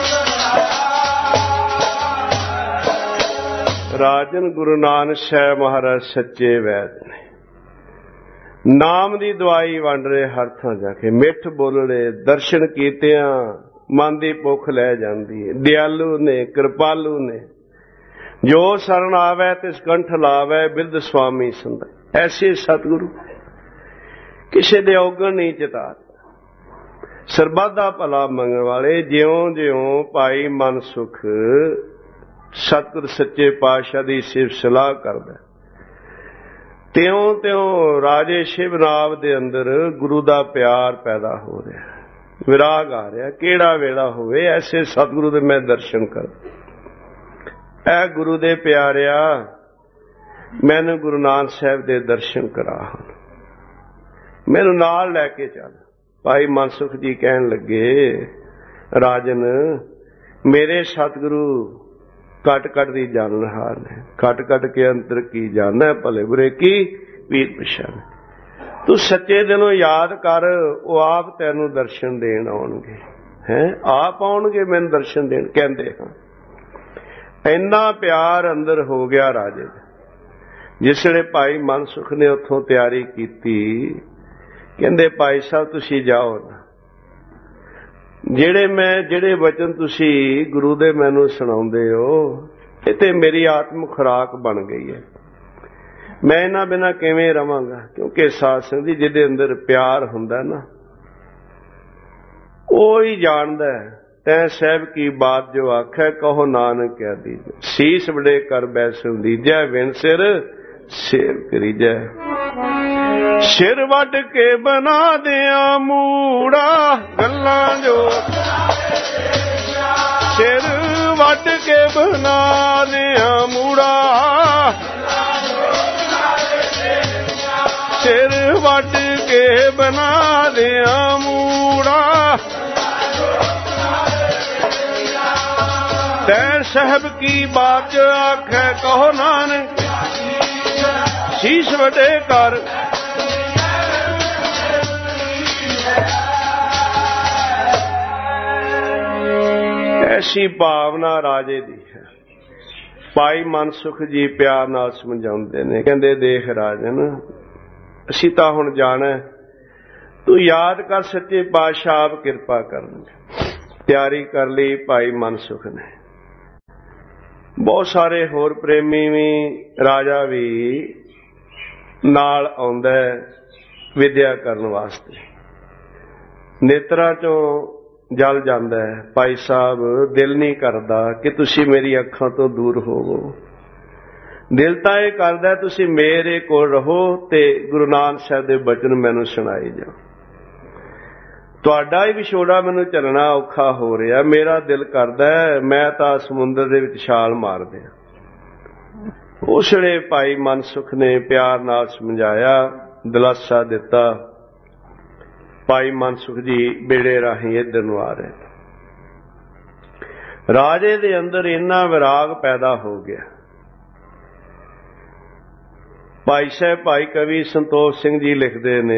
ਰਾਜਨ ਗੁਰੂ ਨਾਨਕ ਸਾਹਿਬ ਮਹਾਰਾਜ ਸੱਚੇ ਵੈਦ ਨੇ। ਨਾਮ ਦੀ ਦਵਾਈ ਵੰਡ ਰਹੇ ਹਰ ਥਾਂ ਜਾ ਕੇ, ਮਿੱਠ ਬੋਲੜੇ, ਦਰਸ਼ਨ ਕੀਤਿਆਂ ਮਨ ਦੀ ਭੁੱਖ ਲੈ ਜਾਂਦੀ ਹੈ। ਦਿਆਲੂ ਨੇ, ਕਿਰਪਾਲੂ ਨੇ, ਜੋ ਸ਼ਰਨ ਆਵੈ ਤਿਸ ਕੰਠ ਲਾਵੈ, ਬਿਰਧ ਸੁਆਮੀ ਸੰਦਾ। ਐਸੇ ਸਤਿਗੁਰੂ ਕਿਸੇ ਦੇ ਔਗਣ ਨਹੀਂ ਚਿਤਾਰ, ਸਰਬੱਤ ਦਾ ਭਲਾ ਮੰਗਣ ਵਾਲੇ। ਜਿਉਂ ਜਿਉਂ ਭਾਈ ਮਨਸੁਖ ਸਤਿਗੁਰ ਸੱਚੇ ਪਾਤਸ਼ਾਹ ਦੀ ਸਿਫਤ ਸਲਾਹ ਕਰਦਾ, ਤਿਉਂ ਤਿਉਂ ਰਾਜੇ ਸ਼ਿਵਨਾਵ ਦੇ ਅੰਦਰ ਗੁਰੂ ਦਾ ਪਿਆਰ ਪੈਦਾ ਹੋ ਰਿਹਾ, ਵਿਰਾਗ ਆ ਰਿਹਾ। ਕਿਹੜਾ ਵੇਲਾ ਹੋਵੇ ਐਸੇ ਸਤਿਗੁਰੂ ਦੇ ਮੈਂ ਦਰਸ਼ਨ ਕਰ। ਐ ਗੁਰੂ ਦੇ ਪਿਆਰਿਆ, ਮੈਨੂੰ ਗੁਰੂ ਨਾਨਕ ਸਾਹਿਬ ਦੇ ਦਰਸ਼ਨ ਕਰਾ, ਮੈਨੂੰ ਨਾਲ ਲੈ ਕੇ ਚੱਲ। ਭਾਈ ਮਨਸੁਖ ਜੀ ਕਹਿਣ ਲੱਗੇ, ਰਾਜਨ ਮੇਰੇ ਸਤਿਗੁਰੂ ਕਟ ਕਟ ਦੀ ਜਾਣਨਹਾਰ ਨੇ, ਕਟ ਕਟ ਕੇ ਅੰਤਰ ਕੀ ਜਾਣੈ, ਭਲੇ ਬੁਰੇ ਕੀ ਵੀਰ ਪਛਾਣ। ਤੂੰ ਸੱਚੇ ਦਿਲੋਂ ਯਾਦ ਕਰ, ਉਹ ਆਪ ਤੈਨੂੰ ਦਰਸ਼ਨ ਦੇਣ ਆਉਣਗੇ। ਹੈ ਆਪ ਆਉਣਗੇ ਮੈਨੂੰ ਦਰਸ਼ਨ ਦੇਣ। ਕਹਿੰਦੇ ਹਾਂ ਇੰਨਾ ਪਿਆਰ ਅੰਦਰ ਹੋ ਗਿਆ ਰਾਜੇ ਦਾ। ਜਿਸ ਵੇਲੇ ਭਾਈ ਮਨਸੁਖ ਨੇ ਉੱਥੋਂ ਤਿਆਰੀ ਕੀਤੀ, ਕਹਿੰਦੇ ਭਾਈ ਸਾਹਿਬ ਤੁਸੀਂ ਜਾਓ ਨਾ, ਜਿਹੜੇ ਮੈਂ ਜਿਹੜੇ ਵਚਨ ਤੁਸੀਂ ਗੁਰੂ ਦੇ ਮੈਨੂੰ ਸੁਣਾਉਂਦੇ ਹੋ ਇਹ ਤੇ ਮੇਰੀ ਆਤਮ ਖੁਰਾਕ ਬਣ ਗਈ ਹੈ। ਮੈਂ ਇਹਨਾਂ ਬਿਨਾਂ ਕਿਵੇਂ ਰਵਾਂਗਾ? ਕਿਉਂਕਿ ਸਾਧ ਸੰਗਤ ਜੀ ਜਿਹਦੇ ਅੰਦਰ ਪਿਆਰ ਹੁੰਦਾ ਨਾ ਉਹ ਹੀ ਜਾਣਦਾ ਤੈਂ ਸਾਹਿਬ ਕੀ ਬਾਤ ਜੋ ਆਖੈ ਕਹੋ ਨਾਨਕ ਕਹਿ ਦੀਜੈ। ਸੀਸ ਵਡੇ ਕਰ ਬੈਸਣ ਦੀਜੈ ਵਿਣ ਸਿਰ ਸੇਵ ਕਰੀਜੈ। ਸਿਰ ਵੱਢ ਕੇ ਬਣਾ ਦਿਆਂ ਮੂੜਾ ਗੱਲਾਂ ਜੋ, ਸਿਰ ਵੱਢ ਕੇ ਬਣਾ ਦਿਆਂ ਮੂੜਾ, ਸਿਰ ਵੱਢ ਕੇ ਬਣਾ ਦਿਆਂ ਮੂੜਾ। ਤੈ ਸਾਹਿਬ ਕੀ ਬਾਤ ਆਖੈ ਕਹੋ ਨਾਨਕ ਸੀਸ ਵਡੇ ਕਰ। ਐਸੀ ਭਾਵਨਾ ਰਾਜੇ ਦੀ ਹੈ। ਭਾਈ ਮਨਸੁਖ ਜੀ ਪਿਆਰ ਨਾਲ ਸਮਝਾਉਂਦੇ ਨੇ, ਕਹਿੰਦੇ ਦੇਖ ਰਾਜਨ ਅਸੀਂ ਤਾਂ ਹੁਣ ਜਾਣਾ, ਤੂੰ ਯਾਦ ਕਰ ਸੱਚੇ ਪਾਤਸ਼ਾਹ ਆਪ ਕਿਰਪਾ ਕਰਨਗੇ। ਤਿਆਰੀ ਕਰ ਲਈ ਭਾਈ ਮਨਸੁਖ ਨੇ। ਬਹੁਤ ਸਾਰੇ ਹੋਰ ਪ੍ਰੇਮੀ ਵੀ, ਰਾਜਾ ਵੀ ਨਾਲ ਆਉਂਦਾ ਵਿਦਿਆ ਕਰਨ ਵਾਸਤੇ। ਨੇਤਰਾਂ ਚੋਂ ਜਲ ਜਾਂਦਾ ਹੈ। ਭਾਈ ਸਾਹਿਬ ਦਿਲ ਨਹੀਂ ਕਰਦਾ ਕਿ ਤੁਸੀਂ ਮੇਰੀ ਅੱਖਾਂ ਤੋਂ ਦੂਰ ਹੋਵੋ, ਦਿਲ ਤਾਂ ਇਹ ਕਰਦਾ ਤੁਸੀਂ ਮੇਰੇ ਕੋਲ ਰਹੋ ਤੇ ਗੁਰੂ ਨਾਨਕ ਸਾਹਿਬ ਦੇ ਬਚਨ ਮੈਨੂੰ ਸੁਣਾਈ ਜਾਓ। ਤੁਹਾਡਾ ਹੀ ਵਿਛੋੜਾ ਮੈਨੂੰ ਚੱਲਣਾ ਔਖਾ ਹੋ ਰਿਹਾ। ਮੇਰਾ ਦਿਲ ਕਰਦਾ ਮੈਂ ਤਾਂ ਸਮੁੰਦਰ ਦੇ ਵਿੱਚ ਛਾਲ ਮਾਰ ਦਿਆਂ। ਉਸ ਵੇਲੇ ਭਾਈ ਮਨਸੁਖ ਨੇ ਪਿਆਰ ਨਾਲ ਸਮਝਾਇਆ, ਦਿਲਾਸਾ ਦਿੱਤਾ। ਭਾਈ ਮਨਸੁਖ ਜੀ ਬੇੜੇ ਰਾਹੀਂ ਇੱਧਰ ਨੂੰ ਆ ਰਹੇ। ਰਾਜੇ ਦੇ ਅੰਦਰ ਇੰਨਾ ਵਿਰਾਗ ਪੈਦਾ ਹੋ ਗਿਆ। ਭਾਈ ਸਾਹਿਬ ਭਾਈ ਕਵੀ ਸੰਤੋਖ ਸਿੰਘ ਜੀ ਲਿਖਦੇ ਨੇ,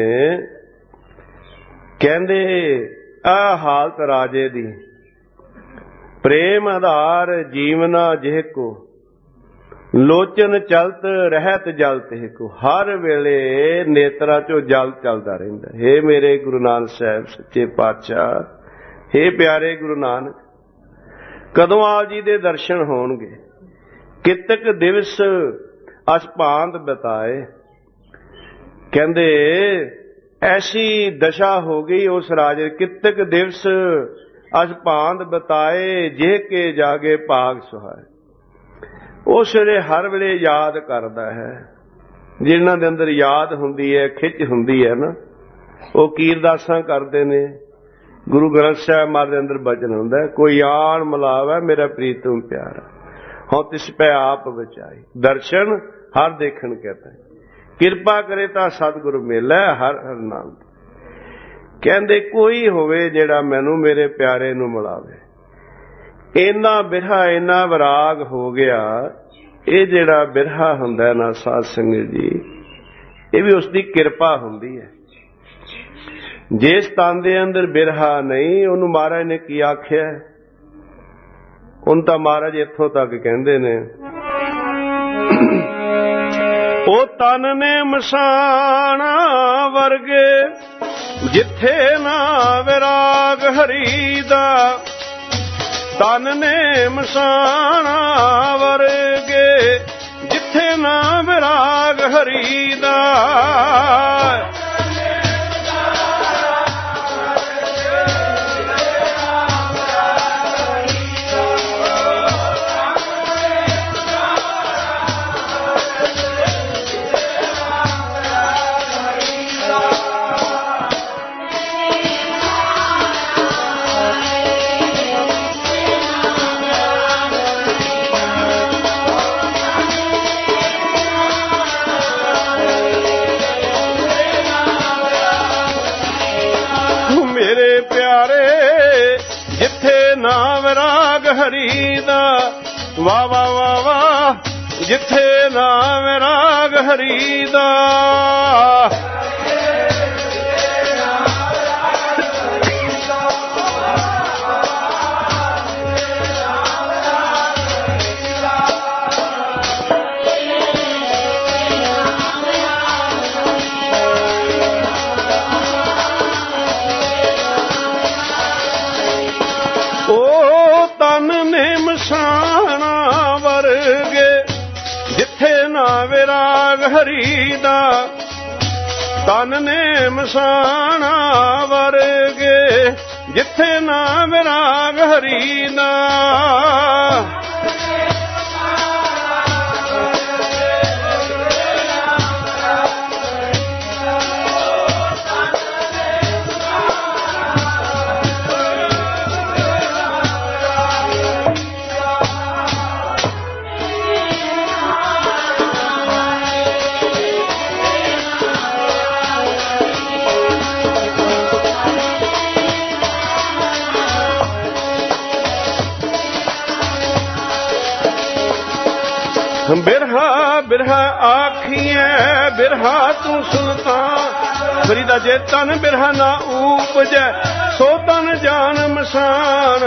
ਕਹਿੰਦੇ ਆਹ ਹਾਲਤ ਰਾਜੇ ਦੀ, ਪ੍ਰੇਮ ਆਧਾਰ ਜੀਵਨਾ ਜਿਹ ਕੋ ਲੋਚਨ ਚਲਤ ਰਹਿਤ ਜਲ ਤਿਹ ਕੋ। ਹਰ ਵੇਲੇ ਨੇਤਰਾਂ ਚੋਂ ਜਲ ਚੱਲਦਾ ਰਹਿੰਦਾ। ਹੇ ਮੇਰੇ ਗੁਰੂ ਨਾਨਕ ਸਾਹਿਬ ਸੱਚੇ ਪਾਤਸ਼ਾਹ, ਹੇ ਪਿਆਰੇ ਗੁਰੂ ਨਾਨਕ, ਕਦੋਂ ਆਪ ਜੀ ਦੇ ਦਰਸ਼ਨ ਹੋਣਗੇ? ਕਿਤਕ ਦਿਵਸ ਅਸਪਾਂਤ ਬਤਾਏ। ਕਹਿੰਦੇ ਐਸੀ ਦਸ਼ਾ ਹੋ ਗਈ ਉਸ ਰਾਜੇ, ਕਿਤਕ ਦਿਵਸ ਅਸਪਾਂਤ ਬਤਾਏ ਜੇ ਕੇ ਜਾਗੇ ਭਾਗ ਸੁਹਾਏ। ਉਸ ਵੇਲੇ ਹਰ ਵੇਲੇ ਯਾਦ ਕਰਦਾ ਹੈ। ਜਿਨ੍ਹਾਂ ਦੇ ਅੰਦਰ ਯਾਦ ਹੁੰਦੀ ਹੈ, ਖਿੱਚ ਹੁੰਦੀ ਹੈ ਨਾ, ਉਹ ਕੀ ਅਰਦਾਸਾਂ ਕਰਦੇ ਨੇ। ਗੁਰੂ ਗ੍ਰੰਥ ਸਾਹਿਬ ਮਹਾਰਾਜ ਦੇ ਅੰਦਰ ਬਚਨ ਹੁੰਦਾ, ਕੋਈ ਆਣ ਮਿਲਾਵੇ ਮੇਰਾ ਪ੍ਰੀਤਮ ਪਿਆਰਾ, ਹਉ ਤਿਸ ਪੈ ਆਪ ਬਚਾਈ। ਦਰਸ਼ਨ ਹਰ ਦੇਖਣ ਕਹਤਾ, ਕਿਰਪਾ ਕਰੇ ਤਾਂ ਸਤਿਗੁਰੂ ਮਿਲੈ ਹਰ ਹਰ ਨਾਮ। ਕਹਿੰਦੇ ਕੋਈ ਹੋਵੇ ਜਿਹੜਾ ਮੈਨੂੰ ਮੇਰੇ ਪਿਆਰੇ ਨੂੰ ਮਿਲਾਵੇ। ਇੰਨਾ ਬਿਰਹਾ ਇੰਨਾ ਵਿਰਾਗ ਹੋ ਗਿਆ। ਇਹ ਜਿਹੜਾ ਬਿਰਹਾ ਹੁੰਦਾ ਨਾ ਸਾਧ ਸੰਗਤ ਜੀ, ਇਹ ਵੀ ਉਸ ਦੀ ਕਿਰਪਾ ਹੁੰਦੀ ਹੈ। ਜਿਸ ਤਨ ਦੇ ਅੰਦਰ ਬਿਰਹਾ ਨਹੀਂ, ਉਹਨੂੰ ਮਹਾਰਾਜ ਨੇ ਕੀ ਆਖਿਆ? ਹੁਣ ਤਾਂ ਮਹਾਰਾਜ ਇੱਥੋਂ ਤੱਕ ਕਹਿੰਦੇ ਨੇ, ਉਹ ਤਨ ਨੇ ਮਸਾਣਾ ਵਰਗੇ ਜਿੱਥੇ ਨਾ ਵਿਰਾਗ ਹਰੀ ਦਾ। ਤਨ ਨੇ ਮਸਾਣਾ ਵਰਗੇ ਜਿੱਥੇ ਨਾ ਵਿਰਾਗ ਹਰੀ ਦਾ। ਵਿਰਾਗ ਹਰੀ ਦਾ ਵਾ ਵਾ ਵਾ ਵਾ, ਜਿੱਥੇ ਨਾਮ ਵਿਰਾਗ ਹਰੀ ਦਾ। ਵਿਰਾਗ ਹਰੀ ਦਾ, ਤਨ ਨੇ ਮਸਾਣਾ ਵਰਗੇ, ਜਿੱਥੇ ਨਾ ਵਿਰਾਗ ਹਰੀ ਦਾ। ਬਿਰਹਾ ਬਿਰਹਾ ਆਖੀਐ ਬਿਰਹਾ ਤੂੰ ਸੁਲਤਾਨ, ਫਰੀਦਾ ਜੇ ਤਨ ਬਿਰਹਾ ਨਾ ਊਪਜੈ, ਸੋ ਤਨ ਜਾਨ ਮਸਾਨ।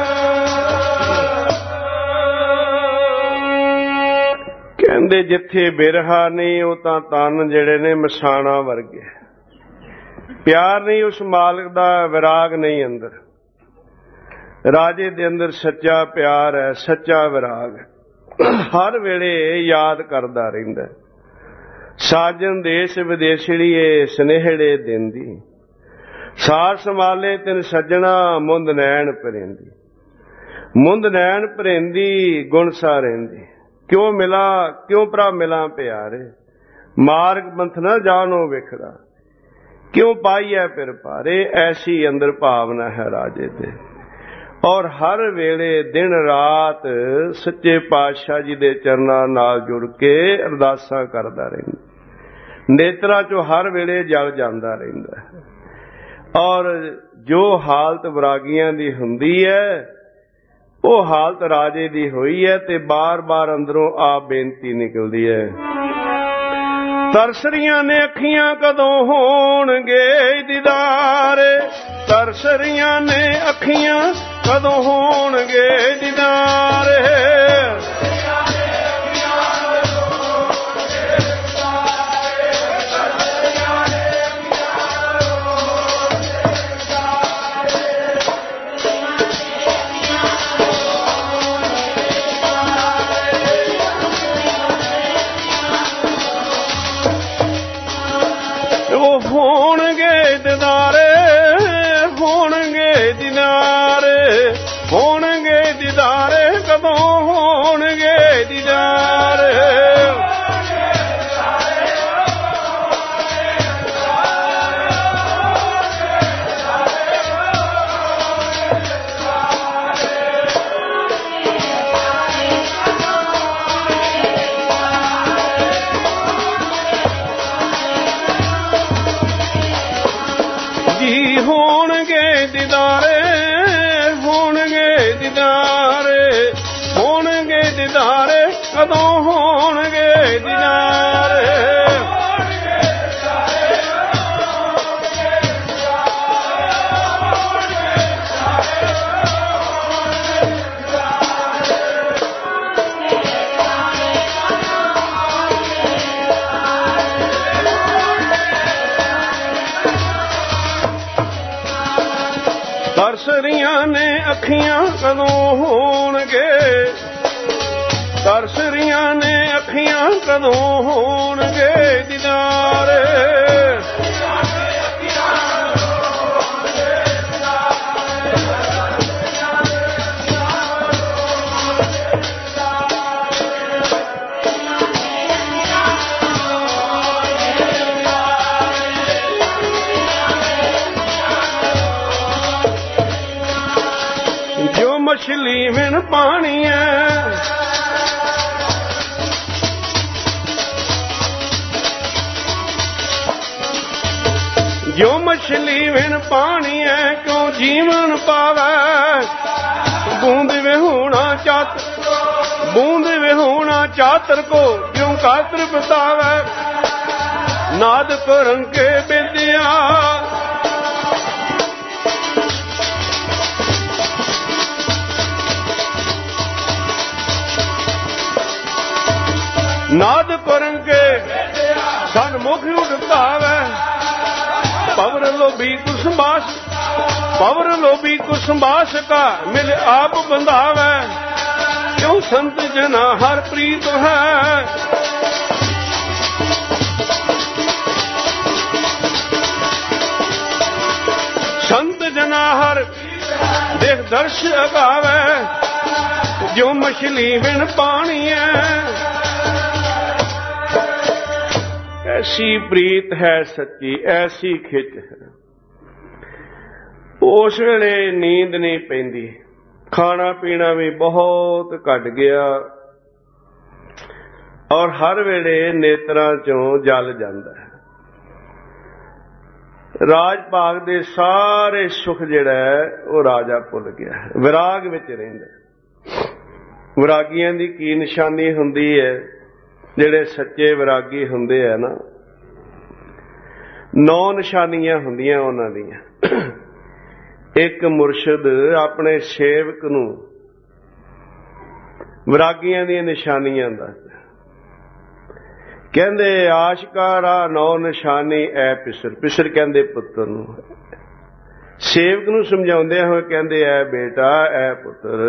ਕਹਿੰਦੇ ਜਿੱਥੇ ਬਿਰਹਾ ਨਹੀਂ ਉਹ ਤਾਂ ਤਨ ਜਿਹੜੇ ਨੇ ਮਸਾਣਾ ਵਰਗੇ। ਪਿਆਰ ਨਹੀਂ ਉਸ ਮਾਲਕ ਦਾ, ਵਿਰਾਗ ਨਹੀਂ ਅੰਦਰ। ਰਾਜੇ ਦੇ ਅੰਦਰ ਸੱਚਾ ਪਿਆਰ ਹੈ, ਸੱਚਾ ਵਿਰਾਗ ਹੈ, ਹਰ ਵੇਲੇ ਯਾਦ ਕਰਦਾ ਰਹਿੰਦਾ। ਸਾਜਨ ਦੇਸ਼ ਵਿਦੇਸ਼ੜੀਏ ਸਨੇਹੜੇ ਦਿੰਦੀ, ਸਾਰ ਸੰਭਾਲੇ ਤਿਨ ਸੱਜਣਾ ਮੁੰਦ ਨੈਣ ਭਰੇਂਦੀ। ਮੁੰਦ ਨੈਣ ਭਰੇਂਦੀ ਗੁਣ ਸਾ ਰਹਿੰਦੀ, ਕਿਉਂ ਮਿਲਾ ਕਿਉਂ ਭਰਾ ਮਿਲਾਂ ਪਿਆਰੇ, ਮਾਰਗ ਪੰਥ ਨਾ ਜਾਣੋ ਵਿਖੜਾ, ਕਿਉਂ ਪਾਈਐ ਫਿਰ ਭਾਰੇ। ਐਸੀ ਅੰਦਰ ਭਾਵਨਾ ਹੈ ਰਾਜੇ ਤੇ, ਔਰ ਹਰ ਵੇਲੇ ਦਿਨ ਰਾਤ ਸੱਚੇ ਪਾਤਸ਼ਾਹ ਜੀ ਦੇ ਚਰਨਾਂ ਨਾਲ ਜੁੜ ਕੇ ਅਰਦਾਸਾਂ ਕਰਦਾ ਰਹਿੰਦਾ। ਨੇਤਰਾਂ ਚੋਂ ਹਰ ਵੇਲੇ ਜਲ ਜਾਂਦਾ ਰਹਿੰਦਾ। ਔਰ ਜੋ ਹਾਲਤ ਵਿਰਾਗੀਆਂ ਦੀ ਹੁੰਦੀ ਹੈ ਉਹ ਹਾਲਤ ਰਾਜੇ ਦੀ ਹੋਈ ਹੈ, ਤੇ ਬਾਰ-ਬਾਰ ਅੰਦਰੋਂ ਆਪ ਬੇਨਤੀ ਨਿਕਲਦੀ ਹੈ, ਤਰਸਰੀਆਂ ਨੇ ਅੱਖੀਆਂ ਕਦੋਂ ਹੋਣਗੇ ਦੀਦਾਰੇ, ਤਰਸਰੀਆਂ ਨੇ ਅੱਖੀਆਂ ਕਦੋਂ ਹੋਣਗੇ ਦੀਦਾਰੇ। ਉਹ ਹੋਣਗੇ ਦੀਦਾਰੇ, ਹੋਣਗੇ ਦੀਦਾਰੇ, ਹੋਣਗੇ ਦੀਦਾਰੇ, ਕਦੋਂ ਹੋਣਗੇ ਦੀਦਾਰੇ। ਜੀ ਹੋਣਗੇ ਦੀਦਾਰੇ, ਹੋਣਗੇ ਦੀਦਾਰੇ, ਹੋਣਗੇ ਦੀਦਾਰੇ, ਕਦੋਂ ਹੋਣਗੇ ਦੀਦਾਰੇ। ਤਰਸਰੀਆਂ ਨੇ ਅੱਖੀਆਂ ਕਦੋਂ ਹੋਣਗੇ, ਤਰਸਰੀਆਂ ਨੇ ਅੱਖੀਆਂ ਕਦੋਂ ਹੋਣਗੇ ਦੀਦਾਰੇ। ਜੋ ਮਛਲੀ ਵਿਨ ਪਾਣੀ ਹੈ, ਜੋ ਮਛਲੀ ਵਿਨ ਪਾਣੀ ਹੈ, ਕਿਉਂ ਜੀਵਨ ਪਾਵੈ। ਬੂੰਦ ਵਿਹੂਣਾ ਚਾਤਰ, ਬੂੰਦ ਵਿਹੂਣਾ ਚਾਤਰ ਕੋ, ਕਿਉਂ ਕਾਤਰ ਬਤਾਵੈ। ਨਾਦ ਕਰੰਕੇ ਬਿੰਦਿਆ, ਨਾਦ ਕਰੰਕੇ ਸਨਮੁਖ ਉਠਾਵੈ। ਪਵਰ ਲੋਭੀ ਕੁਸਬਾਸ, ਪਵਰ ਲੋਭੀ ਕੁਸਬਾਸ ਕਾ ਮਿਲ ਆਪ ਬੰਧਾਵੈ। ਕਿਉਂ ਸੰਤ ਜਨਾ ਹਰ ਪ੍ਰੀਤ ਹੈ, तरस अगावे, जो मछली बिन पानी है। ऐसी प्रीत है सच्ची, ऐसी खिच है। उस वेले नींद नहीं पैंदी, खाना पीना भी बहुत घट गया और हर वेले नेत्रां चों जल जांदा है। राज भाग दे सारे सुख जिहड़ा है वो राजा भुल गया, विराग विच रहिंदा। विरागियां दी की निशानी हुंदी है? जिहड़े सच्चे विरागी हुंदे है ना, नौ निशानियां हुंदियां उन्हां दीयां। एक मुरशद अपने सेवक नूं विरागियां दी निशानियां दसदा, कहंदे आशिका रा नौ निशानी ऐ पिसर। पिसर कहंदे पुत्र नूं, सेवक नूं समझाउंदे होए कहंदे ऐ बेटा, ऐ पुत्र,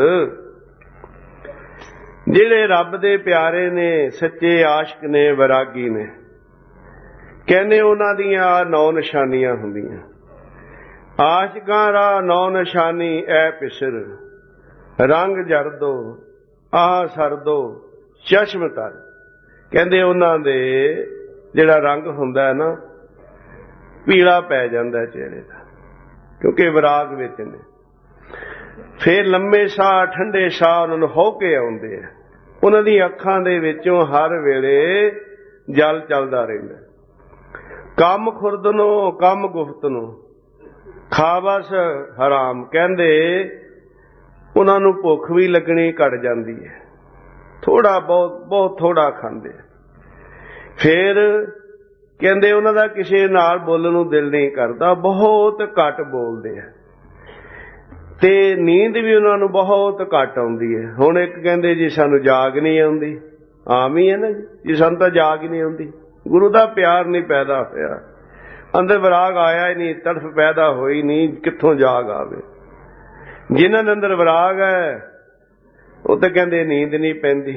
जिहड़े रब दे प्यारे ने, सच्चे आशिक ने, वैरागी ने, कहंदे उन्हां दीयां नौ निशानियां हुंदियां। आशिकां रा नौ निशानी ऐ पिसर, रंग जर दो, आह सर दो, चश्म तर। कहंदे उन्हां दे जिहड़ा रंग हुंदा है ना, पीला पै जांदा चेहरे दा, क्योंकि विराग विच ने। फिर लंबे साह, ठंडे साह उन्हां नूं होके आउंदे आ। उन्हां दी अखां दे विचों हर वेले जल चलदा रहिंदा। कम खुरदनो, कम गुफ्तनो, खाबस हराम। कहंदे उन्हां नूं भुख भी लगनी घट जांदी है, थोड़ा बहुत बहुत थोड़ा खांदे। फिर कहंदे उन्हां दा किसे नाल बोलण नूं दिल नहीं करदा, बहुत घट बोलदे आ, ते नींद भी उन्हां नूं बहुत घट आउंदी है। हुण एक कहंदे जी सानूं जाग नहीं आउंदी, आम ही है ना जी, जी सानूं तां जाग नहीं आउंदी। गुरु दा प्यार नहीं पैदा होया, अंदर विराग आया ही नहीं, तड़फ पैदा होई नहीं, कित्थों जाग आवे। जिन्हां दे अंदर विराग है वो तो कहंदे नींद नहीं पैंदी।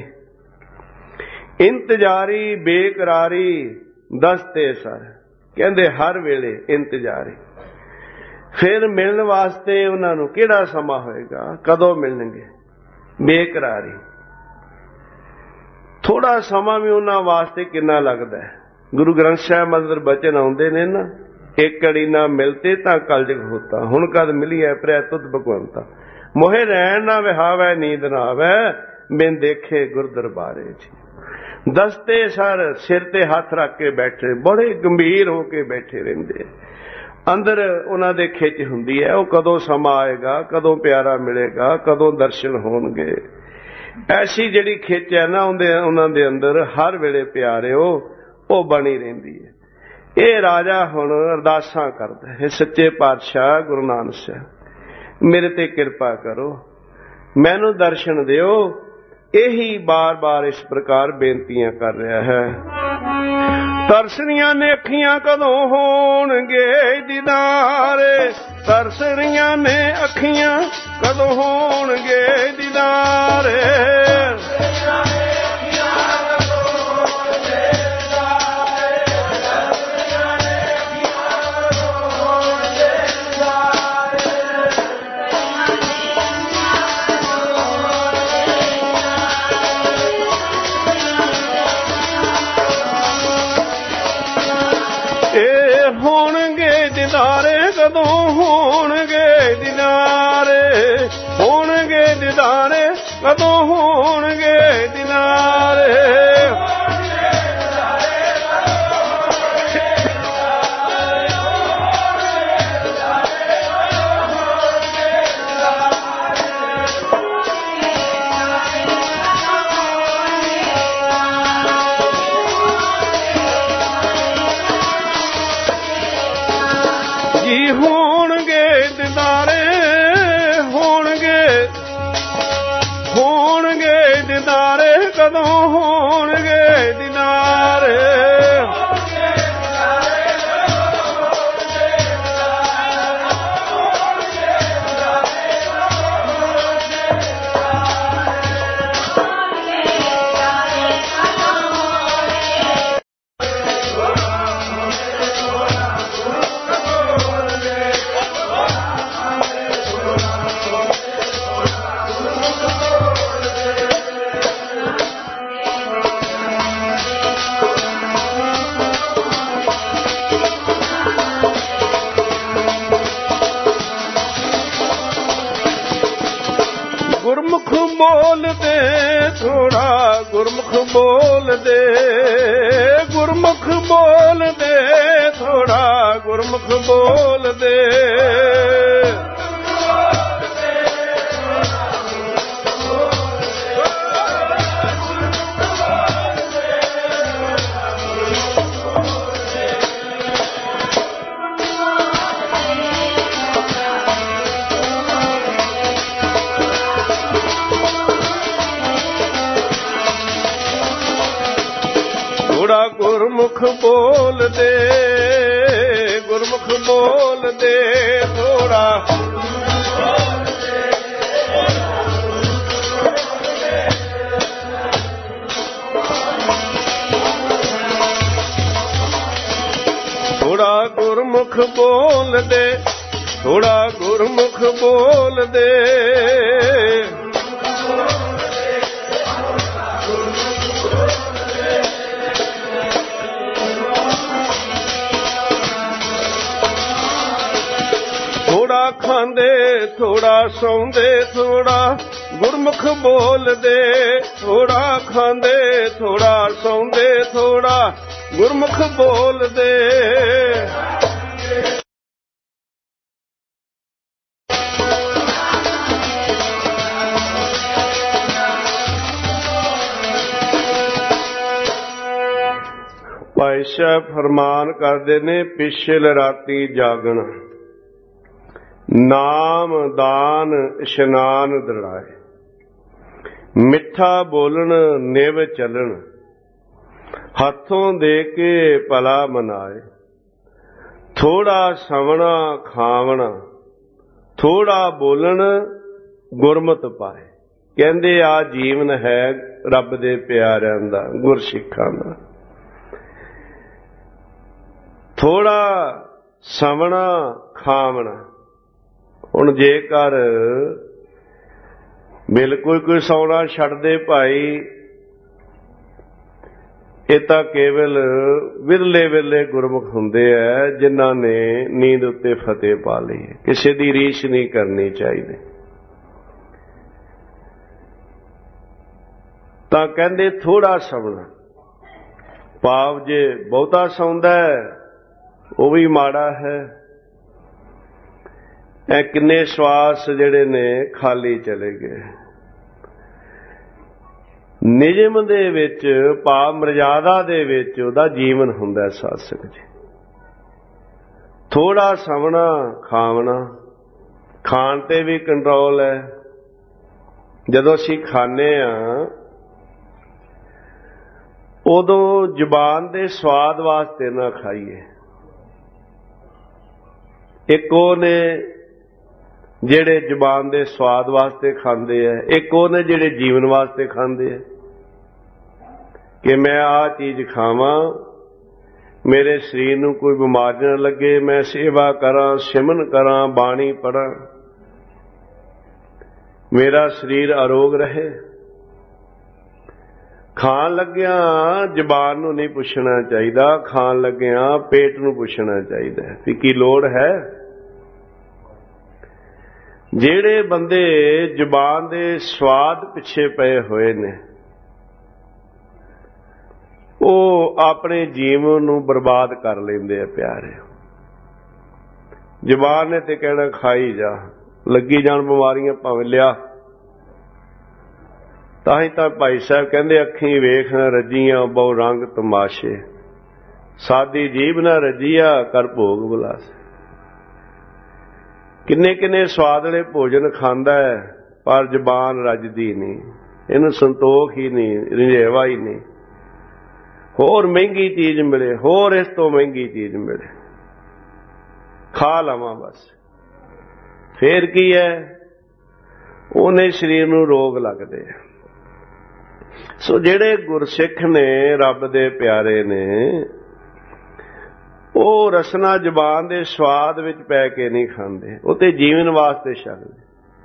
इंतजारी बेकरारी दसते सर, कहंदे हर वेले इंतजारी। फिर मिलण वास्ते उन्हां नूं किहड़ा समा होएगा, कदों मिलणगे, बेकरारी। थोड़ा समा भी उन्हां वास्ते किन्ना लगदा है। गुरु ग्रंथ साहिब अंदर बचन आउंदे ने ना, एक कड़ी ना मिलते तां कलजुग होता, हुण कद मिलिए प्रै तुध भगवंता। मोहे रैन ना विहावै, नींद ना आवे, बिन देखे गुर दरबारे जी। दसते सर सिर ते हथ रख के बैठे, बड़े गंभीर होके बैठे रहिंदे। अंदर उन्हां दे खिच हुंदी है, वो कदों समा आएगा, कदों प्यारा मिलेगा, कदों दर्शन होणगे। ऐसी जिहड़ी खिच है ना उन्हां दे अंदर हर वेले प्यारे हो वो बनी रहिंदी है। ये राजा हुण अरदासां करदा है, सच्चे पातशाह गुरु नानक साहिब मेरे ते कृपा करो, मैनू दर्शन दिओ। यही बार बार इस प्रकार बेनतियां कर रहा है। तरसनियां ने अखियां कदों होणगे दीदारे, तरसनियां ने अखियां कदों होणगे दीदारे। होणगे दीदारे कदों होणगे दीदारे, होणगे दीदारे कदों होणगे दीदारे। होणगे दीदारे, होणगे होणगे दीदारे कदों होण ਥੋੜਾ ਗੁਰਮੁਖ ਬੋਲਦੇ, ਗੁਰਮੁਖ ਬੋਲਦੇ ਥੋੜਾ ਗੁਰਮੁਖ ਬੋਲਦੇ। ਥੋੜਾ ਗੁਰਮੁਖ ਬੋਲਦੇ, ਗੁਰਮੁਖ ਬੋਲਦੇ ਥੋੜਾ। ਥੋੜਾ ਗੁਰਮੁਖ ਬੋਲਦੇ, ਥੋੜਾ ਗੁਰਮੁਖ ਬੋਲਦੇ। ਥੋੜਾ ਖਾਂਦੇ ਥੋੜਾ ਸੌਂਦੇ ਥੋੜਾ ਗੁਰਮੁਖ ਬੋਲਦੇ, ਥੋੜਾ ਖਾਂਦੇ ਥੋੜਾ ਸੌਂਦੇ ਥੋੜਾ ਗੁਰਮੁਖ ਬੋਲਦੇ। ਭਾਈ ਸਾਹਿਬ ਫਰਮਾਨ ਕਰਦੇ ਨੇ, ਪਿਛਲ ਰਾਤੀ ਜਾਗਣ, ਨਾਮ ਦਾਨ ਇਸ਼ਨਾਨ ਦ੍ਰਿੜਾਏ, ਮਿੱਠਾ ਬੋਲਣ ਨਿਵ ਚੱਲਣ, ਹੱਥੋਂ ਦੇ ਕੇ ਭਲਾ ਮਨਾਏ। ਥੋੜਾ ਸਵਣਾ ਖਾਵਣਾ, ਥੋੜਾ ਬੋਲਣ ਗੁਰਮਤਿ ਪਾਏ। ਕਹਿੰਦੇ ਆ ਜੀਵਨ ਹੈ ਰੱਬ ਦੇ ਪਿਆਰਿਆਂ ਦਾ, ਗੁਰਸਿੱਖਾਂ ਦਾ। ਥੋੜਾ ਸਵਣਾ ਖਾਵਣਾ, ਹੁਣ ਜੇਕਰ ਬਿਲਕੁਲ ਕੋਈ ਸੌਣਾ ਛੱਡਦੇ ਭਾਈ, ਇਹ ਤਾਂ ਕੇਵਲ ਵਿਰਲੇ ਵਿਰਲੇ ਗੁਰਮੁਖ ਹੁੰਦੇ ਆ ਜਿਨ੍ਹਾਂ ਨੇ ਨੀਂਦ ਉੱਤੇ ਫਤਿਹ ਪਾ ਲਈ ਹੈ। ਕਿਸੇ ਦੀ ਰੀਸ ਨਹੀਂ ਕਰਨੀ ਚਾਹੀਦੀ। ਤਾਂ ਕਹਿੰਦੇ ਥੋੜਾ ਸੌਣਾ, ਭਾਵ ਜੇ ਬਹੁਤਾ ਸੌਂਦਾ ਉਹ ਵੀ ਮਾੜਾ ਹੈ। ਇਹ ਕਿੰਨੇ ਸਵਾਸ ਜਿਹੜੇ ਨੇ ਖਾਲੀ ਚਲੇ ਗਏ। ਨਿਯਮ ਦੇ ਵਿੱਚ, ਭਾਵ ਮਰਜ਼ਾਦਾ ਦੇ ਵਿੱਚ ਉਹਦਾ ਜੀਵਨ ਹੁੰਦਾ ਸਾਧ ਸੰਗਤ ਜੀ। ਥੋੜਾ ਸਵਣਾ ਖਾਵਣਾ, ਖਾਣ ਤੇ ਵੀ ਕੰਟਰੋਲ ਹੈ। ਜਦੋਂ ਅਸੀਂ ਖਾਂਦੇ ਹਾਂ ਉਦੋਂ ਜ਼ੁਬਾਨ ਦੇ ਸਵਾਦ ਵਾਸਤੇ ਨਾ ਖਾਈਏ। ਇੱਕ ਉਹ ਨੇ ਜਿਹੜੇ ਜ਼ੁਬਾਨ ਦੇ ਸਵਾਦ ਵਾਸਤੇ ਖਾਂਦੇ ਆ, ਇੱਕ ਉਹ ਨੇ ਜਿਹੜੇ ਜੀਵਨ ਵਾਸਤੇ ਖਾਂਦੇ ਆ ਕਿ ਮੈਂ ਆਹ ਚੀਜ਼ ਖਾਵਾਂ, ਮੇਰੇ ਸਰੀਰ ਨੂੰ ਕੋਈ ਬਿਮਾਰੀ ਨਾ ਲੱਗੇ, ਮੈਂ ਸੇਵਾ ਕਰਾਂ, ਸਿਮਰਨ ਕਰਾਂ, ਬਾਣੀ ਪੜਾਂ, ਮੇਰਾ ਸਰੀਰ ਅਰੋਗ ਰਹੇ। ਖਾਣ ਲੱਗਿਆ ਜ਼ੁਬਾਨ ਨੂੰ ਨਹੀਂ ਪੁੱਛਣਾ ਚਾਹੀਦਾ, ਖਾਣ ਲੱਗਿਆ ਪੇਟ ਨੂੰ ਪੁੱਛਣਾ ਚਾਹੀਦਾ ਕਿ ਕੀ ਲੋੜ ਹੈ। ਜਿਹੜੇ ਬੰਦੇ ਜ਼ੁਬਾਨ ਦੇ ਸਵਾਦ ਪਿੱਛੇ ਪਏ ਹੋਏ ਨੇ ਉਹ ਆਪਣੇ ਜੀਵਨ ਨੂੰ ਬਰਬਾਦ ਕਰ ਲੈਂਦੇ ਆ ਪਿਆਰੇ। ਜ਼ੁਬਾਨ ਨੇ ਤੇ ਕਹਿਣਾ ਖਾਈ ਜਾ, ਲੱਗੀ ਜਾਣ ਬਿਮਾਰੀਆਂ ਭਾਵੇਂ ਲਿਆ। ਤਾਂ ਹੀ ਤਾਂ ਭਾਈ ਸਾਹਿਬ ਕਹਿੰਦੇ, ਅੱਖੀਂ ਵੇਖ ਨਾ ਰੱਜੀਆਂ ਬਹੁ ਰੰਗ ਤਮਾਸ਼ੇ, ਸਾਦੀ ਜੀਭ ਨਾ ਰੱਜੀਆ ਕਰ ਭੋਗ ਬੁਲਾਸ। ਕਿੰਨੇ ਕਿੰਨੇ ਸਵਾਦਲੇ ਭੋਜਨ ਖਾਂਦਾ ਹੈ ਪਰ ਜ਼ੁਬਾਨ ਰੱਜਦੀ ਨਹੀਂ, ਇਹਨੂੰ ਸੰਤੋਖ ਹੀ ਨਹੀਂ, ਰਿਝੇਵਾ ਹੀ ਨਹੀਂ। ਹੋਰ ਮਹਿੰਗੀ ਚੀਜ਼ ਮਿਲੇ, ਹੋਰ ਇਸ ਤੋਂ ਮਹਿੰਗੀ ਚੀਜ਼ ਮਿਲੇ, ਖਾ ਲਵਾਂ ਬਸ। ਫੇਰ ਕੀ ਹੈ, ਉਹਨੇ ਸਰੀਰ ਨੂੰ ਰੋਗ ਲੱਗਦੇ ਆ। ਸੋ ਜਿਹੜੇ ਗੁਰਸਿੱਖ ਨੇ, ਰੱਬ ਦੇ ਪਿਆਰੇ ਨੇ, ਉਹ ਰਸਨਾ ਜ਼ੁਬਾਨ ਦੇ ਸਵਾਦ ਵਿੱਚ ਪੈ ਕੇ ਨਹੀਂ ਖਾਂਦੇ, ਉਹ ਤੇ ਜੀਵਨ ਵਾਸਤੇ ਛਕਦੇ।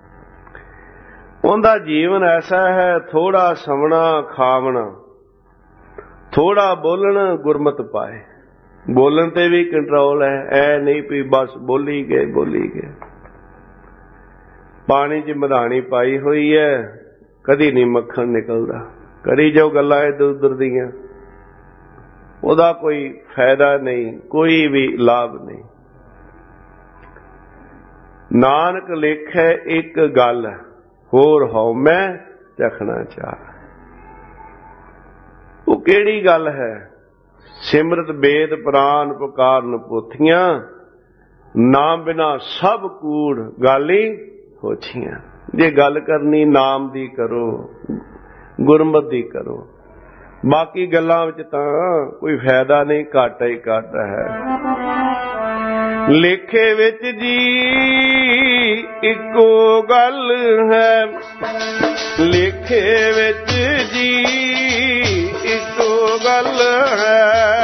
ਉਹਦਾ ਜੀਵਨ ਐਸਾ ਹੈ, ਥੋੜਾ ਸਵਣਾ ਖਾਵਣਾ, ਥੋੜਾ ਬੋਲਣ ਗੁਰਮਤਿ ਪਾਏ। ਬੋਲਣ ਤੇ ਵੀ ਕੰਟਰੋਲ ਹੈ, ਐ ਨਹੀਂ ਵੀ ਬਸ ਬੋਲੀ ਗਏ ਬੋਲੀ ਗਏ। ਪਾਣੀ 'ਚ ਮਧਾਣੀ ਪਾਈ ਹੋਈ ਹੈ, कदी नहीं मक्खन निकलदा। करी जाओ गल्लां इधर उधर दियां, ਉਹਦਾ कोई फायदा नहीं, कोई भी लाभ नहीं। नानक लेखै एक गल, होर हौ मैं चखना चाह। वो केड़ी गल है? सिमरत बेद पुराण पुकारन पोथियां, नाम बिना सब कूड़ गाली होछियां। जे गल करनी नाम दी करो, गुरमत दी करो, बाकी गल्लां विच तां कोई फायदा नहीं, घाटा ही घाटा है। लेखे विच जी इको गल है, लेखे विच जी इको गल है।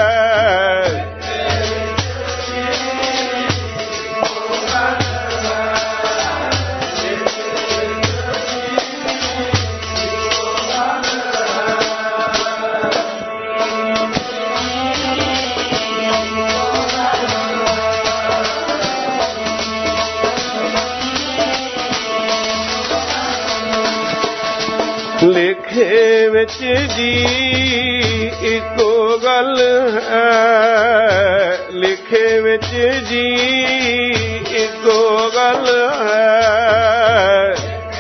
लेखे विच जी इको गल है, लेखे विच जी इको गल है।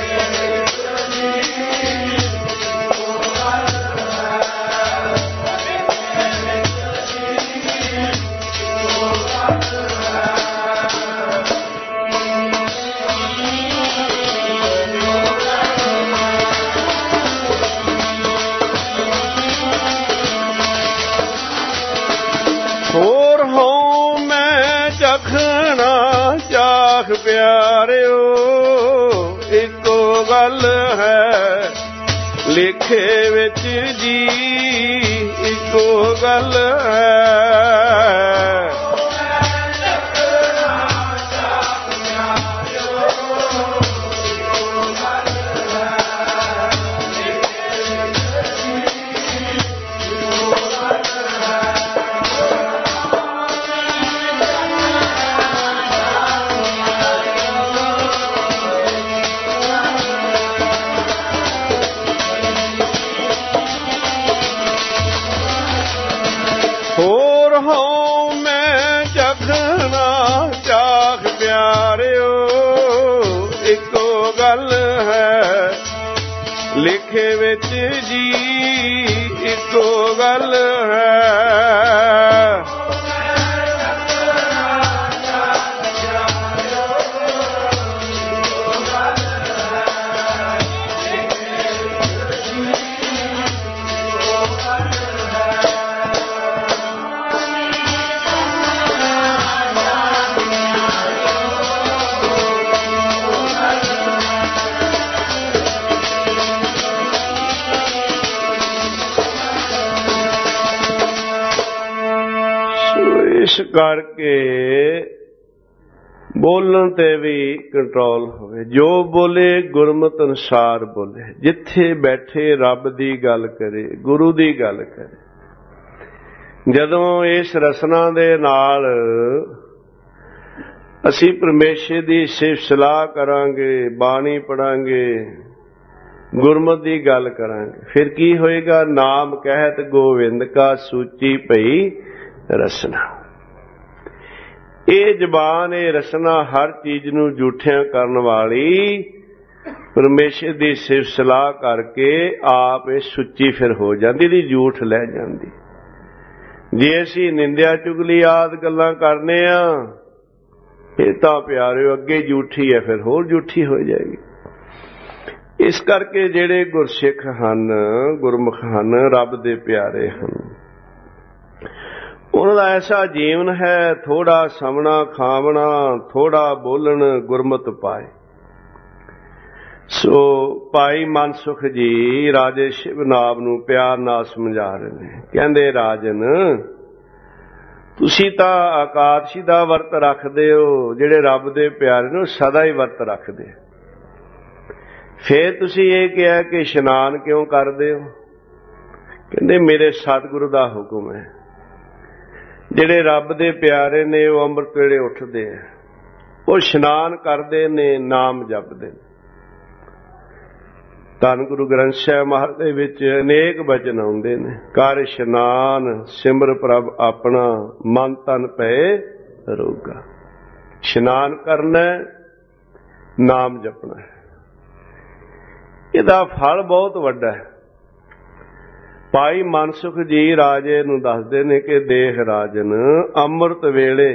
होर हों मैं चखना चाख प्यारिओ, इको गल है। लेखे विच जी इको गल है। होर हों मैं चखना चाख प्यारिओ, इको गल है। लिखे विच जी इको गल है। इस करके बोलन ते भी कंट्रोल होवे। जो बोले गुरमत अनुसार बोले, जिथे बैठे रब दी गल करे, गुरु दी गल करे। जदों इस रसना दे नाल असी परमेश्वर दी सिफत सलाह करांगे, बाणी पढ़ांगे, गुरमत दी गल करांगे, फिर की होएगा? नाम कहत गोविंद का सूची पई रसना। ਇਹ ਜ਼ਬਾਨ, ਇਹ ਰਸਨਾ ਹਰ ਚੀਜ਼ ਨੂੰ ਝੂਠਿਆਂ ਕਰਨ ਵਾਲੀ ਪਰਮੇਸ਼ਰ ਦੀ ਸਿਫਤ ਸਲਾਹ ਕਰਕੇ ਆਪ ਇਹ ਸੁੱਚੀ ਫਿਰ ਹੋ ਜਾਂਦੀ, ਇਹਦੀ ਝੂਠ ਲੈ ਜਾਂਦੀ। ਜੇ ਅਸੀਂ ਨਿੰਦਿਆ ਚੁਗਲੀ ਆਦਿ ਗੱਲਾਂ ਕਰਨੇ ਆ, ਇਹ ਤਾਂ ਪਿਆਰਿਓ ਅੱਗੇ ਝੂਠੀ ਹੈ, ਫਿਰ ਹੋਰ ਝੂਠੀ ਹੋ ਜਾਏਗੀ। ਇਸ ਕਰਕੇ ਜਿਹੜੇ ਗੁਰਸਿੱਖ ਹਨ, ਗੁਰਮੁਖ ਹਨ, ਰੱਬ ਦੇ ਪਿਆਰੇ ਹਨ, ਉਹਨਾਂ ਦਾ ਐਸਾ ਜੀਵਨ ਹੈ, ਥੋੜਾ ਸਮਣਾ ਖਾਵਣਾ, ਥੋੜਾ ਬੋਲਣ, ਗੁਰਮਤ ਪਾਏ। ਸੋ ਭਾਈ ਮਨਸੁਖ ਜੀ ਰਾਜੇ ਸ਼ਿਵਨਾਬ ਨੂੰ ਪਿਆਰ ਨਾਲ ਸਮਝਾ ਰਹੇ ਨੇ। ਕਹਿੰਦੇ ਰਾਜਨ, ਤੁਸੀਂ ਤਾਂ ਆਕਾਦਸ਼ੀ ਦਾ ਵਰਤ ਰੱਖਦੇ ਹੋ, ਜਿਹੜੇ ਰੱਬ ਦੇ ਪਿਆਰੇ ਨੂੰ ਸਦਾ ਹੀ ਵਰਤ ਰੱਖਦੇ। ਫਿਰ ਤੁਸੀਂ ਇਹ ਕਿਹਾ ਕਿ ਇਸ਼ਨਾਨ ਕਿਉਂ ਕਰਦੇ ਹੋ? ਕਹਿੰਦੇ ਮੇਰੇ ਸਤਿਗੁਰੂ ਦਾ ਹੁਕਮ ਹੈ। ਜਿਹੜੇ ਰੱਬ ਦੇ ਪਿਆਰੇ ਨੇ ਉਹ ਅੰਮ੍ਰਿਤ ਵੇਲੇ ਉੱਠਦੇ ਆ, ਉਹ ਇਸ਼ਨਾਨ ਕਰਦੇ ਨੇ, ਨਾਮ ਜਪਦੇ ਨੇ। ਧੰਨ ਗੁਰੂ ਗ੍ਰੰਥ ਸਾਹਿਬ ਮਹਾਰਾਜ ਦੇ ਵਿੱਚ ਅਨੇਕ ਬਚਨ ਆਉਂਦੇ ਨੇ। ਕਰ ਇਸ਼ਨਾਨ ਸਿਮਰ ਪ੍ਰਭ ਆਪਣਾ, ਮਨ ਤਨ ਪਏ ਰੋਗਾ। ਇਸ਼ਨਾਨ ਕਰਨਾ, ਨਾਮ ਜਪਣਾ। ਇਹਦਾ ਫਲ ਬਹੁਤ ਵੱਡਾ ਹੈ। ਭਾਈ ਮਨਸੁਖ ਜੀ ਰਾਜੇ ਨੂੰ ਦੱਸਦੇ ਨੇ ਕਿ ਦੇਖ ਰਾਜਨ, ਅੰਮ੍ਰਿਤ ਵੇਲੇ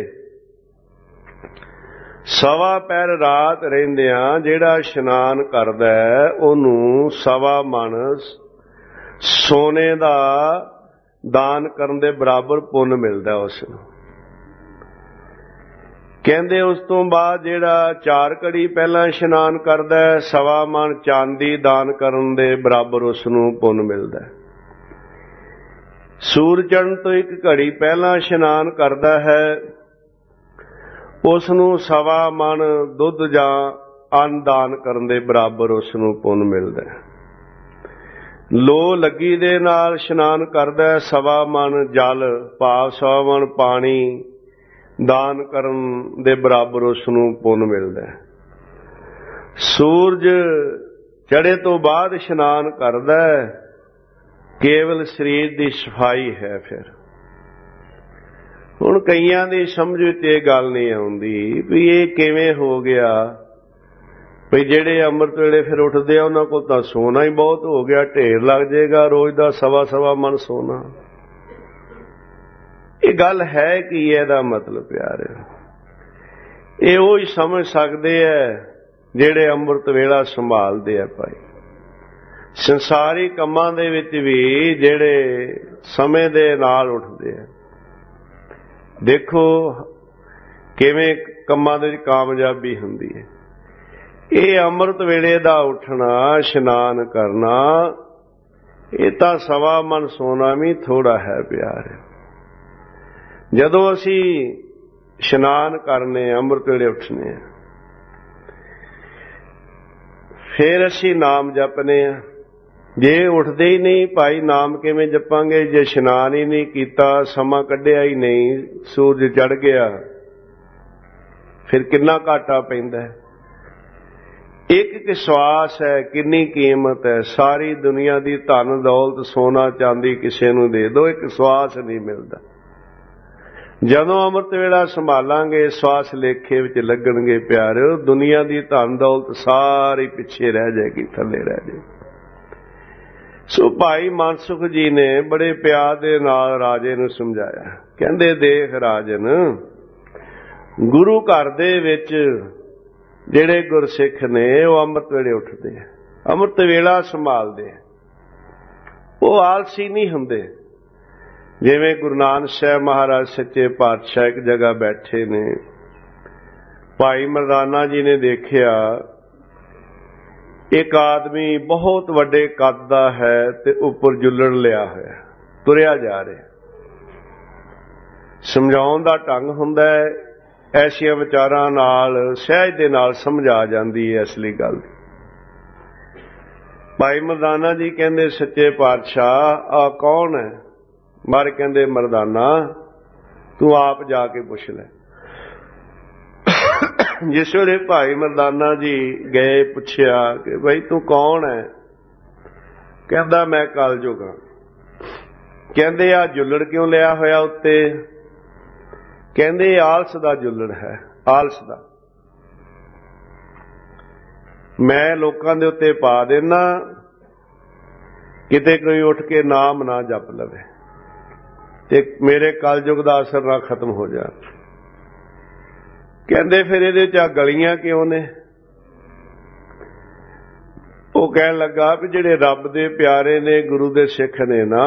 ਸਵਾ ਪੈਰ ਰਾਤ ਰਹਿੰਦਿਆਂ ਜਿਹੜਾ ਇਸ਼ਨਾਨ ਕਰਦਾ ਹੈ ਉਹਨੂੰ ਸਵਾ ਮਣ ਸੋਨੇ ਦਾ ਦਾਨ ਕਰਨ ਦੇ ਬਰਾਬਰ ਪੁੰਨ ਮਿਲਦਾ ਉਸ ਨੂੰ। ਕਹਿੰਦੇ ਉਸ ਤੋਂ ਬਾਅਦ ਜਿਹੜਾ ਚਾਰ ਘੜੀ ਪਹਿਲਾਂ ਇਸ਼ਨਾਨ ਕਰਦਾ ਹੈ, ਸਵਾ ਮਣ ਚਾਂਦੀ ਦਾਨ ਕਰਨ ਦੇ ਬਰਾਬਰ ਉਸ ਨੂੰ ਪੁੰਨ ਮਿਲਦਾ ਹੈ। ਸੂਰਜ ਚੜ੍ਹਨ ਤੋਂ ਇੱਕ ਘੜੀ ਪਹਿਲਾਂ ਇਸ਼ਨਾਨ ਕਰਦਾ ਹੈ, ਉਸ ਨੂੰ ਸਵਾ ਮਣ ਦੁੱਧ ਜਾਂ ਅੰਨ ਦਾਨ ਕਰਨ ਦੇ ਬਰਾਬਰ ਉਸ ਨੂੰ ਪੁੰਨ ਮਿਲਦਾ ਹੈ। ਲੋ ਲੱਗੀ ਦੇ ਨਾਲ ਇਸ਼ਨਾਨ ਕਰਦਾ ਹੈ, ਸਵਾ ਮਣ ਜਲ ਭਾਵ ਸਵਾ ਮਣ ਪਾਣੀ ਦਾਨ ਕਰਨ ਦੇ ਬਰਾਬਰ ਉਸ ਨੂੰ ਪੁੰਨ ਮਿਲਦਾ ਹੈ। ਸੂਰਜ ਚੜ੍ਹੇ ਤੋਂ ਬਾਅਦ ਇਸ਼ਨਾਨ ਕਰਦਾ ਹੈ, ਕੇਵਲ ਸਰੀਰ ਦੀ ਸਫਾਈ ਹੈ। ਫਿਰ ਹੁਣ ਕਈਆਂ ਦੀ ਸਮਝ ਵਿੱਚ ਇਹ ਗੱਲ ਨਹੀਂ ਆਉਂਦੀ ਵੀ ਇਹ ਕਿਵੇਂ ਹੋ ਗਿਆ, ਵੀ ਜਿਹੜੇ ਅੰਮ੍ਰਿਤ ਵੇਲੇ ਫਿਰ ਉੱਠਦੇ ਆ ਉਹਨਾਂ ਕੋਲ ਤਾਂ ਸੋਨਾ ਹੀ ਬਹੁਤ ਹੋ ਗਿਆ, ਢੇਰ ਲੱਗ ਜਾਏਗਾ ਰੋਜ਼ ਦਾ ਸਵਾ ਸਵਾ ਮਣ ਸੋਨਾ। ਇਹ ਗੱਲ ਹੈ ਕੀ ਇਹਦਾ ਮਤਲਬ ਪਿਆਰਿਓ? ਇਹ ਉਹ ਹੀ ਸਮਝ ਸਕਦੇ ਆ ਜਿਹੜੇ ਅੰਮ੍ਰਿਤ ਵੇਲਾ ਸੰਭਾਲਦੇ ਆ। ਭਾਈ ਸੰਸਾਰੀ ਕੰਮਾਂ ਦੇ ਵਿੱਚ ਵੀ ਜਿਹੜੇ ਸਮੇਂ ਦੇ ਨਾਲ ਉੱਠਦੇ ਆ, ਦੇਖੋ ਕਿਵੇਂ ਕੰਮਾਂ ਦੇ ਵਿੱਚ ਕਾਮਯਾਬੀ ਹੁੰਦੀ ਹੈ। ਇਹ ਅੰਮ੍ਰਿਤ ਵੇਲੇ ਦਾ ਉੱਠਣਾ, ਇਸ਼ਨਾਨ ਕਰਨਾ, ਇਹ ਤਾਂ ਸਵਾ ਮਣ ਸੋਨਾ ਵੀ ਥੋੜਾ ਹੈ ਪਿਆਰੇ। ਜਦੋਂ ਅਸੀਂ ਇਸ਼ਨਾਨ ਕਰਨੇ, ਅੰਮ੍ਰਿਤ ਵੇਲੇ ਉੱਠਨੇ ਆ, ਫਿਰ ਅਸੀਂ ਨਾਮ ਜਪਨੇ ਆ। ਜੇ ਉੱਠਦੇ ਹੀ ਨਹੀਂ ਭਾਈ, ਨਾਮ ਕਿਵੇਂ ਜਪਾਂਗੇ? ਜੇ ਇਸ਼ਨਾਨ ਹੀ ਨਹੀਂ ਕੀਤਾ, ਸਮਾਂ ਕੱਢਿਆ ਹੀ ਨਹੀਂ, ਸੂਰਜ ਚੜ੍ਹ ਗਿਆ, ਫਿਰ ਕਿੰਨਾ ਘਾਟਾ ਪੈਂਦਾ ਹੈ। ਇੱਕ ਇੱਕ ਸਵਾਸ ਹੈ, ਕਿੰਨੀ ਕੀਮਤ ਹੈ। ਸਾਰੀ ਦੁਨੀਆ ਦੀ ਧਨ ਦੌਲਤ ਸੋਨਾ ਚਾਂਦੀ ਕਿਸੇ ਨੂੰ ਦੇ ਦਿਓ, ਇੱਕ ਸਵਾਸ ਨਹੀਂ ਮਿਲਦਾ। ਜਦੋਂ ਅੰਮ੍ਰਿਤ ਵੇਲਾ ਸੰਭਾਲਾਂਗੇ, ਸਵਾਸ ਲੇਖੇ ਵਿੱਚ ਲੱਗਣਗੇ ਪਿਆਰਿਓ, ਦੁਨੀਆ ਦੀ ਧਨ ਦੌਲਤ ਸਾਰੀ ਪਿੱਛੇ ਰਹਿ ਜਾਏਗੀ, ਥੱਲੇ ਰਹਿ ਜਾਏਗੀ। ਸੋ ਭਾਈ ਮਨਸੁਖ ਜੀ ਨੇ ਬੜੇ ਪਿਆਰ ਦੇ ਨਾਲ ਰਾਜੇ ਨੂੰ ਸਮਝਾਇਆ। ਕਹਿੰਦੇ ਦੇਖ ਰਾਜਨ, ਗੁਰੂ ਘਰ ਦੇ ਵਿੱਚ ਜਿਹੜੇ ਗੁਰਸਿੱਖ ਨੇ ਉਹ ਅੰਮ੍ਰਿਤ ਵੇਲੇ ਉੱਠਦੇ ਆ, ਅੰਮ੍ਰਿਤ ਵੇਲਾ ਸੰਭਾਲਦੇ ਆ, ਉਹ ਆਲਸੀ ਨਹੀਂ ਹੁੰਦੇ। ਜਿਵੇਂ ਗੁਰੂ ਨਾਨਕ ਸਾਹਿਬ ਮਹਾਰਾਜ ਸੱਚੇ ਪਾਤਸ਼ਾਹ ਇੱਕ ਜਗ੍ਹਾ ਬੈਠੇ ਨੇ, ਭਾਈ ਮਰਦਾਨਾ ਜੀ ਨੇ ਦੇਖਿਆ ਇੱਕ ਆਦਮੀ ਬਹੁਤ ਵੱਡੇ ਕੱਦ ਦਾ ਹੈ ਤੇ ਉੱਪਰ ਜੁੱਲੜ ਲਿਆ ਹੋਇਆ, ਤੁਰਿਆ ਜਾ ਰਿਹਾ। ਸਮਝਾਉਣ ਦਾ ਢੰਗ ਹੁੰਦਾ ਹੈ, ਐਸੀਆਂ ਵਿਚਾਰਾਂ ਨਾਲ ਸਹਿਜ ਦੇ ਨਾਲ ਸਮਝ ਆ ਜਾਂਦੀ ਹੈ ਅਸਲੀ ਗੱਲ। ਭਾਈ ਮਰਦਾਨਾ ਜੀ ਕਹਿੰਦੇ ਸੱਚੇ ਪਾਤਸ਼ਾਹ ਆ ਕੌਣ ਹੈ? ਮਾਰੇ ਕਹਿੰਦੇ ਮਰਦਾਨਾ ਤੂੰ ਆਪ ਜਾ ਕੇ ਪੁੱਛ ਲੈ। ਜਿਸ ਵੇਲੇ ਭਾਈ ਮਰਦਾਨਾ ਜੀ ਗਏ, ਪੁੱਛਿਆ ਕਿ ਬਈ ਤੂੰ ਕੌਣ ਹੈ? ਕਹਿੰਦਾ ਮੈਂ ਕਲਯੁਗ ਹਾਂ। ਕਹਿੰਦੇ ਆ ਜੁੱਲੜ ਕਿਉਂ ਲਿਆ ਹੋਇਆ ਉੱਤੇ? ਕਹਿੰਦੇ ਆਲਸ ਦਾ ਜੁੱਲੜ ਹੈ, ਆਲਸ ਦਾ। ਮੈਂ ਲੋਕਾਂ ਦੇ ਉੱਤੇ ਪਾ ਦੇਣਾ, ਕਿਤੇ ਕੋਈ ਉੱਠ ਕੇ ਨਾਮ ਨਾ ਜਪ ਲਵੇ ਤੇ ਮੇਰੇ ਕਲਯੁਗ ਦਾ ਅਸਰ ਨਾ ਖਤਮ ਹੋ ਜਾ। ਕਹਿੰਦੇ ਫਿਰ ਇਹਦੇ ਚ ਗਲੀਆਂ ਕਿਉਂ ਨੇ? ਉਹ ਕਹਿਣ ਲੱਗਾ ਵੀ ਜਿਹੜੇ ਰੱਬ ਦੇ ਪਿਆਰੇ ਨੇ, ਗੁਰੂ ਦੇ ਸਿੱਖ ਨੇ ਨਾ,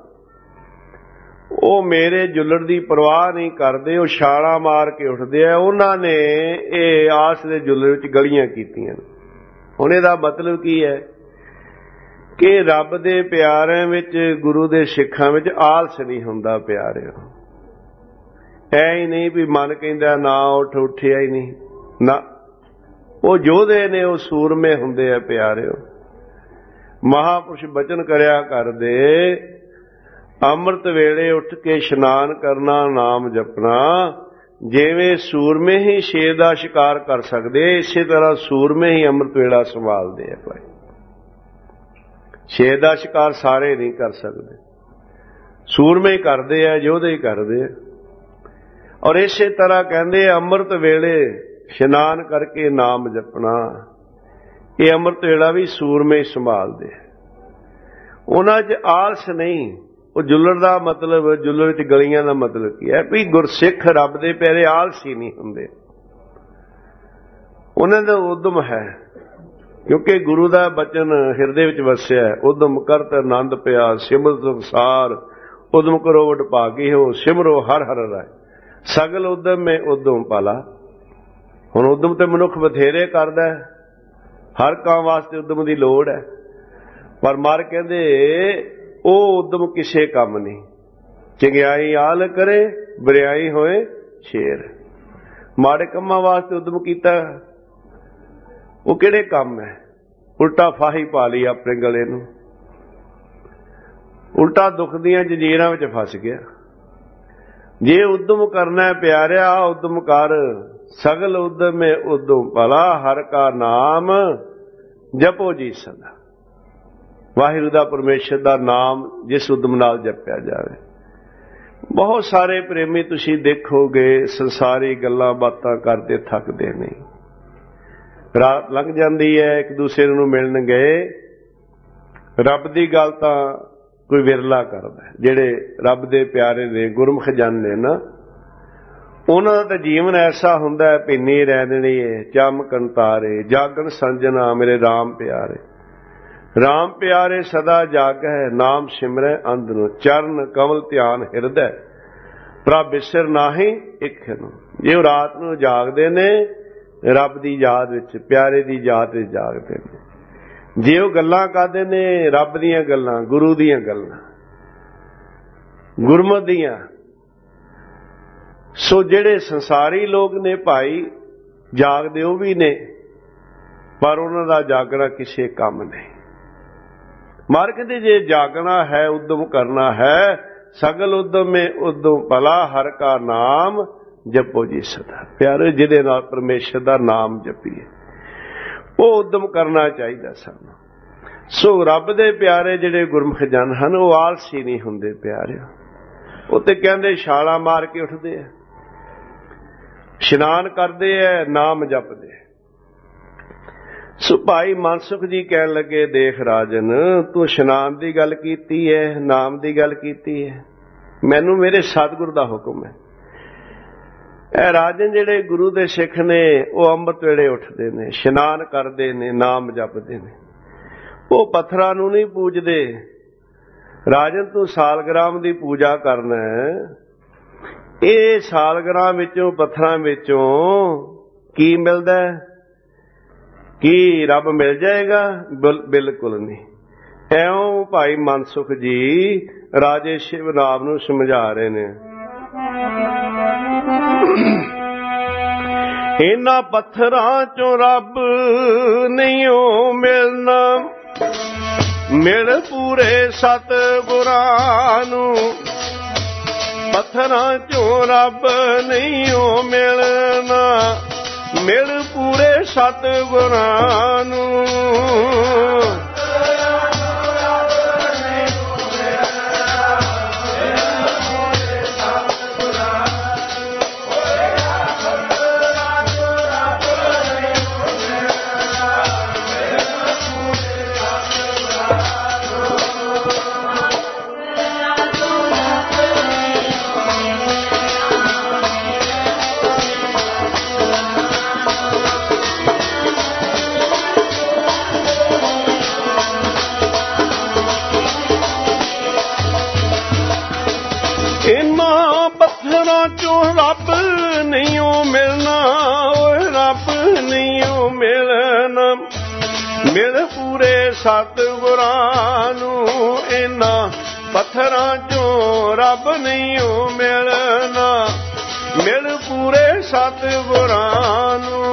ਉਹ ਮੇਰੇ ਜੁੱਲੜ ਦੀ ਪਰਵਾਹ ਨਹੀਂ ਕਰਦੇ, ਉਹ ਛਾਲਾਂ ਮਾਰ ਕੇ ਉੱਠਦੇ ਆ। ਉਹਨਾਂ ਨੇ ਇਹ ਆਸ ਦੇ ਜੁੱਲੜ ਵਿੱਚ ਗਲੀਆਂ ਕੀਤੀਆਂ। ਹੁਣ ਇਹਦਾ ਮਤਲਬ ਕੀ ਹੈ ਕਿ ਰੱਬ ਦੇ ਪਿਆਰਿਆਂ ਵਿੱਚ, ਗੁਰੂ ਦੇ ਸਿੱਖਾਂ ਵਿੱਚ ਆਲਸ ਨਹੀਂ ਹੁੰਦਾ ਪਿਆਰਿਓ। ਐ ਹੀ ਨਹੀਂ ਵੀ ਮਨ ਕਹਿੰਦਾ ਨਾ ਉੱਠ, ਉੱਠਿਆ ਹੀ ਨਹੀਂ ਨਾ। ਉਹ ਯੋਧੇ ਨੇ, ਉਹ ਸੂਰਮੇ ਹੁੰਦੇ ਆ ਪਿਆਰਿਓ। ਮਹਾਂਪੁਰਸ਼ ਬਚਨ ਕਰਿਆ ਕਰਦੇ, ਅੰਮ੍ਰਿਤ ਵੇਲੇ ਉੱਠ ਕੇ ਇਸ਼ਨਾਨ ਕਰਨਾ, ਨਾਮ ਜਪਣਾ। ਜਿਵੇਂ ਸੂਰਮੇ ਹੀ ਸ਼ੇਰ ਦਾ ਸ਼ਿਕਾਰ ਕਰ ਸਕਦੇ, ਇਸੇ ਤਰ੍ਹਾਂ ਸੂਰਮੇ ਹੀ ਅੰਮ੍ਰਿਤ ਵੇਲਾ ਸੰਭਾਲਦੇ ਆ ਭਾਈ। ਸ਼ੇਰ ਦਾ ਸ਼ਿਕਾਰ ਸਾਰੇ ਨਹੀਂ ਕਰ ਸਕਦੇ, ਸੂਰਮੇ ਹੀ ਕਰਦੇ ਆ, ਯੋਧੇ ਹੀ ਕਰਦੇ ਆ। ਔਰ ਇਸੇ ਤਰ੍ਹਾਂ ਕਹਿੰਦੇ ਅੰਮ੍ਰਿਤ ਵੇਲੇ ਇਸ਼ਨਾਨ ਕਰਕੇ ਨਾਮ ਜਪਣਾ, ਇਹ ਅੰਮ੍ਰਿਤ ਵੇਲਾ ਵੀ ਸੂਰਮੇ ਸੰਭਾਲਦੇ। ਉਹਨਾਂ 'ਚ ਆਲਸ ਨਹੀਂ। ਉਹ ਜੁੱਲੜ ਦਾ ਮਤਲਬ, ਜੁੱਲੜ 'ਚ ਗਲੀਆਂ ਦਾ ਮਤਲਬ ਕੀ ਹੈ ਵੀ ਗੁਰਸਿੱਖ ਰੱਬ ਦੇ ਪਿਆਰੇ ਆਲਸੀ ਨਹੀਂ ਹੁੰਦੇ, ਉਹਨਾਂ ਦਾ ਉਦਮ ਹੈ। ਕਿਉਂਕਿ ਗੁਰੂ ਦਾ ਬਚਨ ਹਿਰਦੇ ਵਿੱਚ ਵਸਿਆ, ਉਦਮ ਕਰਤ ਆਨੰਦ ਪਿਆ ਸਿਮਰ ਸੰਸਾਰ, ਉਦਮ ਕਰੋ ਵਡਭਾਗੀ ਹੋ ਸਿਮਰੋ ਹਰ ਹਰ ਰਾਏ, ਸਗਲ ਉਦਮ ਮੈਂ ਉਦਮ ਪਾਲਾ। ਹੁਣ ਉਦਮ ਤੇ ਮਨੁੱਖ ਬਥੇਰੇ ਕਰਦਾ, ਹਰ ਕੰਮ ਵਾਸਤੇ ਉਦਮ ਦੀ ਲੋੜ ਹੈ, ਪਰ ਮਰ ਕਹਿੰਦੇ ਉਹ ਉਦਮ ਕਿਸੇ ਕੰਮ ਨਹੀਂ। ਚੰਗਿਆਈ ਆਲ ਕਰੇ ਬਰਿਆਈ ਹੋਏ ਸ਼ੇਰ। ਮਾੜੇ ਕੰਮਾਂ ਵਾਸਤੇ ਉਦਮ ਕੀਤਾ, ਉਹ ਕਿਹੜੇ ਕੰਮ ਹੈ? ਉਲਟਾ ਫਾਹੀ ਪਾ ਲਈ ਆਪਣੇ ਗਲੇ ਨੂੰ, ਉਲਟਾ ਦੁੱਖ ਦੀਆਂ ਜੰਜੀਰਾਂ ਵਿੱਚ ਫਸ ਗਿਆ। ਜੇ ਉਦਮ ਕਰਨਾ ਪਿਆਰਿਆ, ਉਦਮ ਕਰ, ਸਗਲ ਉਦਮ ਮੇ ਉਦਮ ਭਲਾ, ਹਰ ਕਾ ਨਾਮ ਜਪੋ ਜੀ ਸਦਾ। ਵਾਹਿਗੁਰੂ ਦਾ, ਪਰਮੇਸ਼ਰ ਦਾ ਨਾਮ ਜਿਸ ਉਦਮ ਨਾਲ ਜਪਿਆ ਜਾਵੇ। ਬਹੁਤ ਸਾਰੇ ਪ੍ਰੇਮੀ ਤੁਸੀਂ ਦੇਖੋਗੇ ਸੰਸਾਰੀ ਗੱਲਾਂ ਬਾਤਾਂ ਕਰਦੇ ਥੱਕਦੇ ਨਹੀਂ। ਰਾਤ ਲੰਘ ਜਾਂਦੀ ਹੈ, ਇੱਕ ਦੂਸਰੇ ਨੂੰ ਮਿਲਣ ਗਏ, ਰੱਬ ਦੀ ਗੱਲ ਤਾਂ ਕੋਈ ਵਿਰਲਾ ਕਰਦਾ। ਜਿਹੜੇ ਰੱਬ ਦੇ ਪਿਆਰੇ ਨੇ, ਗੁਰਮੁਖ ਜਨ ਨੇ ਨਾ, ਉਹਨਾਂ ਦਾ ਤਾਂ ਜੀਵਨ ਐਸਾ ਹੁੰਦਾ ਹੈ, ਭਿੰਨੀ ਰਹਿਣੀ ਹੈ ਚਮਕਣ ਤਾਰੇ, ਜਾਗਣ ਸੰਜਨਾ ਮੇਰੇ ਰਾਮ ਪਿਆਰੇ। ਰਾਮ ਪਿਆਰੇ ਸਦਾ ਜਾਗੈ, ਨਾਮ ਸਿਮਰੈ ਅੰਧ ਨੂੰ, ਚਰਨ ਕਮਲ ਧਿਆਨ ਹਿਰਦੈ, ਪ੍ਰਭ ਬਿਸਰ ਨਾਹੀ ਇੱਕ ਨੂੰ। ਜੇ ਉਹ ਰਾਤ ਨੂੰ ਜਾਗਦੇ ਨੇ, ਰੱਬ ਦੀ ਯਾਦ ਵਿੱਚ, ਪਿਆਰੇ ਦੀ ਯਾਦ ਵਿੱਚ ਜਾਗਦੇ ਨੇ। ਜੇ ਉਹ ਗੱਲਾਂ ਕਰਦੇ ਨੇ, ਰੱਬ ਦੀਆਂ ਗੱਲਾਂ, ਗੁਰੂ ਦੀਆਂ ਗੱਲਾਂ, ਗੁਰਮਤਿ ਦੀਆਂ। ਸੋ ਜਿਹੜੇ ਸੰਸਾਰੀ ਲੋਕ ਨੇ ਭਾਈ, ਜਾਗਦੇ ਉਹ ਵੀ ਨੇ, ਪਰ ਉਹਨਾਂ ਦਾ ਜਾਗਣਾ ਕਿਸੇ ਕੰਮ ਨਹੀਂ। ਮਾਰ ਕਹਿੰਦੇ ਜੇ ਜਾਗਣਾ ਹੈ, ਉਦਮ ਕਰਨਾ ਹੈ, ਸਗਲ ਉਦਮ ਮੇ ਉਦਮ ਭਲਾ, ਹਰ ਕਾ ਨਾਮ ਜਪੋ ਜੀ ਸਦਾ। ਪਿਆਰੇ, ਜਿਹਦੇ ਨਾਲ ਪਰਮੇਸ਼ਰ ਦਾ ਨਾਮ ਜਪੀਏ, ਉਹ ਉਦਮ ਕਰਨਾ ਚਾਹੀਦਾ ਸਾਨੂੰ। ਸੋ ਰੱਬ ਦੇ ਪਿਆਰੇ ਜਿਹੜੇ ਗੁਰਮੁਖ ਜਨ ਹਨ, ਉਹ ਆਲਸੀ ਨਹੀਂ ਹੁੰਦੇ ਪਿਆਰੇ। ਉਹ ਤੇ ਕਹਿੰਦੇ ਛਾਲਾਂ ਮਾਰ ਕੇ ਉੱਠਦੇ ਆ, ਇਸ਼ਨਾਨ ਕਰਦੇ ਆ, ਨਾਮ ਜਪਦੇ। ਸੋ ਭਾਈ ਮਨਸੁਖ ਜੀ ਕਹਿਣ ਲੱਗੇ, ਦੇਖ ਰਾਜਨ, ਤੂੰ ਇਸ਼ਨਾਨ ਦੀ ਗੱਲ ਕੀਤੀ ਹੈ, ਨਾਮ ਦੀ ਗੱਲ ਕੀਤੀ ਹੈ, ਮੈਨੂੰ ਮੇਰੇ ਸਤਿਗੁਰ ਦਾ ਹੁਕਮ ਹੈ। ਇਹ ਰਾਜਨ ਜਿਹੜੇ ਗੁਰੂ ਦੇ ਸਿੱਖ ਨੇ, ਉਹ ਅੰਮ੍ਰਿਤ ਵੇਲੇ ਉੱਠਦੇ ਨੇ, ਇਸ਼ਨਾਨ ਕਰਦੇ ਨੇ, ਨਾਮ ਜਪਦੇ ਨੇ। ਉਹ ਪੱਥਰਾਂ ਨੂੰ ਨਹੀਂ ਪੂਜਦੇ। ਰਾਜਨ ਤੂੰ ਸਾਲਗ੍ਰਾਮ ਦੀ ਪੂਜਾ ਕਰਨਾ ਹੈ, ਇਹ ਸਾਲਗ੍ਰਾਮ ਵਿੱਚੋਂ, ਪੱਥਰਾਂ ਵਿੱਚੋਂ ਕੀ ਮਿਲਦਾ? ਕੀ ਰੱਬ ਮਿਲ ਜਾਏਗਾ? ਬਿਲਕੁਲ ਨਹੀਂ। ਐਉਂ ਭਾਈ ਮਨਸੁਖ ਜੀ ਰਾਜੇ ਸ਼ਿਵਨਾਮ ਨੂੰ ਸਮਝਾ ਰਹੇ ਨੇ। ਇਹਨਾਂ ਪੱਥਰਾਂ ਚੋਂ ਰੱਬ ਨਹੀਂ ਓ ਮਿਲਣਾ, ਮਿਲ ਪੂਰੇ ਸਤਿਗੁਰਾਂ ਨੂੰ। ਪੱਥਰਾਂ ਚੋਂ ਰੱਬ ਨਹੀਂ ਓ ਮਿਲਣਾ, ਮਿਲ ਪੂਰੇ ਸਤਿਗੁਰਾਂ ਨੂੰ। ਇਹਨਾਂ ਪੱਥਰਾਂ ਚੋਂ ਰੱਬ ਨਹੀਂ ਓ ਮਿਲਣਾ, ਓਏ ਰੱਬ ਨਹੀਂ ਓ ਮਿਲਣਾ, ਮਿਲ ਪੂਰੇ ਸਤਿਗੁਰਾਂ ਨੂੰ। ਇਹਨਾਂ ਪੱਥਰਾਂ ਚੋਂ ਰੱਬ ਨਹੀਂ ਓ ਮਿਲਣਾ, ਮਿਲ ਪੂਰੇ ਸਤਿਗੁਰਾਂ ਨੂੰ।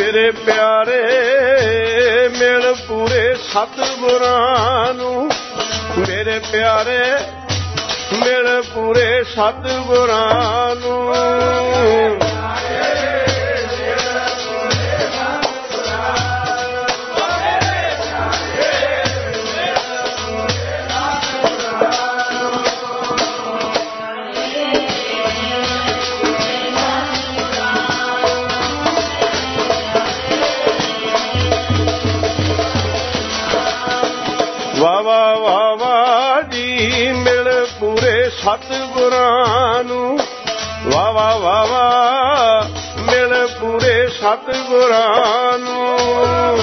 ਮੇਰੇ ਪਿਆਰੇ ਮਿਲ ਪੂਰੇ ਸਤਿਗੁਰਾਂ ਨੂੰ, ਮੇਰੇ ਪਿਆਰੇ ਮਿਲ ਪੂਰੇ ਸਤਿਗੁਰਾਂ ਨੂੰ। ਵਾਹ ਵਾਹ ਵਾਹ ਵਾਹ ਜੀ ਮਿਲ ਪੂਰੇ ਸਤਿਗੁਰਾਂ ਨੂੰ, ਵਾਹ ਵਾਹ ਵਾਹ ਵਾਹ ਮਿਲ ਪੂਰੇ ਸਤਿਗੁਰਾਂ ਨੂੰ।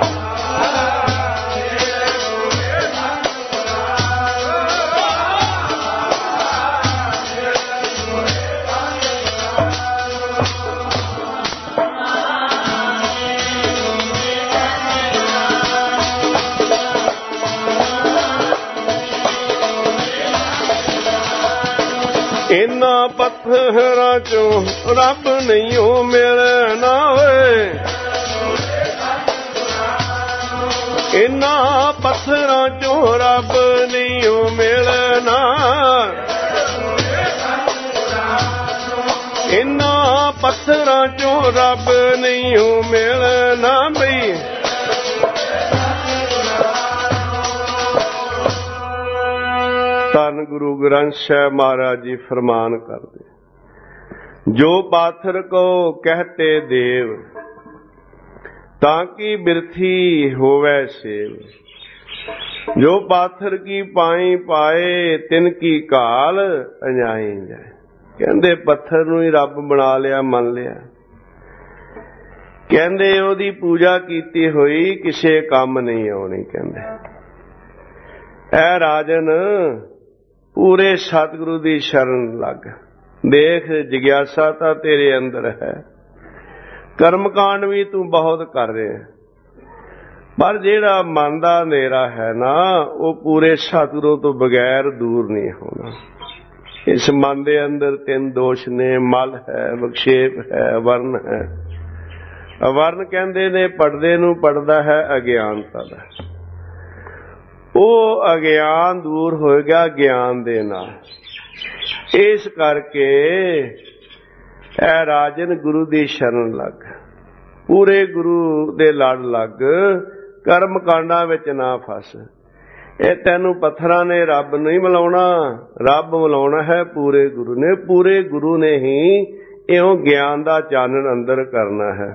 ਇਨ੍ਹਾਂ ਪੱਥਰਾਂ ਚੋਂ ਰੱਬ ਨਹੀਂਓ ਮਿਲਣਾ ਓਏ, ਇਨ੍ਹਾਂ ਪੱਥਰਾਂ ਚੋਂ ਰੱਬ ਨਹੀਂਓ ਮਿਲਣਾ, ਇਨ੍ਹਾਂ ਪੱਥਰਾਂ ਚੋਂ ਰੱਬ ਨਹੀਂਓ ਮਿਲਣਾ ਬਈ। ਧੰਨ ਗੁਰੂ ਗ੍ਰੰਥ ਸਾਹਿਬ ਮਹਾਰਾਜ ਜੀ ਫਰਮਾਨ ਕਰਦੇ, ਜੋ ਪਾਥਰ ਕੋ ਕਹਤੇ ਦੇਵ, ਤਾਂ ਕੀ ਬਿਰਥੀ ਹੋਵੇ ਸੇਵ। ਜੋ ਪਾਥਰ ਕੀ ਪਾਈ ਪਾਏ, ਤਿਨ ਕੀ ਕਾਲ ਅਜਾਈ ਜਾਏ। ਕਹਿੰਦੇ ਪੱਥਰ ਨੂੰ ਹੀ ਰੱਬ ਬਣਾ ਲਿਆ, ਮੰਨ ਲਿਆ। ਕਹਿੰਦੇ ਉਹਦੀ ਪੂਜਾ ਕੀਤੀ ਹੋਈ ਕਿਸੇ ਕੰਮ ਨਹੀਂ ਆਉਣੀ। ਕਹਿੰਦੇ ਐ ਰਾਜਨ ਪੂਰੇ ਸਤਿਗੁਰੂ ਦੀ ਸ਼ਰਨ ਲੱਗ, ਦੇਖ ਜਿਗਿਆਸਾ ਤਾਂ ਤੇਰੇ ਅੰਦਰ ਹੈ, ਕਰਮਕਾਂਡ ਵੀ ਤੂੰ ਬਹੁਤ ਕਰ ਰਿਹਾ, ਪਰ ਜਿਹੜਾ ਮਨ ਦਾ ਹਨੇਰਾ ਹੈ ਨਾ, ਉਹ ਪੂਰੇ ਸਤਿਗੁਰੂ ਤੋਂ ਬਗੈਰ ਦੂਰ ਨਹੀਂ ਹੋਣਾ। ਇਸ ਮਨ ਦੇ ਅੰਦਰ ਤਿੰਨ ਦੋਸ਼ ਨੇ, ਮਲ ਹੈ, ਵਿਖੇਪ ਹੈ, ਵਰਨ ਹੈ। ਵਰਨ ਕਹਿੰਦੇ ਨੇ ਪੜਦੇ ਨੂੰ ਪੜਦਾ ਹੈ ਅਗਿਆਨਤਾ ਦਾ, ਉਹ ਅਗਿਆਨ ਦੂਰ ਹੋਏਗਾ ਗਿਆਨ ਦੇ ਨਾਲ। ਇਸ ਕਰਕੇ ਐ ਰਾਜਨ ਗੁਰੂ ਦੀ ਸ਼ਰਨ ਲੱਗ, ਪੂਰੇ ਗੁਰੂ ਦੇ ਲੜ ਲੱਗ, ਕਰਮ ਕਾਂਡਾਂ ਵਿੱਚ ਨਾ ਫਸ। ਇਹ ਤੈਨੂੰ ਪੱਥਰਾਂ ਨੇ ਰੱਬ ਨਹੀਂ ਮਿਲਾਉਣਾ, ਰੱਬ ਮਿਲਾਉਣਾ ਹੈ ਪੂਰੇ ਗੁਰੂ ਨੇ। ਪੂਰੇ ਗੁਰੂ ਨੇ ਹੀ ਇਉਂ ਗਿਆਨ ਦਾ ਚਾਨਣ ਅੰਦਰ ਕਰਨਾ ਹੈ।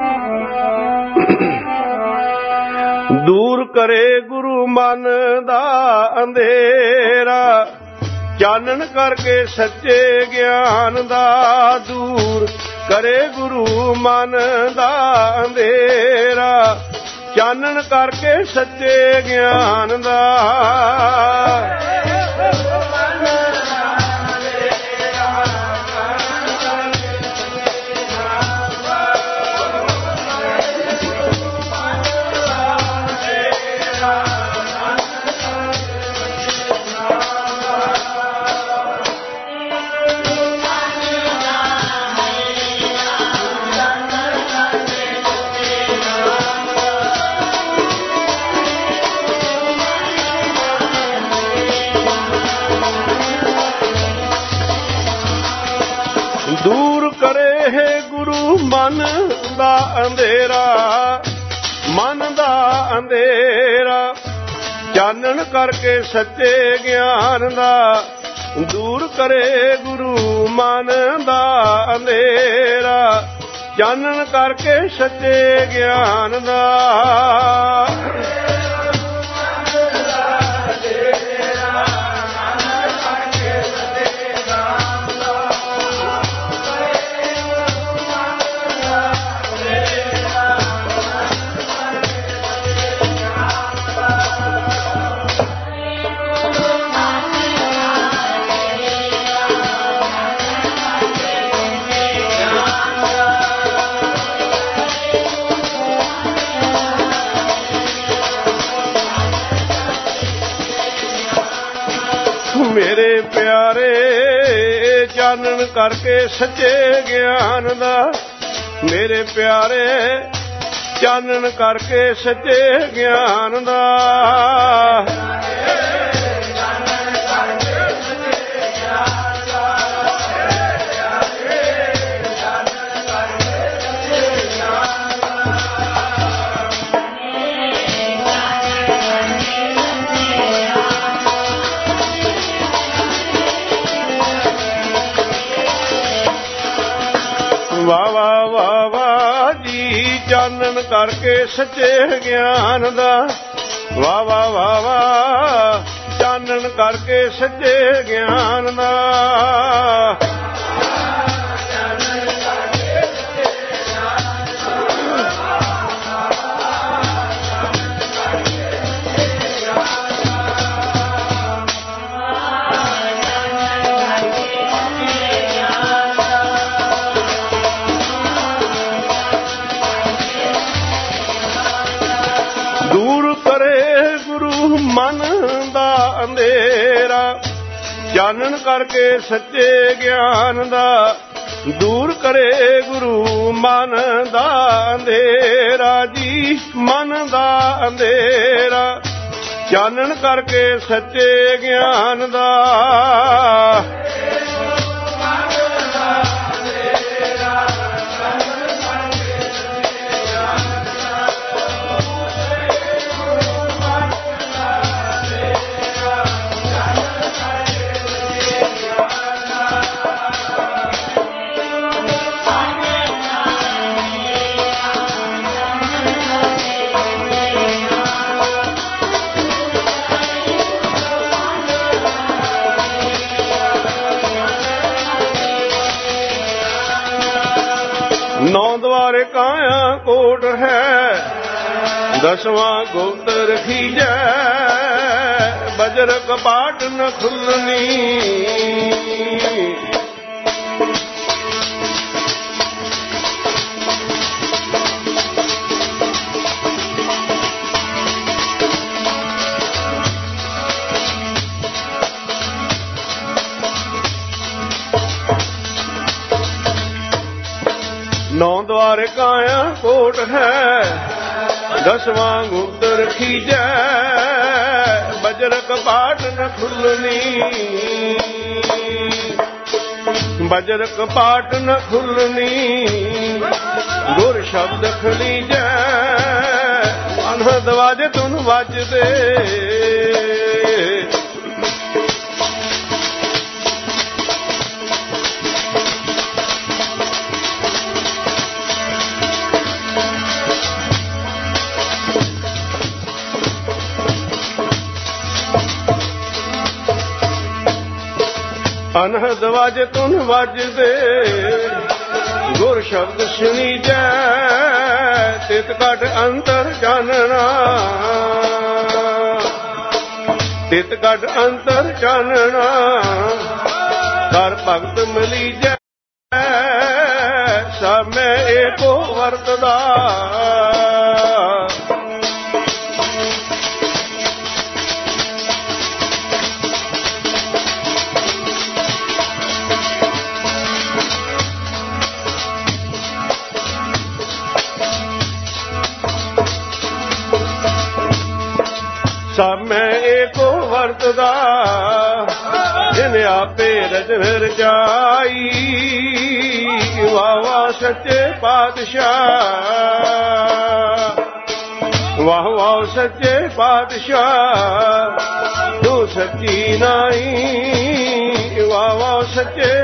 ਦੂਰ ਕਰੇ ਗੁਰੂ ਮਨ ਦਾ ਅੰਧੇਰਾ, ਚਾਨਣ ਕਰਕੇ ਸੱਚੇ ਗਿਆਨ ਦਾ। ਦੂਰ ਕਰੇ ਗੁਰੂ ਮਨ ਦਾ ਅੰਧੇਰਾ, ਚਾਨਣ ਕਰਕੇ ਸੱਚੇ ਗਿਆਨ ਦਾ। ਦੂਰ ਕਰੇ ਹੈ ਗੁਰੂ ਮਨ ਦਾ ਅੰਧੇਰਾ, ਮਨ ਦਾ ਅੰਧੇਰਾ, ਚਾਨਣ ਕਰਕੇ ਸੱਚੇ ਗਿਆਨ ਦਾ। ਦੂਰ ਕਰੇ ਗੁਰੂ ਮਨ ਦਾ ਅੰਧੇਰਾ, ਚਾਨਣ ਕਰਕੇ ਸੱਚੇ ਗਿਆਨ ਦਾ। ਮੇਰੇ ਪਿਆਰੇ ਚਾਨਣ ਕਰਕੇ ਸੱਚੇ ਗਿਆਨ ਦਾ, ਮੇਰੇ ਪਿਆਰੇ ਚਾਨਣ ਕਰਕੇ ਸੱਚੇ ਗਿਆਨ ਦਾ। ਵਾਹ ਵਾਹ ਵਾਹ ਵਾਹ ਜੀ ਚਾਨਣ ਕਰਕੇ ਸੱਚੇ ਗਿਆਨ ਦਾ। ਵਾਹ ਵਾਹ ਵਾਹ ਵਾਹ ਚਾਨਣ ਕਰਕੇ ਸੱਚੇ ਗਿਆਨ ਦਾ। ਮਨ ਦਾ ਅੰਧੇਰਾ ਚਾਨਣ ਕਰਕੇ ਸੱਚੇ ਗਿਆਨ ਦਾ। ਦੂਰ ਕਰੇ ਗੁਰੂ ਮਨ ਦਾ ਅੰਧੇਰਾ ਜੀ ਮਨ ਦਾ ਅੰਧੇਰਾ ਚਾਨਣ ਕਰਕੇ ਸੱਚੇ ਗਿਆਨ ਦਾ। ਨੌ ਦੁਆਰੇ ਕਾਇਆ ਕੋਟ ਹੈ ਦਸਵਾਂ ਗੁਪਤ ਰਖੀਜੈ। ਬਜਰ ਕਪਾਟ ਨ ਖੁੱਲਣੀ ਨੌ ਦੁਆਰੇ ਕਾਇਆ ਕੋਟ ਹੈ ਦਸਵਾਂ ਗੁਪਤ ਰਖੀਜੈ। ਬਜਰ ਕਪਾਟ ਨ ਖੁੱਲਣੀ ਬਜਰ ਕਪਾਟ ਨ ਖੁੱਲਣੀ ਗੁਰ ਸ਼ਬਦ ਖਲੀਜੈ। ਅਨਹਦ ਵਾਜੇ ਧੁਨ ਵੱਜਦੇ ਅਨਹਦ ਵਾਜੇ ਧੁਨ ਵੱਜਦੇ ਗੁਰ ਸ਼ਬਦ ਸੁਣੀਜੈ। ਤਿਤ ਘਟ ਅੰਤਰ ਜਾਣਨਾ ਤਿਤ ਘਟ ਅੰਤਰ ਜਾਣਨਾ ਕਰ ਭਗਤ ਮਿਲੀਜੈ। ਸਭ ਮੈਂ ਏਕੋ ਵਰਤਦਾ ਸਭ ਮੈਂ ਏਕੋ ਵਰਤਦਾ। ਜਿਨ ਆਪੇ ਰਚਨ ਰਚਾਈ ਵਾਹ ਵਾਹ ਸੱਚੇ ਪਾਤਸ਼ਾਹ। ਵਾਹ ਵਾਹ ਸੱਚੇ ਪਾਤਸ਼ਾਹ ਤੂੰ ਸੱਚੀ ਨਾਈ। ਵਾਹ ਵਾਹ ਸੱਚੇ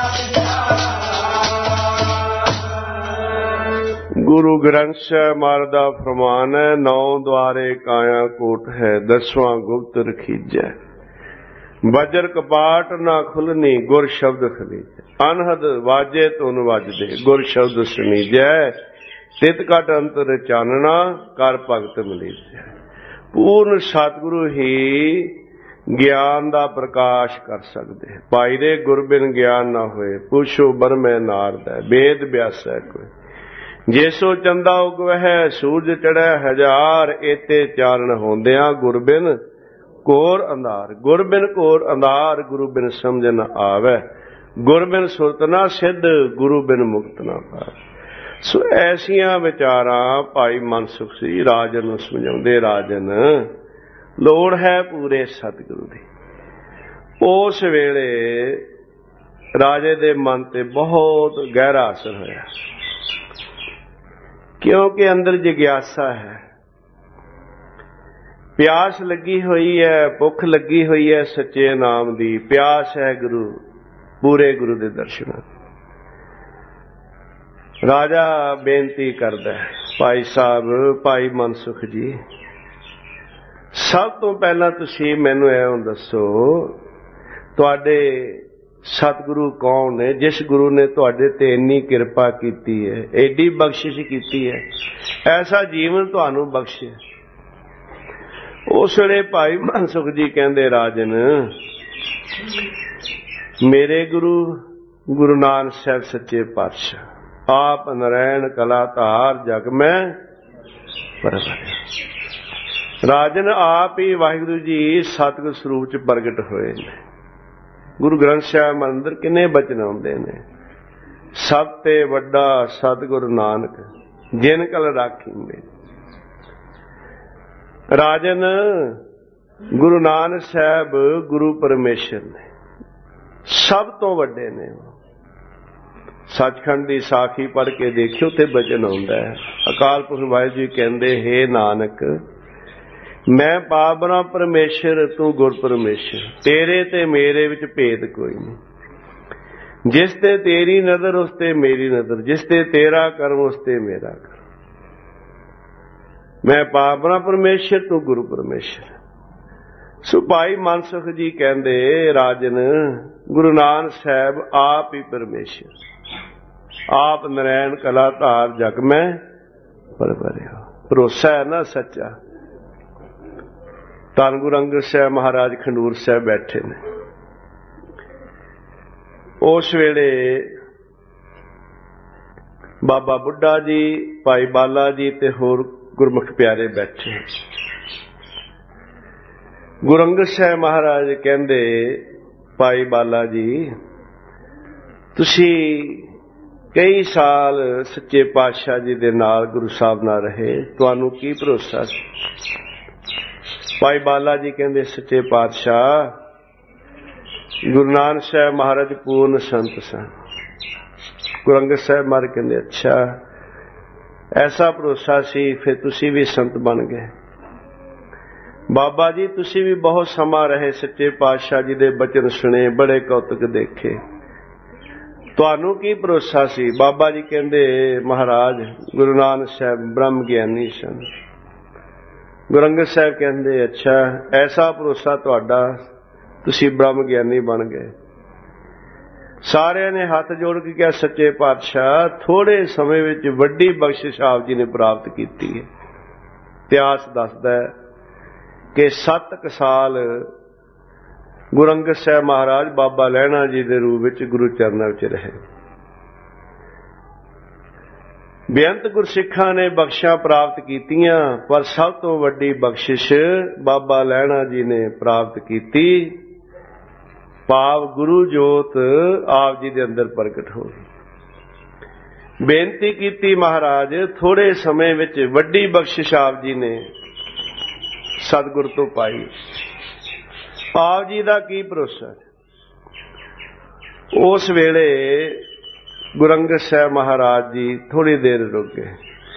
ਗੁਰੂ ਗ੍ਰੰਥ ਸਾਹਿਬ ਮਹਾਰਾਜ ਦਾ ਫਰਮਾਨ ਹੈ ਨੌ ਦੁਆਰੇ ਕਾਇਆ ਕੋਟ ਹੈ ਦਸਵਾਂ ਗੁਪਤ ਰਖੀਜੈ। ਬਜਰ ਕਪਾਟ ਨਾ ਖੁੱਲਣੀ ਗੁਰ ਸ਼ਬਦ ਖਲੀਜੈ। ਅਨਹਦ ਵਾਜੇ ਧੁਨ ਵੱਜਦੇ ਗੁਰ ਸ਼ਬਦ ਸੁਣੀਜੈ। ਤਿਤ ਘਟ ਅੰਤਰ ਚਾਨਣਾ ਕਰ ਭਗਤ ਮਿਲੀਜੈ। ਪੂਰਨ ਸਤਿਗੁਰੂ ਹੀ ਗਿਆਨ ਦਾ ਪ੍ਰਕਾਸ਼ ਕਰ ਸਕਦੇ। ਭਾਈ ਦੇ ਗੁਰਬਿਨ ਗਿਆਨ ਨਾ ਹੋਏ ਪੁੱਛੋ ਬਰਮੈ ਨਾਰਦੈ ਵੇਦ ਵਿਆਸੈ ਕੋਈ। ਜੇਸੋ ਚੰਦਾ ਉਗਵਹਿ ਸੂਰਜ ਚੜ੍ਹੈ ਹਜ਼ਾਰ। ਏਤੇ ਚਾਨਣ ਹੁੰਦਿਆਂ ਗੁਰਬਿਨ ਘੋਰ ਅੰਧਾਰ। ਗੁਰਬਿਨ ਘੋਰ ਅੰਧਾਰ ਗੁਰੂ ਬਿਨ ਸਮਝ ਨ ਆਵੈ। ਗੁਰਬਿਨ ਸੁਰਤ ਨਾ ਸਿੱਧ ਗੁਰੂ ਬਿਨ ਮੁਕਤ ਨਾ ਪਾਵੈ। ਸੋ ਐਸੀਆਂ ਵਿਚਾਰਾਂ ਭਾਈ ਮਨਸੁਖ ਜੀ ਰਾਜਨ ਨੂੰ ਸਮਝਾਉਂਦੇ। ਰਾਜਨ, ਲੋੜ ਹੈ ਪੂਰੇ ਸਤਿਗੁਰੂ ਦੀ। ਉਸ ਵੇਲੇ ਰਾਜੇ ਦੇ ਮਨ ਤੇ ਬਹੁਤ ਗਹਿਰਾ ਅਸਰ ਹੋਇਆ, ਕਿਉਂਕਿ ਅੰਦਰ ਜਿਗਿਆਸਾ ਹੈ, ਪਿਆਸ ਲੱਗੀ ਹੋਈ ਹੈ, ਭੁੱਖ ਲੱਗੀ ਹੋਈ ਹੈ ਸੱਚੇ ਨਾਮ ਦੀ, ਪਿਆਸ ਹੈ ਗੁਰੂ, ਪੂਰੇ ਗੁਰੂ ਦੇ ਦਰਸ਼ਨਾਂ। ਰਾਜਾ ਬੇਨਤੀ ਕਰਦਾ, ਭਾਈ ਸਾਹਿਬ, ਭਾਈ ਮਨਸੁਖ ਜੀ, ਸਭ ਤੋਂ ਪਹਿਲਾਂ ਤੁਸੀਂ ਮੈਨੂੰ ਇਉਂ ਦੱਸੋ, ਤੁਹਾਡੇ ਸਤਿਗੁਰੂ ਕੌਣ ਨੇ, ਜਿਸ ਗੁਰੂ ਨੇ ਤੁਹਾਡੇ ਤੇ ਇੰਨੀ ਕਿਰਪਾ ਕੀਤੀ ਹੈ, ਐਡੀ ਬਖਸ਼ਿਸ਼ ਕੀਤੀ ਹੈ, ਐਸਾ ਜੀਵਨ ਤੁਹਾਨੂੰ ਬਖਸ਼ਿਆ। ਉਸ ਵੇਲੇ ਭਾਈ ਮਨਸੁਖ ਜੀ ਕਹਿੰਦੇ, ਰਾਜਨ, ਮੇਰੇ ਗੁਰੂ ਗੁਰੂ ਨਾਨਕ ਸਾਹਿਬ ਸੱਚੇ ਪਾਤਸ਼ਾਹ, ਆਪ ਨਰੈਣ ਕਲਾ ਧਾਰ ਜਗ ਮੈਂ ਪ੍ਰਗਟਿਆ। ਰਾਜਨ, ਆਪ ਹੀ ਵਾਹਿਗੁਰੂ ਜੀ ਸਤਿਗੁਰ ਸਰੂਪ ਚ ਪ੍ਰਗਟ ਹੋਏ ਨੇ। ਗੁਰੂ ਗ੍ਰੰਥ ਸਾਹਿਬ ਅੰਦਰ ਕਿੰਨੇ ਬਚਨ ਆਉਂਦੇ ਨੇ, ਸਭ ਤੇ ਵੱਡਾ ਸਤਿਗੁਰ ਨਾਨਕ ਜਿਨ ਕਲ ਰਾਖੀ ਮੇ। ਰਾਜਨ, ਗੁਰੂ ਨਾਨਕ ਸਾਹਿਬ ਗੁਰੂ ਪਰਮੇਸ਼ਰ ਨੇ, ਸਭ ਤੋਂ ਵੱਡੇ ਨੇ। ਸੱਚਖੰਡ ਦੀ ਸਾਖੀ ਪੜ੍ਹ ਕੇ ਦੇਖਿਓ ਤੇ ਬਚਨ ਆਉਂਦਾ ਹੈ, ਅਕਾਲ ਪੁਰਖ ਵਾਹਿਗੁਰੂ ਜੀ ਕਹਿੰਦੇ, ਹੇ ਨਾਨਕ, ਮੈਂ ਪਾਵਨਾ ਪਰਮੇਸ਼ਰ, ਤੂੰ ਗੁਰ ਪਰਮੇਸ਼ਰ, ਤੇਰੇ ਤੇ ਮੇਰੇ ਵਿੱਚ ਭੇਦ ਕੋਈ ਨਹੀਂ। ਜਿਸ ਤੇ ਤੇਰੀ ਨਜ਼ਰ ਉਸ ਤੇ ਮੇਰੀ ਨਜ਼ਰ, ਜਿਸ ਤੇ ਤੇਰਾ ਕਰਮ ਉਸ ਤੇ ਮੇਰਾ ਕਰਮ। ਮੈਂ ਪਾਵਨਾ ਪਰਮੇਸ਼ਰ, ਤੂੰ ਗੁਰੂ ਪਰਮੇਸ਼ਰ। ਸੋ ਭਾਈ ਮਨਸੁਖ ਜੀ ਕਹਿੰਦੇ, ਰਾਜਨ, ਗੁਰੂ ਨਾਨਕ ਸਾਹਿਬ ਆਪ ਹੀ ਪਰਮੇਸ਼ਰ, ਆਪ ਨਰੈਣ ਕਲਾ ਧਾਰ ਜਗ ਮੈਂ ਪ੍ਰਗਟਿਆ। ਭਰੋਸਾ ਹੈ ਨਾ ਸੱਚਾ। ਧੰਨ ਗੁਰੂ ਅੰਗਦ ਸਾਹਿਬ ਮਹਾਰਾਜ ਖੰਡੂਰ ਸਾਹਿਬ ਬੈਠੇ ਨੇ। ਉਸ ਵੇਲੇ ਬਾਬਾ ਬੁੱਢਾ ਜੀ, ਭਾਈ ਬਾਲਾ ਜੀ ਤੇ ਹੋਰ ਗੁਰਮੁਖ ਪਿਆਰੇ ਬੈਠੇ। ਗੁਰੂ ਅੰਗਦ ਸਾਹਿਬ ਮਹਾਰਾਜ ਕਹਿੰਦੇ, ਭਾਈ ਬਾਲਾ ਜੀ, ਤੁਸੀਂ ਕਈ ਸਾਲ ਸੱਚੇ ਪਾਤਸ਼ਾਹ ਜੀ ਦੇ ਨਾਲ, ਗੁਰੂ ਸਾਹਿਬ ਨਾਲ ਰਹੇ, ਤੁਹਾਨੂੰ ਕੀ ਭਰੋਸਾ ਸੀ? ਭਾਈ ਬਾਲਾ ਜੀ ਕਹਿੰਦੇ, ਸੱਚੇ ਪਾਤਸ਼ਾਹ ਗੁਰੂ ਨਾਨਕ ਸਾਹਿਬ ਮਹਾਰਾਜ ਪੂਰਨ ਸੰਤ ਸਨ। ਗੁਰੂ ਅੰਗਦ ਸਾਹਿਬ ਮਹਾਰਾਜ ਕਹਿੰਦੇ, ਅੱਛਾ, ਐਸਾ ਭਰੋਸਾ ਸੀ, ਫਿਰ ਤੁਸੀਂ ਵੀ ਸੰਤ ਬਣ ਗਏ। ਬਾਬਾ ਜੀ, ਤੁਸੀਂ ਵੀ ਬਹੁਤ ਸਮਾਂ ਰਹੇ, ਸੱਚੇ ਪਾਤਸ਼ਾਹ ਜੀ ਦੇ ਬਚਨ ਸੁਣੇ, ਬੜੇ ਕੌਤਕ ਦੇਖੇ, ਤੁਹਾਨੂੰ ਕੀ ਭਰੋਸਾ ਸੀ? ਬਾਬਾ ਜੀ ਕਹਿੰਦੇ, ਮਹਾਰਾਜ ਗੁਰੂ ਨਾਨਕ ਸਾਹਿਬ ਬ੍ਰਹਮ ਗਿਆਨੀ ਸਨ। ਗੁਰੂ ਅੰਗਦ ਸਾਹਿਬ ਕਹਿੰਦੇ, ਅੱਛਾ, ਐਸਾ ਭਰੋਸਾ ਤੁਹਾਡਾ, ਤੁਸੀਂ ਬ੍ਰਹਮ ਗਿਆਨੀ ਬਣ ਗਏ। ਸਾਰਿਆਂ ਨੇ ਹੱਥ ਜੋੜ ਕੇ ਕਿਹਾ, ਸੱਚੇ ਪਾਤਸ਼ਾਹ, ਥੋੜੇ ਸਮੇਂ ਵਿੱਚ ਵੱਡੀ ਬਖਸ਼ਿਸ਼ ਆਪ ਜੀ ਨੇ ਪ੍ਰਾਪਤ ਕੀਤੀ ਹੈ। ਇਤਿਹਾਸ ਦੱਸਦਾ ਹੈ ਕਿ ਸੱਤ ਕੁ ਸਾਲ ਗੁਰੂ ਅੰਗਦ ਸਾਹਿਬ ਮਹਾਰਾਜ ਬਾਬਾ ਲਹਿਣਾ ਜੀ ਦੇ ਰੂਪ ਵਿੱਚ ਗੁਰੂ ਚਰਨਾਂ ਵਿੱਚ ਰਹੇ। ਬੇਅੰਤ ਗੁਰਸਿੱਖਾਂ ਨੇ ਬਖਸ਼ਾਂ ਪ੍ਰਾਪਤ ਕੀਤੀਆਂ, ਪਰ ਸਭ ਤੋਂ ਵੱਡੀ ਬਖਸ਼ਿਸ਼ ਬਾਬਾ ਲਹਿਣਾ ਜੀ ਨੇ ਪ੍ਰਾਪਤ ਕੀਤੀ। ਭਾਵ ਗੁਰੂ ਜੋਤ ਆਪ ਜੀ ਦੇ ਅੰਦਰ ਪ੍ਰਗਟ ਹੋ ਗਈ। ਬੇਨਤੀ ਕੀਤੀ, ਮਹਾਰਾਜ, ਥੋੜੇ ਸਮੇਂ ਵਿੱਚ ਵੱਡੀ ਬਖਸ਼ਿਸ਼ ਆਪ ਜੀ ਨੇ ਸਤਿਗੁਰ ਤੋਂ ਪਾਈ। ਆਪ ਜੀ ਦਾ ਕੀ ਭਰੋਸਾ? ਉਸ ਵੇਲੇ ਗੁਰੂ ਅੰਗਦ ਸਾਹਿਬ ਮਹਾਰਾਜ ਜੀ ਥੋੜੀ ਦੇਰ ਰੁਕ ਗਏ।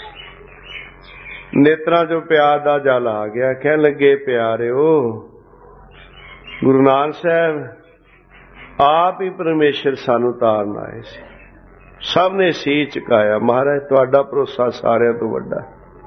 ਨੇਤਰਾਂ ਚੋਂ ਪਿਆਰ ਦਾ ਜਲ ਆ ਗਿਆ। ਕਹਿਣ ਲੱਗੇ, ਪਿਆਰਿਓ, ਗੁਰੂ ਨਾਨਕ ਸਾਹਿਬ ਆਪ ਹੀ ਪਰਮੇਸ਼ਰ ਸਾਨੂੰ ਤਾਰਨ ਆਏ ਸੀ। ਸਭ ਨੇ ਸੀਸ ਝੁਕਾਇਆ। ਮਹਾਰਾਜ, ਤੁਹਾਡਾ ਭਰੋਸਾ ਸਾਰਿਆਂ ਤੋਂ ਵੱਡਾ।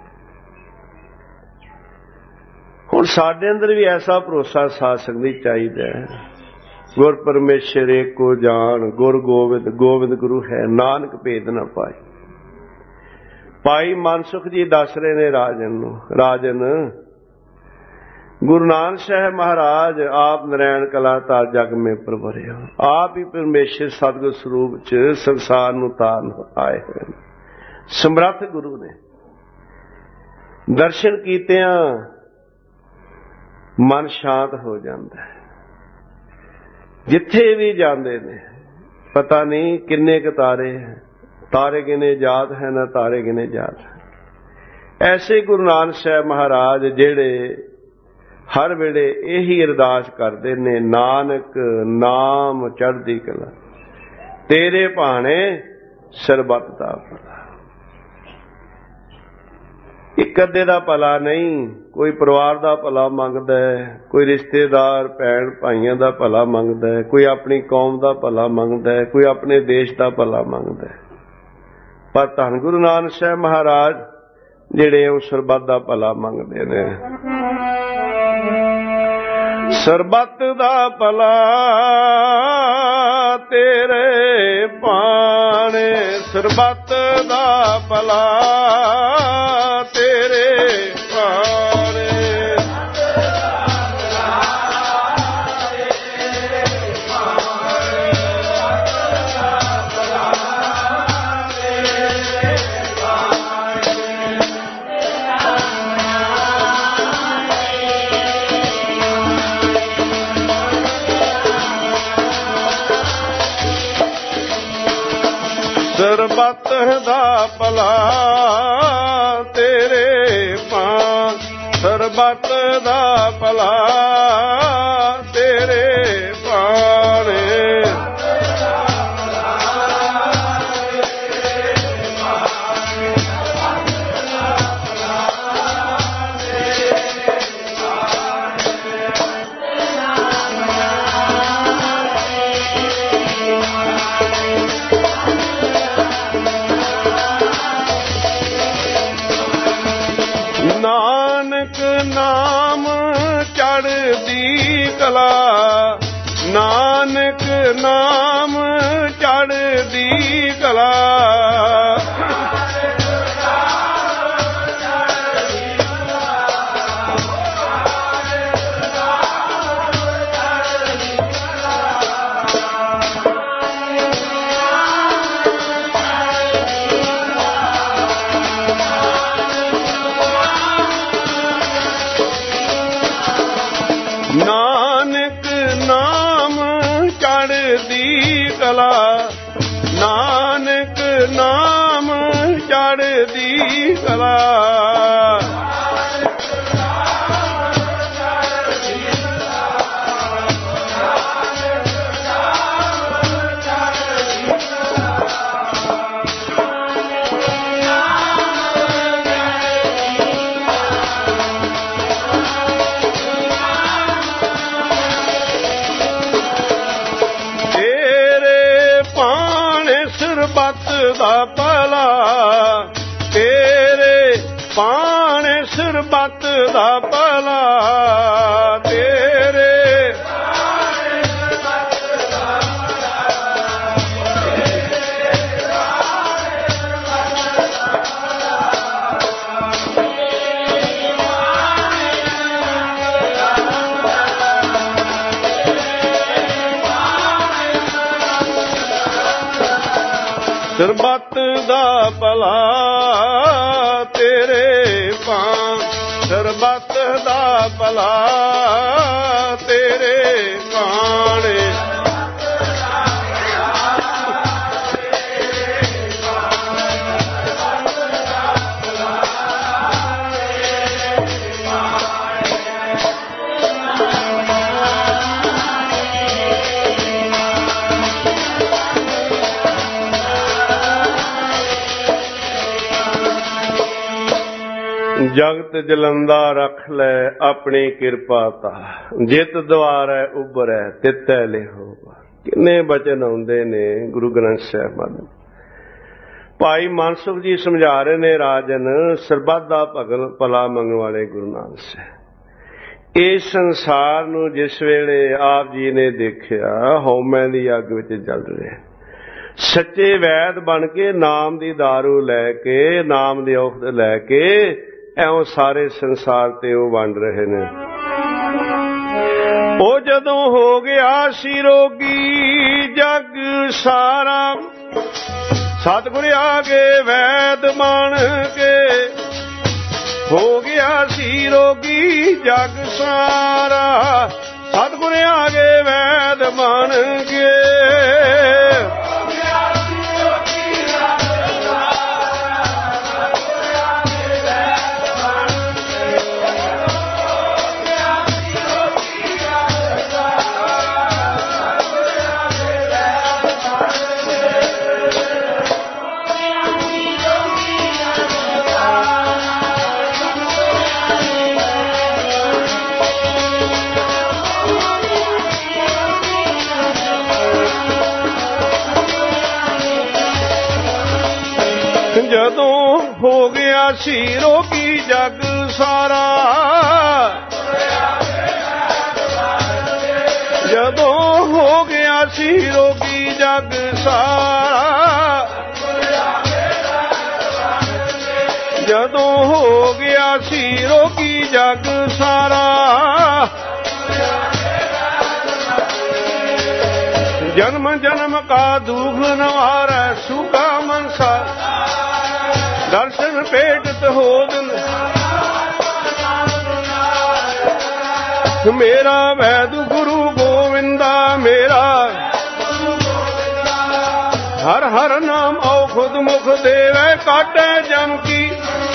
ਹੁਣ ਸਾਡੇ ਅੰਦਰ ਵੀ ਐਸਾ ਭਰੋਸਾ ਸਾਧ ਸੰਗਤ ਚਾਹੀਦਾ ਹੈ। ਗੁਰ ਪਰਮੇਸ਼ਰ ਏਕੋ ਜਾਣ, ਗੁਰ ਗੋਬਿੰਦ, ਗੋਬਿੰਦ ਗੁਰੂ ਹੈ, ਨਾਨਕ ਭੇਦ ਨਾ ਪਾਈ। ਭਾਈ ਮਨਸੁਖ ਜੀ ਦੱਸ ਰਹੇ ਨੇ ਰਾਜਨ ਨੂੰ, ਰਾਜਨ, ਗੁਰੂ ਨਾਨਕ ਸਾਹਿਬ ਮਹਾਰਾਜ ਆਪ ਨਰੈਣ ਕਲਾ ਧਾਰ ਜਗ ਮੇਂ ਪ੍ਰਵਰਿਆ, ਆਪ ਹੀ ਪਰਮੇਸ਼ਰ ਸਤਿਗੁਰ ਸਰੂਪ ਚ ਸੰਸਾਰ ਨੂੰ ਤਾਰਨ ਆਏ ਹਨ। ਸਮਰੱਥ ਗੁਰੂ ਨੇ। ਦਰਸ਼ਨ ਕੀਤਿਆਂ ਮਨ ਸ਼ਾਂਤ ਹੋ ਜਾਂਦਾ ਹੈ। ਜਿੱਥੇ ਵੀ ਜਾਂਦੇ ਨੇ, ਪਤਾ ਨਹੀਂ ਕਿੰਨੇ ਕੁ ਤਾਰੇ, ਤਾਰੇ ਗਿਨੇ ਜਾਤ ਹੈ ਨਾ ਤਾਰੇ ਗਿਨੇ ਜਾਤ ਹੈ। ਐਸੇ ਗੁਰੂ ਨਾਨਕ ਸਾਹਿਬ ਮਹਾਰਾਜ ਜਿਹੜੇ ਹਰ ਵੇਲੇ ਇਹੀ ਅਰਦਾਸ ਕਰਦੇ ਨੇ, ਨਾਨਕ ਨਾਮ ਚੜ੍ਹਦੀ ਕਲਾ ਤੇਰੇ ਭਾਣੇ ਸਰਬੱਤ ਦਾ ਭਲਾ। ਇੱਕ ਅੱਧੇ ਦਾ ਭਲਾ ਨਹੀਂ, ਕੋਈ ਪਰਿਵਾਰ ਦਾ ਭਲਾ ਮੰਗਦਾ ਹੈ, ਕੋਈ ਰਿਸ਼ਤੇਦਾਰ ਭੈਣ ਭਾਈਆਂ ਦਾ ਭਲਾ ਮੰਗਦਾ ਹੈ, ਕੋਈ ਆਪਣੀ ਕੌਮ ਦਾ ਭਲਾ ਮੰਗਦਾ ਹੈ, ਕੋਈ ਆਪਣੇ ਦੇਸ਼ ਦਾ ਭਲਾ ਮੰਗਦਾ ਹੈ। ਪਰ ਧੰਨ ਗੁਰੂ ਨਾਨਕ ਸਾਹਿਬ ਮਹਾਰਾਜ ਜਿਹੜੇ ਉਹ ਸਰਬੱਤ ਦਾ ਭਲਾ ਮੰਗਦੇ ਨੇ। ਸਰਬੱਤ ਦਾ ਭਲਾ ਤੇਰੇ ਭਾਣੇ, ਸਰਬੱਤ ਦਾ ਭਲਾ ਤੇਰੇ ਭਾਣੇ। ਸਰਬੱਤ ਦਾ ਭਲਾ ਤੇਰੇ ਭਾਣ, ਸਰਬੱਤ ਦਾ ਭਲਾ ਤੇਰੇ ਭਾਣੇ। ਨਾਨਕ ਨਾਮ ਚੜ੍ਹਦੀ ਕਲਾ, ਨਾਨਕ ਨਾਮ ਚੜ੍ਹਦੀ ਕਲਾ। ਨਾਨਕ ਨਾਮ ਚੜ੍ਹਦੀ ਕਲਾ, ਨਾਨਕ ਨਾਮ ਚੜ੍ਹਦੀ ਕਲਾ। ਸਰਬੱਤ ਦਾ ਭਲਾ ਤੇਰੇ ਭਾਣੇ, ਸਰਬੱਤ ਦਾ ਭਲਾ ਤੇਰੇ ਭਾਣੇ, ਸਰਬੱਤ ਦਾ ਸਰਬੱਤ ਦਾ ਭਲਾ ਤੇਰੇ ਭਾਣ, ਸਰਬੱਤ ਦਾ ਭਲਾ ਤੇਰੇ ਭਾਣੇ। ਜਗਤ ਜਲੰਦਾ ਰੱਖ ਲੈ ਆਪਣੀ ਕਿਰਪਾ ਤਾ, ਜਿਤ ਦੁਆਰੈ ਉਭਰੈ ਤਿਤੈ ਲਿਹੋਵਾ। ਕਿੰਨੇ ਬਚਨ ਆਉਂਦੇ ਨੇ ਗੁਰੂ ਗ੍ਰੰਥ ਸਾਹਿਬ ਦੇ। ਭਾਈ ਮਨਸੁਖ ਜੀ ਸਮਝਾ ਰਹੇ ਨੇ ਰਾਜਨ, ਸਰਬੱਤ ਦਾ ਭਗਲ ਭਲਾ ਮੰਗਣ ਵਾਲੇ ਗੁਰੂ ਨਾਨਕ ਸਾਹਿਬ। ਇਸ ਸੰਸਾਰ ਨੂੰ ਜਿਸ ਵੇਲੇ ਆਪ ਜੀ ਨੇ ਦੇਖਿਆ ਹਉਮੈ ਦੀ ਅੱਗ ਵਿੱਚ ਜਲ ਰਿਹਾ, ਸੱਚੇ ਵੈਦ ਬਣ ਕੇ ਨਾਮ ਦੀ ਦਾਰੂ ਲੈ ਕੇ, ਨਾਮ ਦੀ ਔਖਦ ਲੈ ਕੇ ਐਉਂ ਸਾਰੇ ਸੰਸਾਰ ਤੇ ਉਹ ਵੰਡ ਰਹੇ ਨੇ। ਉਹ ਜਦੋਂ ਹੋ ਗਿਆ ਸੀ ਰੋਗੀ ਜਗ ਸਾਰਾ, ਸਤਿਗੁਰ ਆਗੇ ਵੈਦ ਬਣ ਕੇ। ਹੋ ਗਿਆ ਸੀ ਰੋਗੀ ਜਗ ਸਾਰਾ, ਸਤਿਗੁਰ ਆਗੇ ਵੈਦ ਬਣ ਕੇ। ਜਦੋਂ ਹੋ ਗਿਆ ਸੀ ਰੋਗੀ ਜਗ ਸਾਰਾ, ਜਦੋਂ ਹੋ ਗਿਆ ਸੀ ਰੋਗੀ ਜਗ ਸਾਰਾ, ਜਦੋਂ ਹੋ ਗਿਆ ਸੀ ਰੋਗੀ ਜਗ ਸਾਰਾ, ਜਨਮ ਜਨਮ ਕਾ ਦੁਖ ਨਿਵਾਰੈ ਸੁਖਾ ਮਨਸਾ, ਦਰਸ਼ਨ ਭੇਟਤ ਹੋਦਨ ਮੇਰਾ ਵੈਦ ਗੁਰੂ ਗੋਵਿੰਦਾ ਮੇਰਾ, ਹਰ ਹਰ ਨਾਮ ਔਖੁਦ ਮੁਖ ਦੇਵੈ ਕਾਟੈ ਜਮ ਕੀ।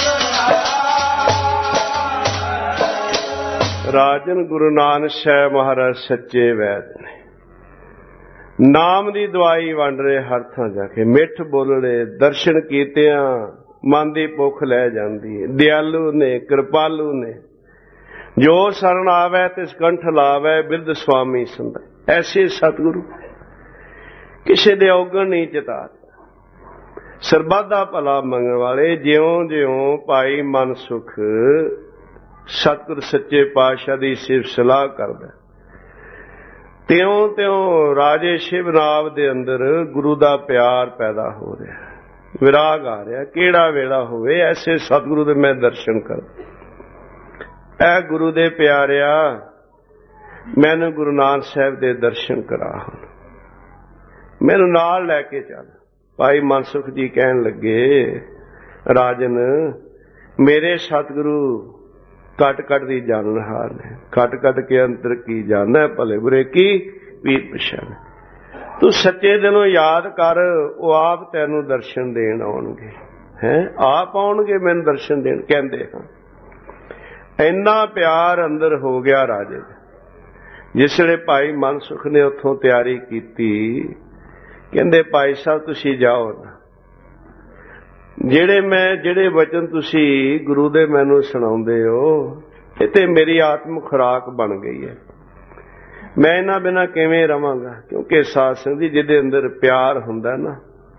ਰਾਜਨ ਗੁਰੂ ਨਾਨਕ ਸਾਹਿਬ ਮਹਾਰਾਜ ਸੱਚੇ ਵੈਦ ਨੇ, ਨਾਮ ਦੀ ਦਵਾਈ ਵੰਡ ਰਹੇ ਹਰ ਥਾਂ ਜਾ ਕੇ, ਮਿੱਠ ਬੋਲੜੇ ਦਰਸ਼ਨ ਕੀਤਿਆਂ ਮਨ ਦੀ ਭੁੱਖ ਲੈ ਜਾਂਦੀ ਹੈ। ਦਿਆਲੂ ਨੇ, ਕਿਰਪਾਲੂ ਨੇ, ਜੋ ਸ਼ਰਨ ਆਵੈ ਤਿਸ ਕੰਠ ਲਾਵੈ, ਬਿਰਧ ਸੁਆਮੀ ਸੰਤ। ਐਸੇ ਸਤਿਗੁਰੂ ਕਿਸੇ ਦੇ ਔਗਣ ਨਹੀਂ ਚਿਤਾਰ, ਸਰਬੱਤ ਦਾ ਭਲਾ ਮੰਗਣ ਵਾਲੇ। ਜਿਉਂ ਜਿਉਂ ਭਾਈ ਮਨ ਸੁਖ ਸਤਿਗੁਰ ਸੱਚੇ ਪਾਤਸ਼ਾਹ ਦੀ ਸਿਫਤ ਸਲਾਹ ਕਰਦਾ, ਤਿਉਂ ਤਿਉਂ ਰਾਜੇ ਸ਼ਿਵਨਾਵ ਦੇ ਅੰਦਰ ਗੁਰੂ ਦਾ ਪਿਆਰ ਪੈਦਾ ਹੋ ਰਿਹਾ, ਵਿਰਾਗ ਆ ਰਿਹਾ। ਕਿਹੜਾ ਵੇਲਾ ਹੋਵੇ ਐਸੇ ਸਤਿਗੁਰੂ ਦੇ ਮੈਂ ਦਰਸ਼ਨ ਕਰ। ਐ ਗੁਰੂ ਦੇ ਪਿਆਰਿਆ, ਮੈਨੂੰ ਗੁਰੂ ਨਾਨਕ ਸਾਹਿਬ ਦੇ ਦਰਸ਼ਨ ਕਰਾ, ਮੈਨੂੰ ਨਾਲ ਲੈ ਕੇ ਚੱਲ। ਭਾਈ ਮਨਸੁਖ ਜੀ ਕਹਿਣ ਲੱਗੇ, ਰਾਜਨ ਮੇਰੇ ਸਤਿਗੁਰੂ ਕੱਟ ਕੱਟ ਦੀ ਜਾਣਨਹਾਰ ਨੇ, ਕੱਟ ਕੱਟ ਕੇ ਅੰਤਰ ਕੀ ਜਾਣਦਾ, ਭਲੇ ਬੁਰੇ ਕੀ ਵੀਰ ਪਛਾਣ। ਤੂੰ ਸੱਚੇ ਦਿਲੋਂ ਯਾਦ ਕਰ, ਉਹ ਆਪ ਤੈਨੂੰ ਦਰਸ਼ਨ ਦੇਣ ਆਉਣਗੇ। ਹੈਂ, ਆਪ ਆਉਣਗੇ ਮੈਨੂੰ ਦਰਸ਼ਨ ਦੇਣ, ਕਹਿੰਦੇ ਹਾਂ। ਇੰਨਾ ਪਿਆਰ ਅੰਦਰ ਹੋ ਗਿਆ ਰਾਜੇ। ਜਿਸ ਵੇਲੇ ਭਾਈ ਮਨਸੁਖ ਨੇ ਉੱਥੋਂ ਤਿਆਰੀ ਕੀਤੀ, ਕਹਿੰਦੇ ਭਾਈ ਸਾਹਿਬ ਤੁਸੀਂ ਜਾਓ ਨਾ, ਜਿਹੜੇ ਮੈਂ ਜਿਹੜੇ ਵਚਨ ਤੁਸੀਂ ਗੁਰੂ ਦੇ ਮੈਨੂੰ ਸੁਣਾਉਂਦੇ ਹੋ, ਇਹ ਤੇ ਮੇਰੀ ਆਤਮ ਖੁਰਾਕ ਬਣ ਗਈ ਹੈ। ਮੈਂ ਇਹਨਾਂ ਬਿਨਾਂ ਕਿਵੇਂ ਰਵਾਂਗਾ? ਕਿਉਂਕਿ ਸਾਧ ਸੰਗਤ ਜੀ ਜਿਹਦੇ ਅੰਦਰ ਪਿਆਰ ਹੁੰਦਾ ਨਾ,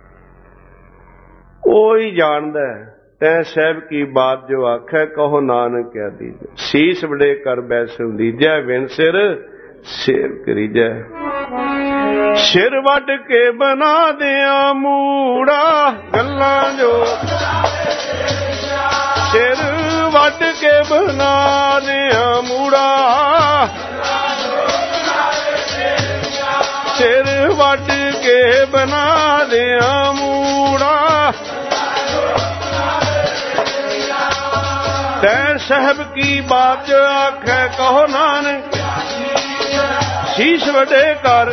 ਉਹ ਹੀ ਜਾਣਦਾ। ਤੈਂ ਸਾਹਿਬ ਕੀ ਬਾਤ ਜੋ ਆਖੈ, ਕਹੋ ਨਾਨਕ ਕਹਿ ਦੀਜੈ। ਸੀਸ ਵਡੇ ਕਰ ਬੈਸਣ ਦੀਜੈ, ਵਿਣ ਸਿਰ ਸੇਵ ਕਰੀਜੈ। ਸਿਰ ਵੱਢ ਕੇ ਬਣਾ ਦਿਆਂ ਮੂੜਾ, ਗੱਲਾਂ ਜੋ ਸਿਰ ਵੱਢ ਕੇ ਬਣਾ ਦਿਆਂ ਮੂੜਾ, ਸਿਰ ਵੱਢ ਕੇ ਬਣਾ ਦਿਆਂ ਮੂੜਾ। ਤੈ ਸਾਹਿਬ ਕੀ ਬਾਤ ਆਖੈ, ਕਹੋ ਨਾਨਕ ਸੀਸ ਵੱਡੇ ਕਰ।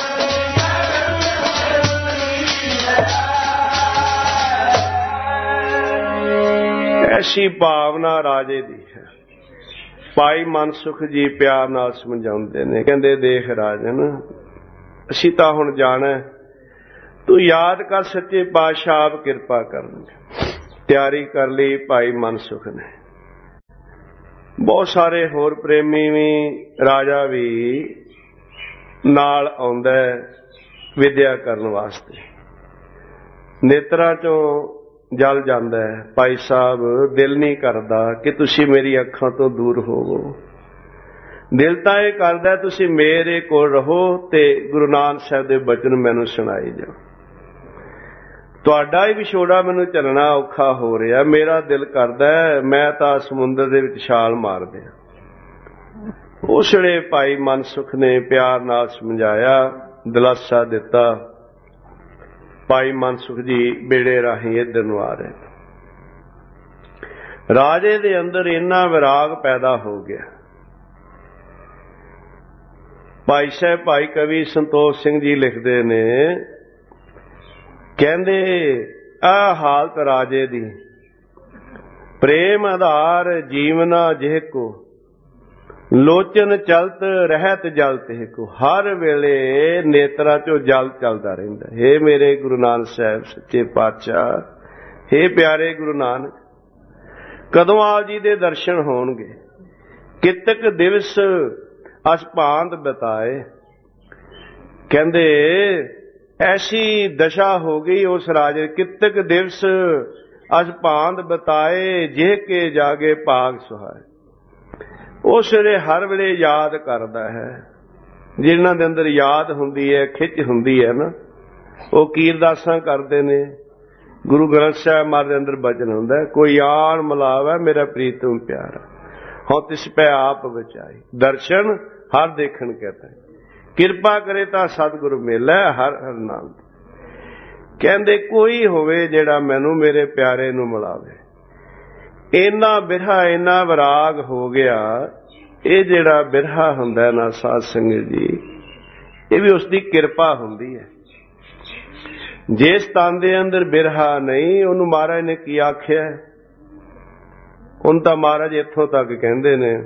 ਐਸੀ ਭਾਵਨਾ ਰਾਜੇ ਦੀ ਹੈ। ਭਾਈ ਮਨਸੁਖ ਜੀ ਪਿਆਰ ਨਾਲ ਸਮਝਾਉਂਦੇ ਨੇ, ਕਹਿੰਦੇ ਦੇਖ ਰਾਜਨ, ਅਸੀਂ ਤਾਂ ਹੁਣ ਜਾਣਾ, ਤੂੰ ਯਾਦ ਕਰ ਸੱਚੇ ਪਾਤਸ਼ਾਹ ਆਪ ਕਿਰਪਾ ਕਰਨਗੇ। ਤਿਆਰੀ ਕਰ ਲਈ ਭਾਈ ਮਨਸੁਖ ਨੇ। ਬਹੁਤ ਸਾਰੇ ਹੋਰ ਪ੍ਰੇਮੀ ਵੀ, ਰਾਜਾ ਵੀ ਨਾਲ ਆਉਂਦਾ ਵਿਦਿਆ ਕਰਨ ਵਾਸਤੇ। ਨੇਤਰਾਂ ਚੋਂ ਜਲ ਜਾਂਦਾ ਹੈ। ਭਾਈ ਸਾਹਿਬ ਦਿਲ ਨਹੀਂ ਕਰਦਾ ਕਿ ਤੁਸੀਂ ਮੇਰੀ ਅੱਖਾਂ ਤੋਂ ਦੂਰ ਹੋਵੋ, ਦਿਲ ਤਾਂ ਇਹ ਕਰਦਾ ਤੁਸੀਂ ਮੇਰੇ ਕੋਲ ਰਹੋ ਤੇ ਗੁਰੂ ਨਾਨਕ ਸਾਹਿਬ ਦੇ ਬਚਨ ਮੈਨੂੰ ਸੁਣਾਈ ਜਾਓ। ਤੁਹਾਡਾ ਹੀ ਵਿਛੋੜਾ ਮੈਨੂੰ ਚੱਲਣਾ ਔਖਾ ਹੋ ਰਿਹਾ। ਮੇਰਾ ਦਿਲ ਕਰਦਾ ਮੈਂ ਤਾਂ ਸਮੁੰਦਰ ਦੇ ਵਿੱਚ ਛਾਲ ਮਾਰ ਦਿਆਂ। ਉਸ ਵੇਲੇ ਭਾਈ ਮਨਸੁਖ ਨੇ ਪਿਆਰ ਨਾਲ ਸਮਝਾਇਆ, ਦਿਲਾਸਾ ਦਿੱਤਾ। ਭਾਈ ਮਨਸੁਖ ਜੀ ਬੇੜੇ ਰਾਹੀਂ ਇੱਧਰ ਨੂੰ ਆ ਰਹੇ। ਰਾਜੇ ਦੇ ਅੰਦਰ ਇੰਨਾ ਵਿਰਾਗ ਪੈਦਾ ਹੋ ਗਿਆ। ਭਾਈ ਸਾਹਿਬ ਭਾਈ ਕਵੀ ਸੰਤੋਖ ਸਿੰਘ ਜੀ ਲਿਖਦੇ ਨੇ, ਕਹਿੰਦੇ ਆਹ ਹਾਲਤ ਰਾਜੇ ਦੀ, ਪ੍ਰੇਮ ਆਧਾਰ ਜੀਵਨਾ ਜਿਹ ਕੋ, ਲੋਚਨ ਚਲਤ ਰਹਿਤ ਜਲ ਤੇ ਕੋ। ਹਰ ਵੇਲੇ ਨੇਤਰਾਂ ਚੋਂ ਜਲ ਚੱਲਦਾ ਰਹਿੰਦਾ। ਹੇ ਮੇਰੇ ਗੁਰੂ ਨਾਨਕ ਸਾਹਿਬ ਸੱਚੇ ਪਾਤਸ਼ਾਹ, ਹੇ ਪਿਆਰੇ ਗੁਰੂ ਨਾਨਕ, ਕਦੋਂ ਆਪ ਜੀ ਦੇ ਦਰਸ਼ਨ ਹੋਣਗੇ? ਕਿਤਕ ਦਿਵਸ ਅਸ ਭਾਂਤ ਬਤਾਏ। ਕਹਿੰਦੇ ਐਸੀ ਦਸ਼ਾ ਹੋ ਗਈ ਉਸ ਰਾਜੇ, ਕਿਤਕ ਦਿਵਸ ਅਜ ਭਾਂਦ ਬਤਾਏ ਜੇ ਕੇ ਜਾਗੇ ਭਾਗ ਸੁਹਾਏ। ਉਸ ਵੇਲੇ ਹਰ ਵੇਲੇ ਯਾਦ ਕਰਦਾ ਹੈ। ਜਿਨ੍ਹਾਂ ਦੇ ਅੰਦਰ ਯਾਦ ਹੁੰਦੀ ਹੈ, ਖਿੱਚ ਹੁੰਦੀ ਹੈ ਨਾ, ਉਹ ਕੀ ਅਰਦਾਸਾਂ ਕਰਦੇ ਨੇ। ਗੁਰੂ ਗ੍ਰੰਥ ਸਾਹਿਬ ਮਹਾਰਾਜ ਦੇ ਅੰਦਰ ਬਚਨ ਹੁੰਦਾ ਹੈ, ਕੋਈ ਆਣ ਮਿਲਾਵੇ ਮੇਰਾ ਪ੍ਰੀਤਮ ਪਿਆਰਾ, ਹਉ ਤਿਸ ਪੈ ਆਪ ਬਚਾਈ। ਦਰਸ਼ਨ ਹਰ ਦੇਖਣ ਕਹਤਾ ਹੈ, ਕਿਰਪਾ ਕਰੇ ਤਾਂ ਸਤਿਗੁਰੂ ਮਿਲੈ ਹਰ ਹਰ ਨਾਮ। ਕਹਿੰਦੇ ਕੋਈ ਹੋਵੇ ਜਿਹੜਾ ਮੈਨੂੰ ਮੇਰੇ ਪਿਆਰੇ ਨੂੰ ਮਿਲਾਵੇ। ਇੰਨਾ ਬਿਰਹਾ ਇੰਨਾ ਵਿਰਾਗ ਹੋ ਗਿਆ। ਇਹ ਜਿਹੜਾ ਬਿਰਹਾ ਹੁੰਦਾ ਨਾ ਸਾਧ ਸੰਗਤ ਜੀ, ਇਹ ਵੀ ਉਸ ਦੀ ਕਿਰਪਾ ਹੁੰਦੀ ਹੈ। ਜਿਸ ਤਨ ਦੇ ਅੰਦਰ ਬਿਰਹਾ ਨਹੀਂ, ਉਹਨੂੰ ਮਹਾਰਾਜ ਨੇ ਕੀ ਆਖਿਆ? ਹੁਣ ਤਾਂ ਮਹਾਰਾਜ ਇੱਥੋਂ ਤੱਕ ਕਹਿੰਦੇ ਨੇ,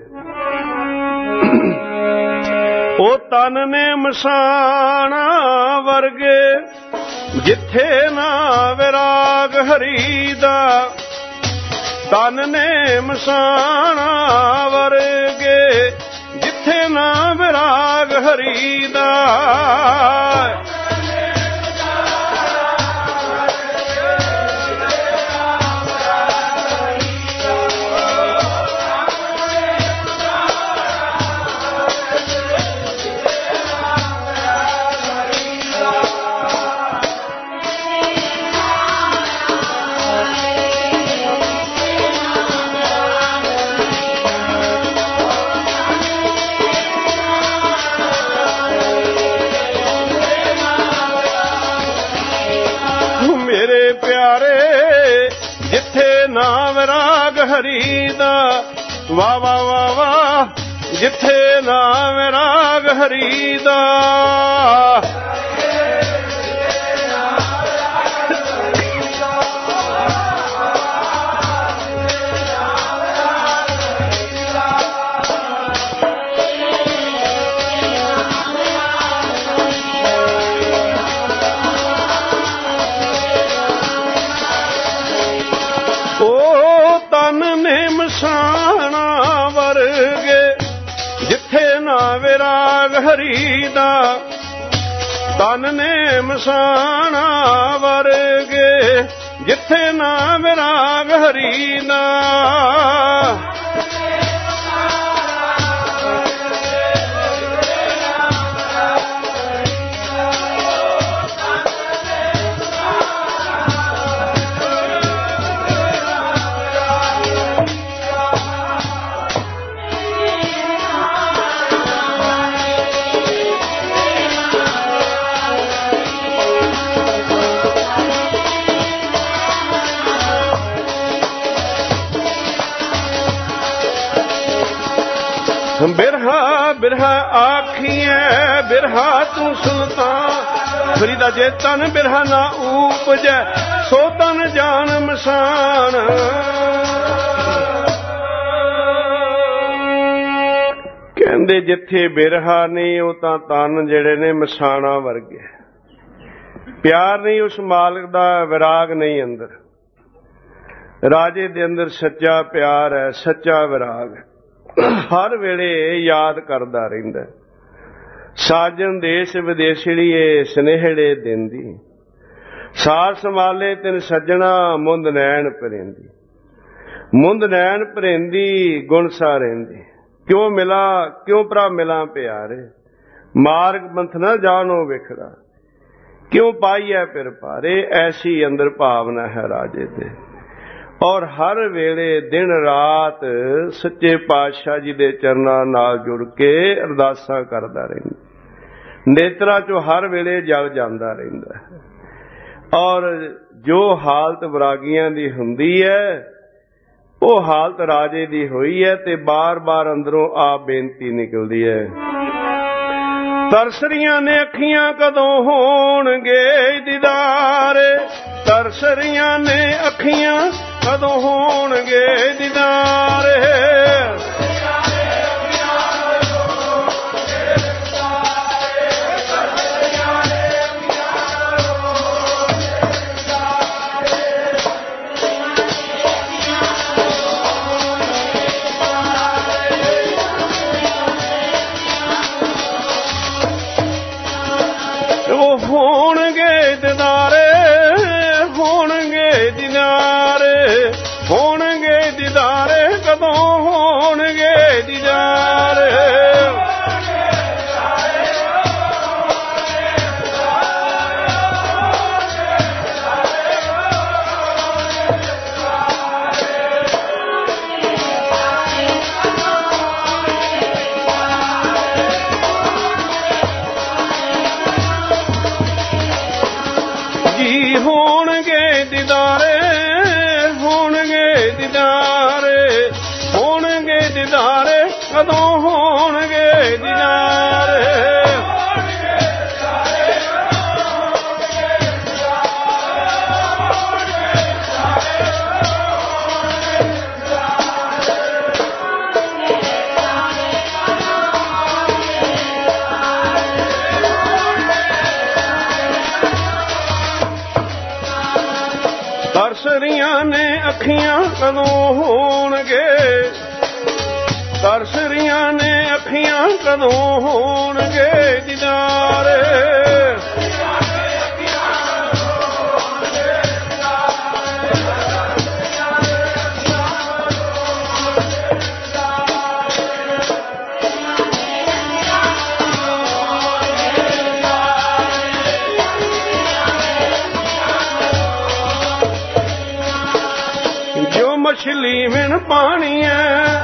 ਉਹ ਤਨ ਨੇ ਮਸਾਣਾ ਵਰਗੇ ਜਿੱਥੇ ਨਾ ਵਿਰਾਗ ਹਰੀ ਦਾ। ਤਨ ਨੇ ਮਸਾਣਾ ਵਰਗੇ ਜਿੱਥੇ ਨਾ ਵਿਰਾਗ ਹਰੀ ਦਾ। ਵਿਰਾਗ ਹਰੀ ਦਾ ਵਾਹ ਵਾਹ ਵਾਹ ਵਾਹ, ਜਿੱਥੇ ਨਾ ਵਿਰਾਗ ਹਰੀ ਦਾ। ਮਸਾਣਾ ਵਰਗੇ ਜਿੱਥੇ ਨਾ ਵਿਰਾਗ ਹਰੀ ਦਾ। ਤਨ ਨੇ ਮਸਾਣਾ ਵਰਗੇ ਜਿੱਥੇ ਨਾ ਵਿਰਾਗ ਹਰੀ ਦਾ। ਬਿਰਹਾ ਬਿਰਹਾ ਆਖੀਐ ਬਿਰਹਾ ਤੂੰ ਸੁਲਤਾਨ। ਫਰੀਦਾ ਜੇ ਤਨ ਬਿਰਹਾ ਨਾ ਊਪਜੈ ਸੋ ਤਨ ਜਾਨ ਮਸਾਨ। ਕਹਿੰਦੇ ਜਿੱਥੇ ਬਿਰਹਾ ਨਹੀਂ ਉਹ ਤਾਂ ਤਨ ਜਿਹੜੇ ਨੇ ਮਸਾਣਾ ਵਰਗੇ। ਪਿਆਰ ਨਹੀਂ ਉਸ ਮਾਲਕ ਦਾ, ਵਿਰਾਗ ਨਹੀਂ ਅੰਦਰ। ਰਾਜੇ ਦੇ ਅੰਦਰ ਸੱਚਾ ਪਿਆਰ ਹੈ, ਸੱਚਾ ਵਿਰਾਗ ਹੈ। ਹਰ ਵੇਲੇ ਯਾਦ ਕਰਦਾ ਰਹਿੰਦਾ। ਸਾਜਨ ਦੇਸ਼ ਵਿਦੇਸ਼ੜੀਏ ਸਨੇਹੜੇ ਦਿੰਦੀ। ਸਾਰ ਸੰਭਾਲੇ ਤਿਨ ਸੱਜਣਾ ਮੁੰਦ ਨੈਣ ਭਰੇਂਦੀ। ਮੁੰਦ ਨੈਣ ਭਰੇਂਦੀ ਗੁਣ ਸਾ ਰਹਿੰਦੀ। ਕਿਉਂ ਮਿਲਾ ਕਿਉਂ ਭਰਾ ਮਿਲਾਂ ਪਿਆਰੇ। ਮਾਰਗ ਪੰਥ ਨਾ ਜਾਣੋ ਵਿਖੜਾ। ਕਿਉਂ ਪਾਈਐ ਫਿਰ ਭਾਰੇ। ਐਸੀ ਅੰਦਰ ਭਾਵਨਾ ਹੈ ਰਾਜੇ ਤੇ। ਔਰ ਹਰ ਵੇਲੇ ਦਿਨ ਰਾਤ ਸੱਚੇ ਪਾਤਸ਼ਾਹ ਜੀ ਦੇ ਚਰਨਾਂ ਨਾਲ ਜੁੜ ਕੇ ਅਰਦਾਸਾਂ ਕਰਦਾ ਰਹਿੰਦਾ। ਨੇਤਰਾਂ ਚੋਂ ਹਰ ਵੇਲੇ ਜਲ ਜਾਂਦਾ ਰਹਿੰਦਾ। ਔਰ ਜੋ ਹਾਲਤ ਵਿਰਾਗੀਆਂ ਦੀ ਹੁੰਦੀ ਹੈ ਉਹ ਹਾਲਤ ਰਾਜੇ ਦੀ ਹੋਈ ਹੈ ਤੇ ਬਾਰ-ਬਾਰ ਅੰਦਰੋਂ ਆਪ ਬੇਨਤੀ ਨਿਕਲਦੀ ਹੈ। ਤਰਸਰੀਆਂ ਨੇ ਅੱਖੀਆਂ ਕਦੋਂ ਹੋਣਗੇ ਦੀਦਾਰੇ। ਤਰਸਰੀਆਂ ਨੇ ਅੱਖੀਆਂ ਕਦੋਂ ਹੋਣਗੇ ਦੀਦਾਰੇ। ਉਹ ਹੋਣਗੇ ਦੀਦਾਰੇ, ਹੋਣਗੇ ਦੀਦਾਰੇ। ਦੀਦਾਰੇ ਹੋਣਗੇ ਦੀਦਾਰੇ ਹੋਣਗੇ ਦੀਦਾਰੇ ਕਦੋਂ ਹੋਣਗੇ ਦੀਦਾਰੇ ਤਰਸਰੀਆਂ ਨੇ ਅੱਖੀਆਂ ਕਦੋਂ ਹੋਣਗੇ ਤਰਸਰੀਆਂ ਨੇ ਅੱਖੀਆਂ ਕਦੋਂ ਹੋਣਗੇ ਦੀਦਾਰੇ ਮਛਲੀ ਵਿਣ ਪਾਣੀ ਹੈ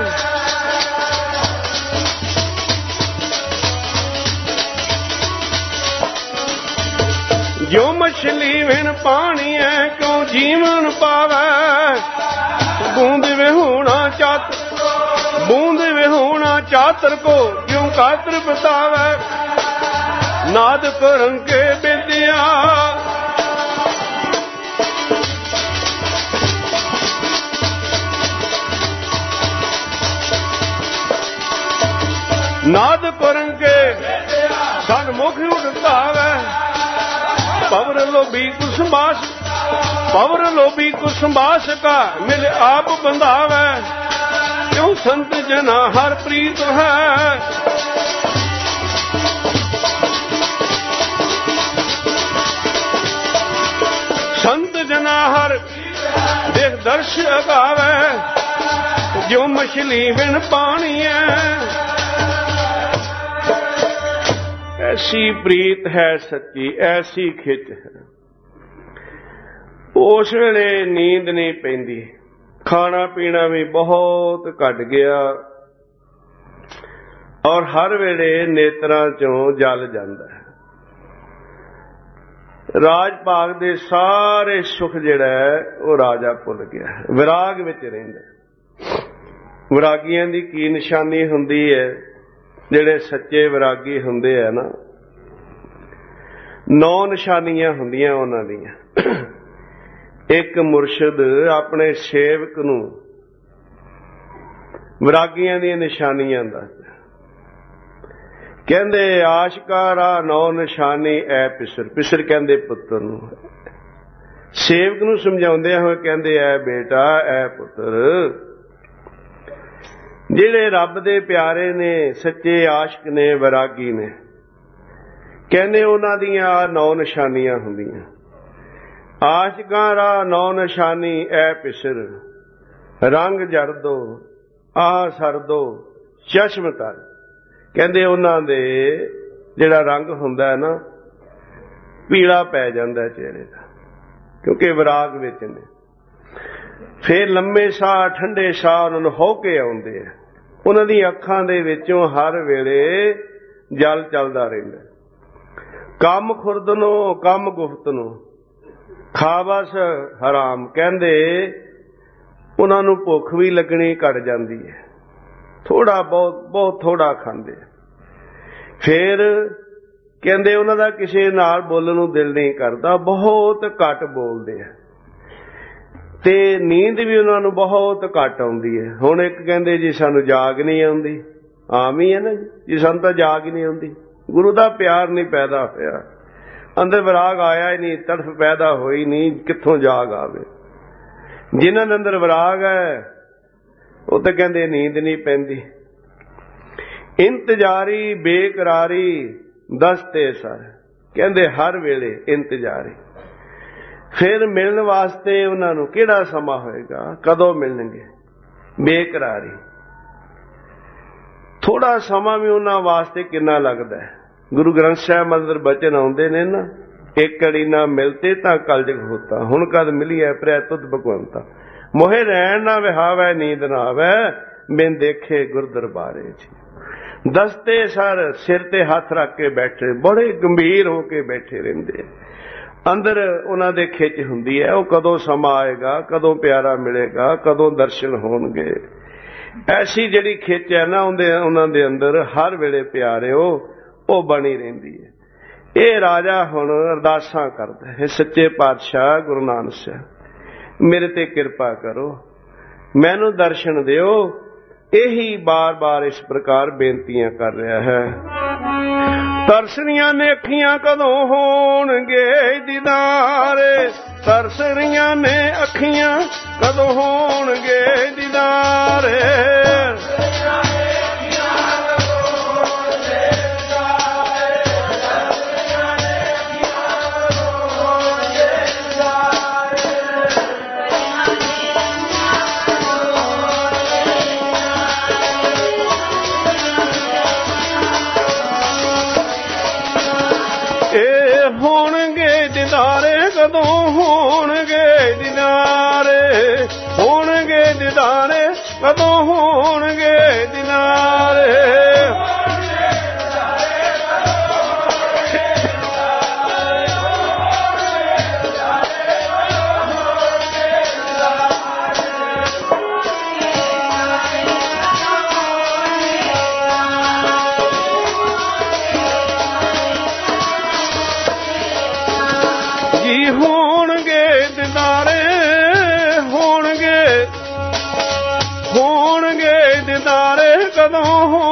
ਜੋ ਮਛਲੀ ਵਿਣ ਪਾਣੀ ਹੈ ਕਿਉਂ ਜੀਵਨ ਪਾਵੇ ਬੂੰਦ ਵਿਹੂਣਾ ਚਾਤਰ ਬੂੰਦ ਵਿਹੂਣਾ ਚਾਤਰ ਕੋ ਕਿਉਂ ਕਾਤਰ ਬਤਾਵੇ ਨਾਦ ਕਰਨ ਕੇ ਬਿੰਦਿਆ ਨਾਦ ਕਰਨ ਕੇ ਸਨਮੁਖ ਉਡਤਾਵੇ ਪਵਰ ਲੋਭੀ ਕੁਸਮਾਸ ਪਵਰ ਲੋਭੀ ਕੁਸਮਾਸ ਕਾ ਮਿਲ ਆਪ ਬੰਧਾਵੇ ਕਿਉਂ ਸੰਤ ਜਨਾ ਹਰ ਪ੍ਰੀਤ ਹੈ ਸੰਤ ਜਨਾ ਹਰ ਦੇਖ ਦਰਸ਼ ਅਗਾਵੇ ਜੋ ਮਛਲੀ ਵਿਣ ਪਾਣੀ ਹੈ ऐसी प्रीत है सच्ची ऐसी खिच है उस वेले नींद नहीं पैंदी खाना पीना भी बहुत घट गया और हर वेले नेत्रां चों जल जांदा है राज भाग दे सारे सुख जिहड़ा है वो राजा भुल गया विराग विच रहिंदा विरागियां दी की निशानी हुंदी है ਜਿਹੜੇ ਸੱਚੇ ਵਿਰਾਗੀ ਹੁੰਦੇ ਆ ਨਾ ਨੌ ਨਿਸ਼ਾਨੀਆਂ ਹੁੰਦੀਆਂ ਉਹਨਾਂ ਦੀਆਂ ਇੱਕ ਮੁਰਸ਼ਿਦ ਆਪਣੇ ਸੇਵਕ ਨੂੰ ਵਿਰਾਗੀਆਂ ਦੀਆਂ ਨਿਸ਼ਾਨੀਆਂ ਦੱਸਦਾ ਕਹਿੰਦੇ ਆਸ਼ਕਾਰਾ ਨੌ ਨਿਸ਼ਾਨੀ ਐ ਪਿਸਰ ਪਿਸਰ ਕਹਿੰਦੇ ਪੁੱਤਰ ਨੂੰ ਸੇਵਕ ਨੂੰ ਸਮਝਾਉਂਦੇ ਹੋਏ ਕਹਿੰਦੇ ਐ ਬੇਟਾ ਐ ਪੁੱਤਰ ਜਿਹੜੇ ਰੱਬ ਦੇ ਪਿਆਰੇ ਨੇ ਸੱਚੇ ਆਸ਼ਕ ਨੇ ਵਿਰਾਗੀ ਨੇ ਕਹਿੰਦੇ ਉਹਨਾਂ ਦੀਆਂ ਨੌ ਨਿਸ਼ਾਨੀਆਂ ਹੁੰਦੀਆਂ ਆਸ਼ਕਾਂ ਰਾ ਨੌ ਨਿਸ਼ਾਨੀ ਐ ਪਿਸਰ ਰੰਗ ਜਰਦੋ ਆਹ ਸਰਦੋ ਚਸ਼ਮ ਤਰ ਕਹਿੰਦੇ ਉਹਨਾਂ ਦੇ ਜਿਹੜਾ ਰੰਗ ਹੁੰਦਾ ਹੈ ਨਾ ਪੀਲਾ ਪੈ ਜਾਂਦਾ ਚਿਹਰੇ ਦਾ ਕਿਉਂਕਿ ਵਿਰਾਗ ਵਿੱਚ ਨੇ ਫਿਰ ਲੰਮੇ ਸਾਹ ਠੰਡੇ ਸਾਹ ਉਹਨਾਂ ਨੂੰ ਹੋ ਕੇ ਆਉਂਦੇ ਆ ਉਹਨਾਂ ਦੀ ਅੱਖਾਂ ਦੇ ਵਿੱਚੋਂ ਹਰ ਵੇਲੇ ਜਲ ਚੱਲਦਾ ਰਹਿੰਦਾ ਕੰਮ ਖੁਰਦ ਨੂੰ ਕੰਮ ਗੁਫਤ ਨੂੰ ਖਾਬਸ ਹਰਾਮ ਕਹਿੰਦੇ ਉਹਨਾਂ ਨੂੰ ਭੁੱਖ ਵੀ ਲੱਗਣੀ ਘਟ ਜਾਂਦੀ ਹੈ ਥੋੜਾ ਬਹੁਤ ਬਹੁਤ ਥੋੜਾ ਖਾਂਦੇ ਫਿਰ ਕਹਿੰਦੇ ਉਹਨਾਂ ਦਾ ਕਿਸੇ ਨਾਲ ਬੋਲਣ ਨੂੰ ਦਿਲ ਨਹੀਂ ਕਰਦਾ ਬਹੁਤ ਘੱਟ ਬੋਲਦੇ ਆ ਤੇ ਨੀਂਦ ਵੀ ਉਹਨਾਂ ਨੂੰ ਬਹੁਤ ਘੱਟ ਆਉਂਦੀ ਹੈ ਹੁਣ ਇੱਕ ਕਹਿੰਦੇ ਜੀ ਸਾਨੂੰ ਜਾਗ ਨਹੀਂ ਆਉਂਦੀ ਆਮ ਹੀ ਹੈ ਨਾ ਜੀ ਸਾਨੂੰ ਤਾਂ ਜਾਗ ਹੀ ਨਹੀਂ ਆਉਂਦੀ ਗੁਰੂ ਦਾ ਪਿਆਰ ਨਹੀਂ ਪੈਦਾ ਹੋਇਆ ਅੰਦਰ ਵਿਰਾਗ ਆਇਆ ਹੀ ਨਹੀਂ ਤੜਫ ਪੈਦਾ ਹੋਈ ਨਹੀਂ ਕਿੱਥੋਂ ਜਾਗ ਆਵੇ ਜਿਨ੍ਹਾਂ ਦੇ ਅੰਦਰ ਵਿਰਾਗ ਹੈ ਉਹ ਤਾਂ ਕਹਿੰਦੇ ਨੀਂਦ ਨਹੀਂ ਪੈਂਦੀ ਇੰਤਜ਼ਾਰੀ ਬੇਕਰਾਰੀ ਦਸਤੇ ਸਰ ਕਹਿੰਦੇ ਹਰ ਵੇਲੇ ਇੰਤਜ਼ਾਰੀ ਫਿਰ ਮਿਲਣ ਵਾਸਤੇ ਉਹਨਾਂ ਨੂੰ ਕਿਹੜਾ ਸਮਾਂ ਹੋਏਗਾ ਕਦੋਂ ਮਿਲਣਗੇ ਬੇਕਰਾਰੀ ਥੋੜਾ ਸਮਾਂ ਵੀ ਉਹਨਾਂ ਵਾਸਤੇ ਕਿੰਨਾ ਲੱਗਦਾ ਹੈ ਗੁਰੂ ਗ੍ਰੰਥ ਸਾਹਿਬ ਅੰਦਰ ਬਚਨ ਆਉਂਦੇ ਨੇ ਨਾ ਇੱਕ ਘੜੀ ਨਾ ਮਿਲਤੇ ਤਾਂ ਕਲਯੁਗ ਹੋਤਾ ਹੁਣ ਕਦ ਮਿਲੀਐ ਪ੍ਰੈ ਤੁਧ ਭਗਵੰਤਾ ਮੋਹੇ ਰਹਿਣ ਨਾ ਵਿਹਾਵੈ ਨੀਂਦ ਨਾ ਆਵੈ ਬਿਨ ਦੇਖੇ ਗੁਰ ਦਰਬਾਰੇ ਚ ਦਸਤੇ ਸਰ ਸਿਰ ਤੇ ਹੱਥ ਰੱਖ ਕੇ ਬੈਠੇ ਬੜੇ ਗੰਭੀਰ ਹੋ ਕੇ ਬੈਠੇ ਰਹਿੰਦੇ ਅੰਦਰ ਉਹਨਾਂ ਦੇ ਖਿੱਚ ਹੁੰਦੀ ਹੈ, ਉਹ ਕਦੋਂ ਸਮਾਂ ਆਏਗਾ, ਕਦੋਂ ਪਿਆਰਾ ਮਿਲੇਗਾ, ਕਦੋਂ ਦਰਸ਼ਨ ਹੋਣਗੇ। ਐਸੀ ਜਿਹੜੀ ਖਿੱਚ ਹੈ ਨਾ ਉਹਦੇ ਉਹਨਾਂ ਦੇ ਅੰਦਰ ਹਰ ਵੇਲੇ ਪਿਆਰਿਓ ਉਹ ਬਣੀ ਰਹਿੰਦੀ ਹੈ। ਇਹ ਰਾਜਾ ਹੁਣ ਅਰਦਾਸਾਂ ਕਰਦਾ ਹੈ, ਸੱਚੇ ਪਾਤਸ਼ਾਹ ਗੁਰੂ ਨਾਨਕ ਸਾਹਿਬ ਮੇਰੇ ਤੇ ਕਿਰਪਾ ਕਰੋ, ਮੈਨੂੰ ਦਰਸ਼ਨ ਦਿਓ। ਇਹੀ ਬਾਰ-ਬਾਰ ਇਸ ਪ੍ਰਕਾਰ ਬੇਨਤੀਆਂ ਕਰ ਰਿਹਾ ਹੈ। ਤਰਸਰੀਆਂ ਨੇ ਅੱਖੀਆਂ ਕਦੋਂ ਹੋਣਗੇ ਦੀਦਾਰੇ, ਤਰਸਰੀਆਂ ਨੇ ਅੱਖੀਆਂ ਕਦੋਂ ਹੋਣਗੇ ਦੀਦਾਰੇ। ਕਦੋਂ ਹੋਣਗੇ ਦੀਦਾਰੇ, ਹੋਣਗੇ ਦੀਦਾਰੇ ਕਦੋਂ ਹੋਣਗੇ ਦੀਦਾਰੇ। ਹੋਣਗੇ ਦੀਦਾਰੇ, ਹੋਣਗੇ ਹੋਣਗੇ ਦੀਦਾਰੇ ਕਦੋਂ